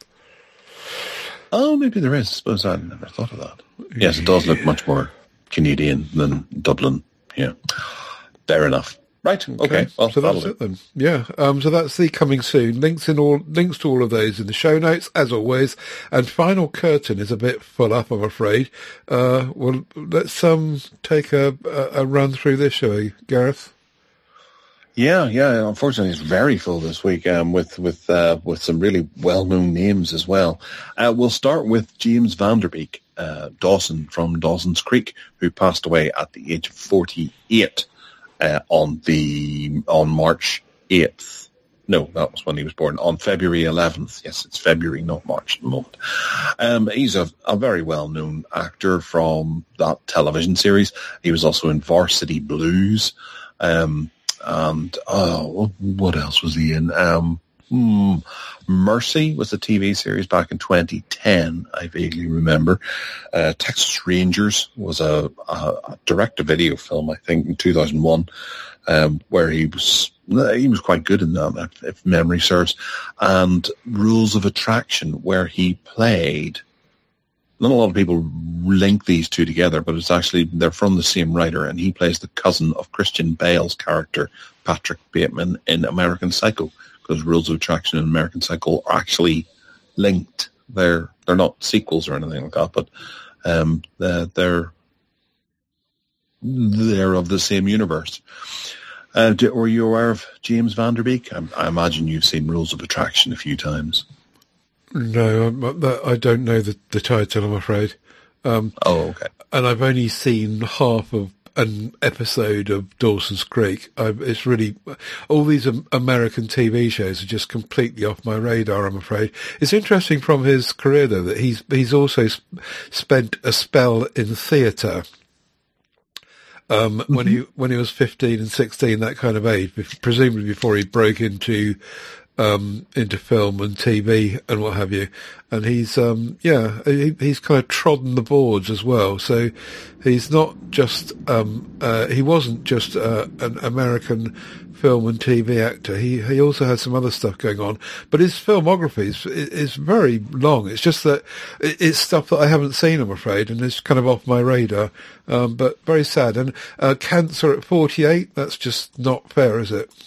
Oh, maybe there is. I suppose I never thought of that. Yes, it does look much more Canadian than Dublin. Yeah, fair enough. Right. Okay. okay. Well, so that's it then. Yeah. Um, so that's the coming soon. Links in all links to all of those in the show notes, as always. And Final Curtain is a bit full up, I'm afraid. Uh, well, let's um take a, a, a run through this, shall we, Gareth? Yeah, yeah. Unfortunately, it's very full this week, um, with with uh, with some really well-known names as well. Uh, we'll start with James Van Der Beek, uh, Dawson from Dawson's Creek, who passed away at the age of forty-eight uh, on the on March eighth. No, that was when he was born, on February eleventh. Yes, it's February, not March at the moment. Um, he's a, a very well-known actor from that television series. He was also in Varsity Blues. Um, And, oh, what else was he in? Um, hmm, Mercy was a T V series back in twenty ten, I vaguely remember. Uh, Texas Rangers was a, a, a direct-to-video film, I think, in two thousand one, um, where he was he was quite good in that, if, if memory serves. And Rules of Attraction, where he played... Not a lot of people link these two together, but it's actually, they're from the same writer, and he plays the cousin of Christian Bale's character, Patrick Bateman, in American Psycho, because Rules of Attraction and American Psycho are actually linked. They're they're not sequels or anything like that, but um, they're, they're, they're of the same universe. Uh, do, were you aware of James Van Der Beek? I, I imagine you've seen Rules of Attraction a few times. No, I'm, I don't know the, the title, I'm afraid. Um, oh, okay. And I've only seen half of an episode of Dawson's Creek. I, it's really, all these American T V shows are just completely off my radar, I'm afraid. It's interesting from his career, though, that he's he's also sp- spent a spell in theatre. Um, mm-hmm. when he when he was fifteen and sixteen, that kind of age, presumably before he broke into um, into film and T V and what have you. And he's, um, yeah, he, he's kind of trodden the boards as well. So he's not just, um, uh, he wasn't just uh, an American film and T V actor. He he also had some other stuff going on. But his filmography is, is very long. It's just that it's stuff that I haven't seen, I'm afraid, and it's kind of off my radar. Um, but very sad. And uh, cancer at forty-eight, that's just not fair, is it?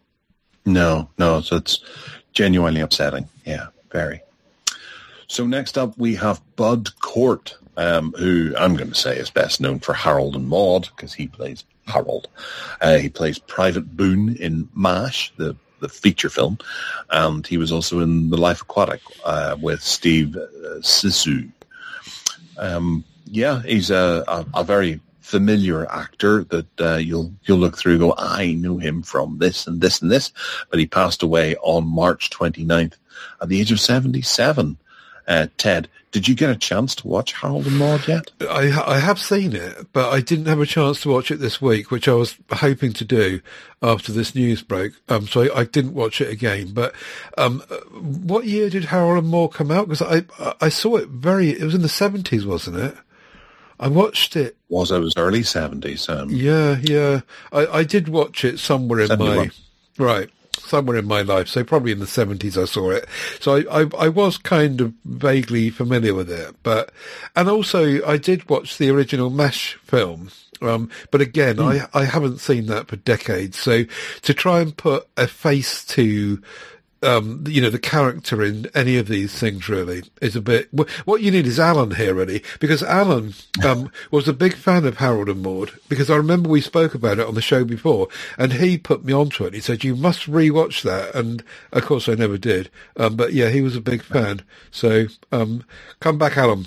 No, no, so it's genuinely upsetting. Yeah, very. So next up we have Bud Cort, um, who I'm going to say is best known for Harold and Maude, because he plays Harold. Uh, he plays Private Boone in MASH, the, the feature film, and he was also in The Life Aquatic uh, with Steve uh, Zissou. Um, yeah, he's a, a, a very familiar actor that uh, you'll you'll look through and go, I knew him from this and this and this, but he passed away on March twenty-ninth at the age of seventy-seven. Uh, Ted, did you get a chance to watch Harold and Maude yet? I, I have seen it, but I didn't have a chance to watch it this week, which I was hoping to do after this news broke. Um, so I, I didn't watch it again. But um, what year did Harold and Maude come out? Because I I saw it very, it was in the seventies, wasn't it? I watched it. Was it was early seventies? Um, yeah, yeah. I, I did watch it somewhere in seventy-one. my right, somewhere in my life. So probably in the seventies I saw it. So I, I, I was kind of vaguely familiar with it, but and also I did watch the original MASH film. Um, but again, mm. I I haven't seen that for decades. So to try and put a face to Um, you know, the character in any of these things really is a bit, what you need is Alan here really, because Alan, um, was a big fan of Harold and Maude, because I remember we spoke about it on the show before, and he put me onto it. He said, you must rewatch that. And of course I never did. Um, but yeah, he was a big fan. So, um, come back, Alan.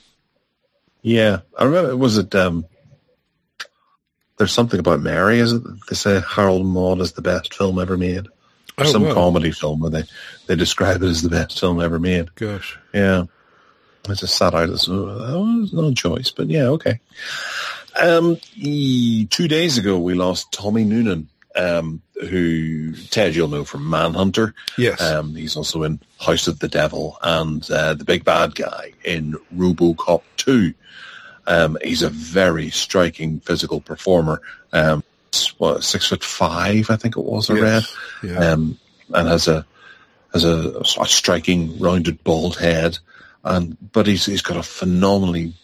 Yeah. I remember, was it, um, there's something about Mary, is it? They say Harold and Maude is the best film ever made. Or oh, some wow. comedy film where they, they describe it as the best film ever made. Gosh. Yeah. I just sat out as, oh, there's no choice, but yeah, okay. Um, e- two days ago, we lost Tommy Noonan, um, who Ted you'll know from Manhunter. Yes. Um, he's also in House of the Devil and uh, the big bad guy in RoboCop two. Um, he's a very striking physical performer. Um, what, six foot five, I think it was, I read. Yes. Yeah. Um, and has a has a, a striking, rounded, bald head. And but he's he's got a phenomenally,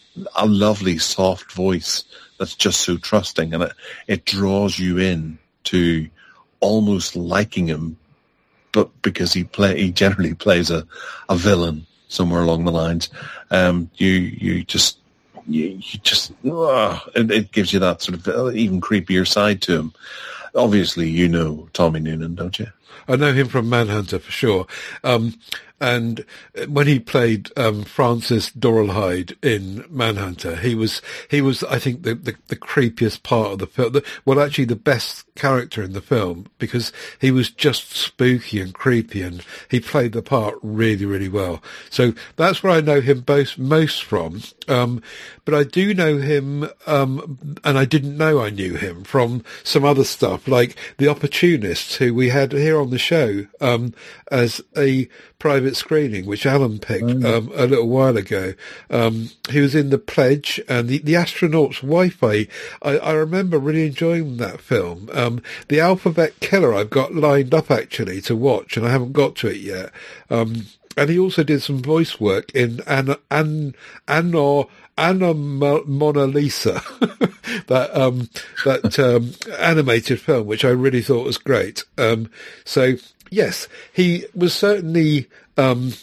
a lovely, soft voice that's just so trusting, and it it draws you in to almost liking him, but because he play he generally plays a, a villain somewhere along the lines, um, you you just you, you just uh, it, it gives you that sort of even creepier side to him. Obviously, you know Tommy Noonan, don't you? I know him from Manhunter for sure. Um, and when he played um, Francis Doralhyde in Manhunter, he was he was I think the, the, the creepiest part of the film. The, well, actually, the best character in the film, because he was just spooky and creepy, and he played the part really, really well. So that's where I know him both most from. Um, but I do know him, um, and I didn't know I knew him from some other stuff, like The Opportunists, who we had here on the show um, as a private screening, which Alan picked um, a little while ago. Um, he was in The Pledge and The, the Astronaut's Wi-Fi. I, I remember really enjoying that film. Um, the Alphabet Killer I've got lined up actually to watch, and I haven't got to it yet. Um, and he also did some voice work in Anna, Anna, Anna, Anna Mona Lisa, that um, that um, animated film, which I really thought was great. Um, so yes, he was certainly um,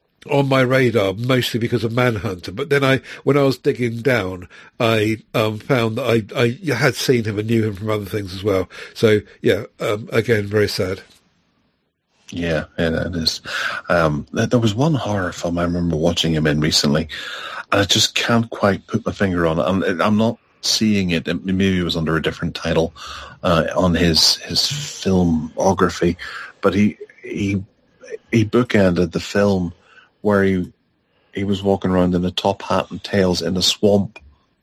on my radar, mostly because of Manhunter. But then I, when I was digging down, I um, found that I, I had seen him and knew him from other things as well. So yeah, um, again, very sad. Yeah, yeah, it is. Um, there was one horror film I remember watching him in recently, and I just can't quite put my finger on it. I'm, I'm not seeing it. Maybe it was under a different title uh, on his his filmography, but he he he bookended the film where he he was walking around in a top hat and tails in a swamp,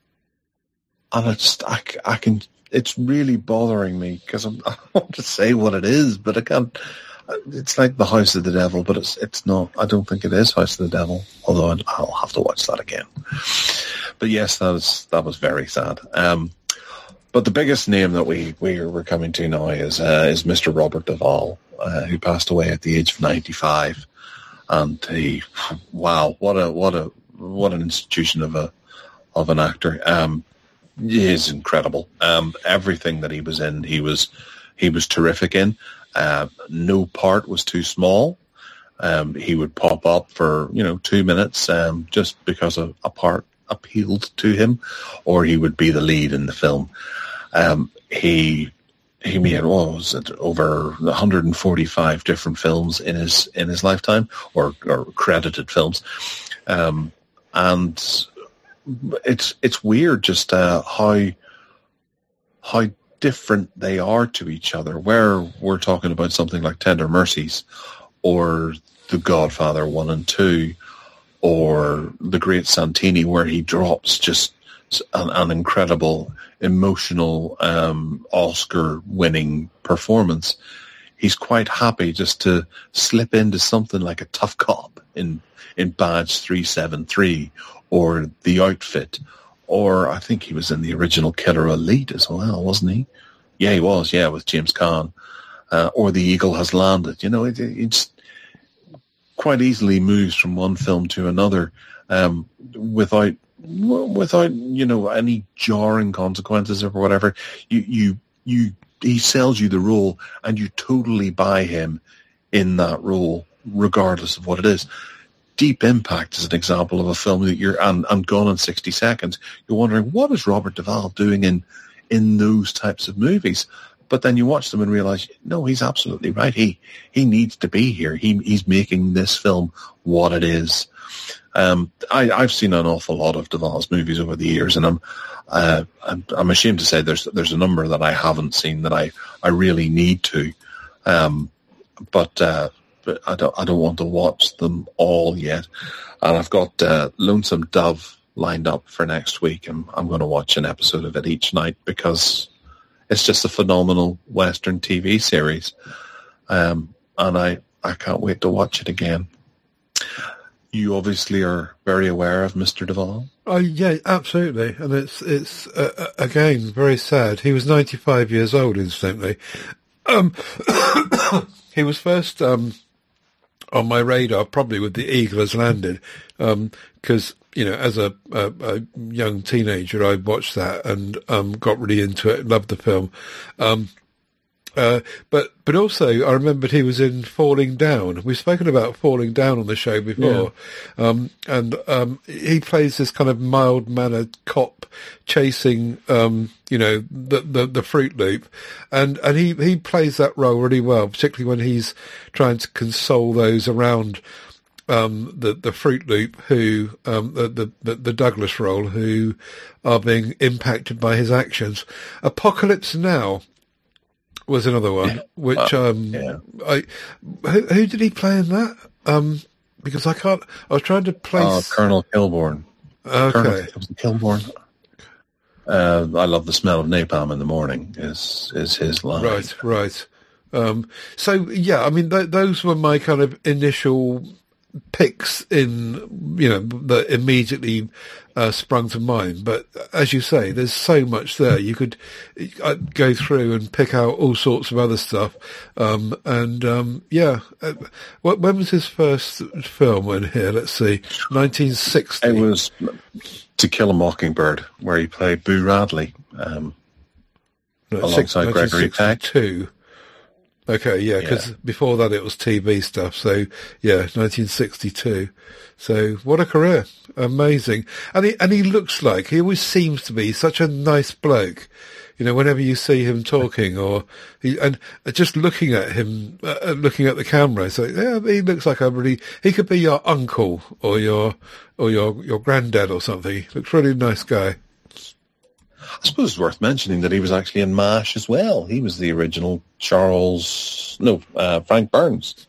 and I just I, I can. It's really bothering me because I don't want to say what it is, but I can't. It's like The House of the Devil, but it's it's not. I don't think it is House of the Devil, although I'd, I'll have to watch that again. But yes, that was that was very sad. Um, but the biggest name that we we we're coming to now is uh, is Mister Robert Duvall, uh, who passed away at the age of ninety-five, and he, wow, what a what a what an institution of a of an actor. Um, he is incredible. Um, everything that he was in, he was he was terrific in. Uh, no part was too small. Um, he would pop up for, you know, two minutes um, just because a, a part appealed to him, or he would be the lead in the film. Um, he he made, what was it, over one hundred forty-five different films in his in his lifetime, or, or credited films. Um, and it's it's weird just uh, how how different they are to each other, where we're talking about something like Tender Mercies or The Godfather one and two or The Great Santini, where he drops just an, an incredible emotional um, Oscar-winning performance. He's quite happy just to slip into something like a tough cop in, in Badge three seven three or The Outfit. Or I think he was in the original Killer Elite as well, wasn't he? Yeah, he was, yeah, with James Caan. Uh, or The Eagle Has Landed. You know, it, it's quite easily moves from one film to another um, without, without, you know, any jarring consequences or whatever. You, you, you, he sells you the role and you totally buy him in that role, regardless of what it is. Deep Impact is an example of a film that you're, and, and Gone in sixty seconds, you're wondering, what is Robert Duvall doing in, in those types of movies? But then you watch them and realize, no, he's absolutely right. He, he needs to be here. He, he's making this film what it is. Um, I, I've seen an awful lot of Duvall's movies over the years, and I'm, uh, I'm, I'm ashamed to say there's, there's a number that I haven't seen that I, I really need to. Um, but, uh, But I don't. I don't want to watch them all yet, and I've got uh, Lonesome Dove lined up for next week, and I'm going to watch an episode of it each night because it's just a phenomenal Western T V series, um, and I, I can't wait to watch it again. You obviously are very aware of Mister Duvall. Oh yeah, absolutely, and it's it's uh, again very sad. He was ninety-five years old, incidentally. Um, he was first um, on my radar probably with The Eagle Has Landed, because um, you know, as a, a, a young teenager, I watched that and um, got really into it, loved the film. Um, Uh, but but also, I remembered he was in Falling Down. We've spoken about Falling Down on the show before, yeah. um, and um, he plays this kind of mild-mannered cop chasing, um, you know, the, the the Fruit Loop, and and he he plays that role really well, particularly when he's trying to console those around um, the the Fruit Loop, who um, the, the the Douglas role, who are being impacted by his actions. Apocalypse Now was another one, which um, yeah. I who, who did he play in that? Um, because I can't. I was trying to place uh, Colonel Kilborn. Okay, Colonel Kilborn. Uh, I love the smell of napalm in the morning. Is is his line? Right, right. Um, so yeah, I mean, th- those were my kind of initial picks in, you know, that immediately uh, sprung to mind. But as you say, there's so much there. You could uh, go through and pick out all sorts of other stuff. Um, and um, yeah, uh, what, when was his first film in here? Let's see, nineteen sixty. It was To Kill a Mockingbird, where he played Boo Radley um, no, alongside Gregory Peck. Okay, yeah, because yeah. before that it was T V stuff. So yeah, nineteen sixty-two. So what a career, amazing. And he and he looks like, he always seems to be such a nice bloke. You know, whenever you see him talking, or he, and just looking at him, uh, looking at the camera, so yeah, he looks like a really. He could be your uncle or your or your your granddad or something. He looks really nice guy. I suppose it's worth mentioning that he was actually in MASH as well. He was the original Charles, no, uh, Frank Burns.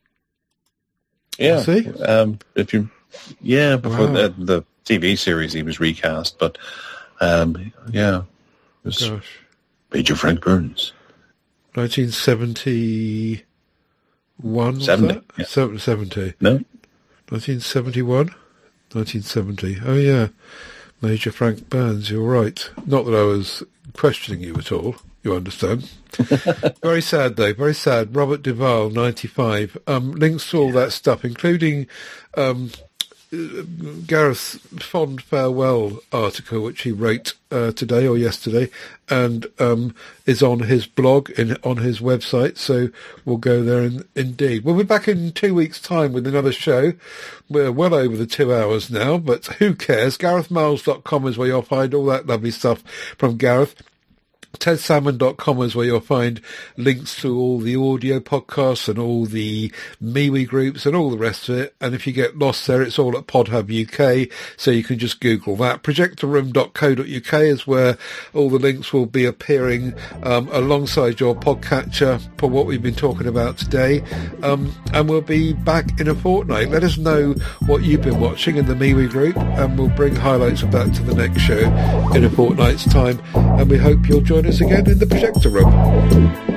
Yeah. See? Um, if you, yeah, before Wow. the, the T V series he was recast, but um, yeah, it was Gosh. Major Frank Burns. nineteen seventy-one, was seventy, that? yeah. Se- seventy. No? nineteen seventy-one? nineteen seventy. Oh, yeah. Major Frank Burns, you're right. Not that I was questioning you at all, you understand. Very sad, though, very sad. Robert Duvall, ninety-five. Um, links to all that stuff, including um, Gareth's fond farewell article, which he wrote uh, today or yesterday, and um, is on his blog, in, on his website, so we'll go there in, indeed. We'll be back in two weeks' time with another show. We're well over the two hours now, but who cares? Gareth Miles dot com is where you'll find all that lovely stuff from Gareth. Ted Salmon dot com is where you'll find links to all the audio podcasts and all the MeWe groups and all the rest of it. And if you get lost there, it's all at PodHub U K, so you can just Google that. projector room dot co dot U K is where all the links will be appearing um, alongside your podcatcher for what we've been talking about today. Um, and we'll be back in a fortnight. Let us know what you've been watching in the MeWe group, and we'll bring highlights of that to the next show in a fortnight's time. And we hope you'll join us again in the projector room.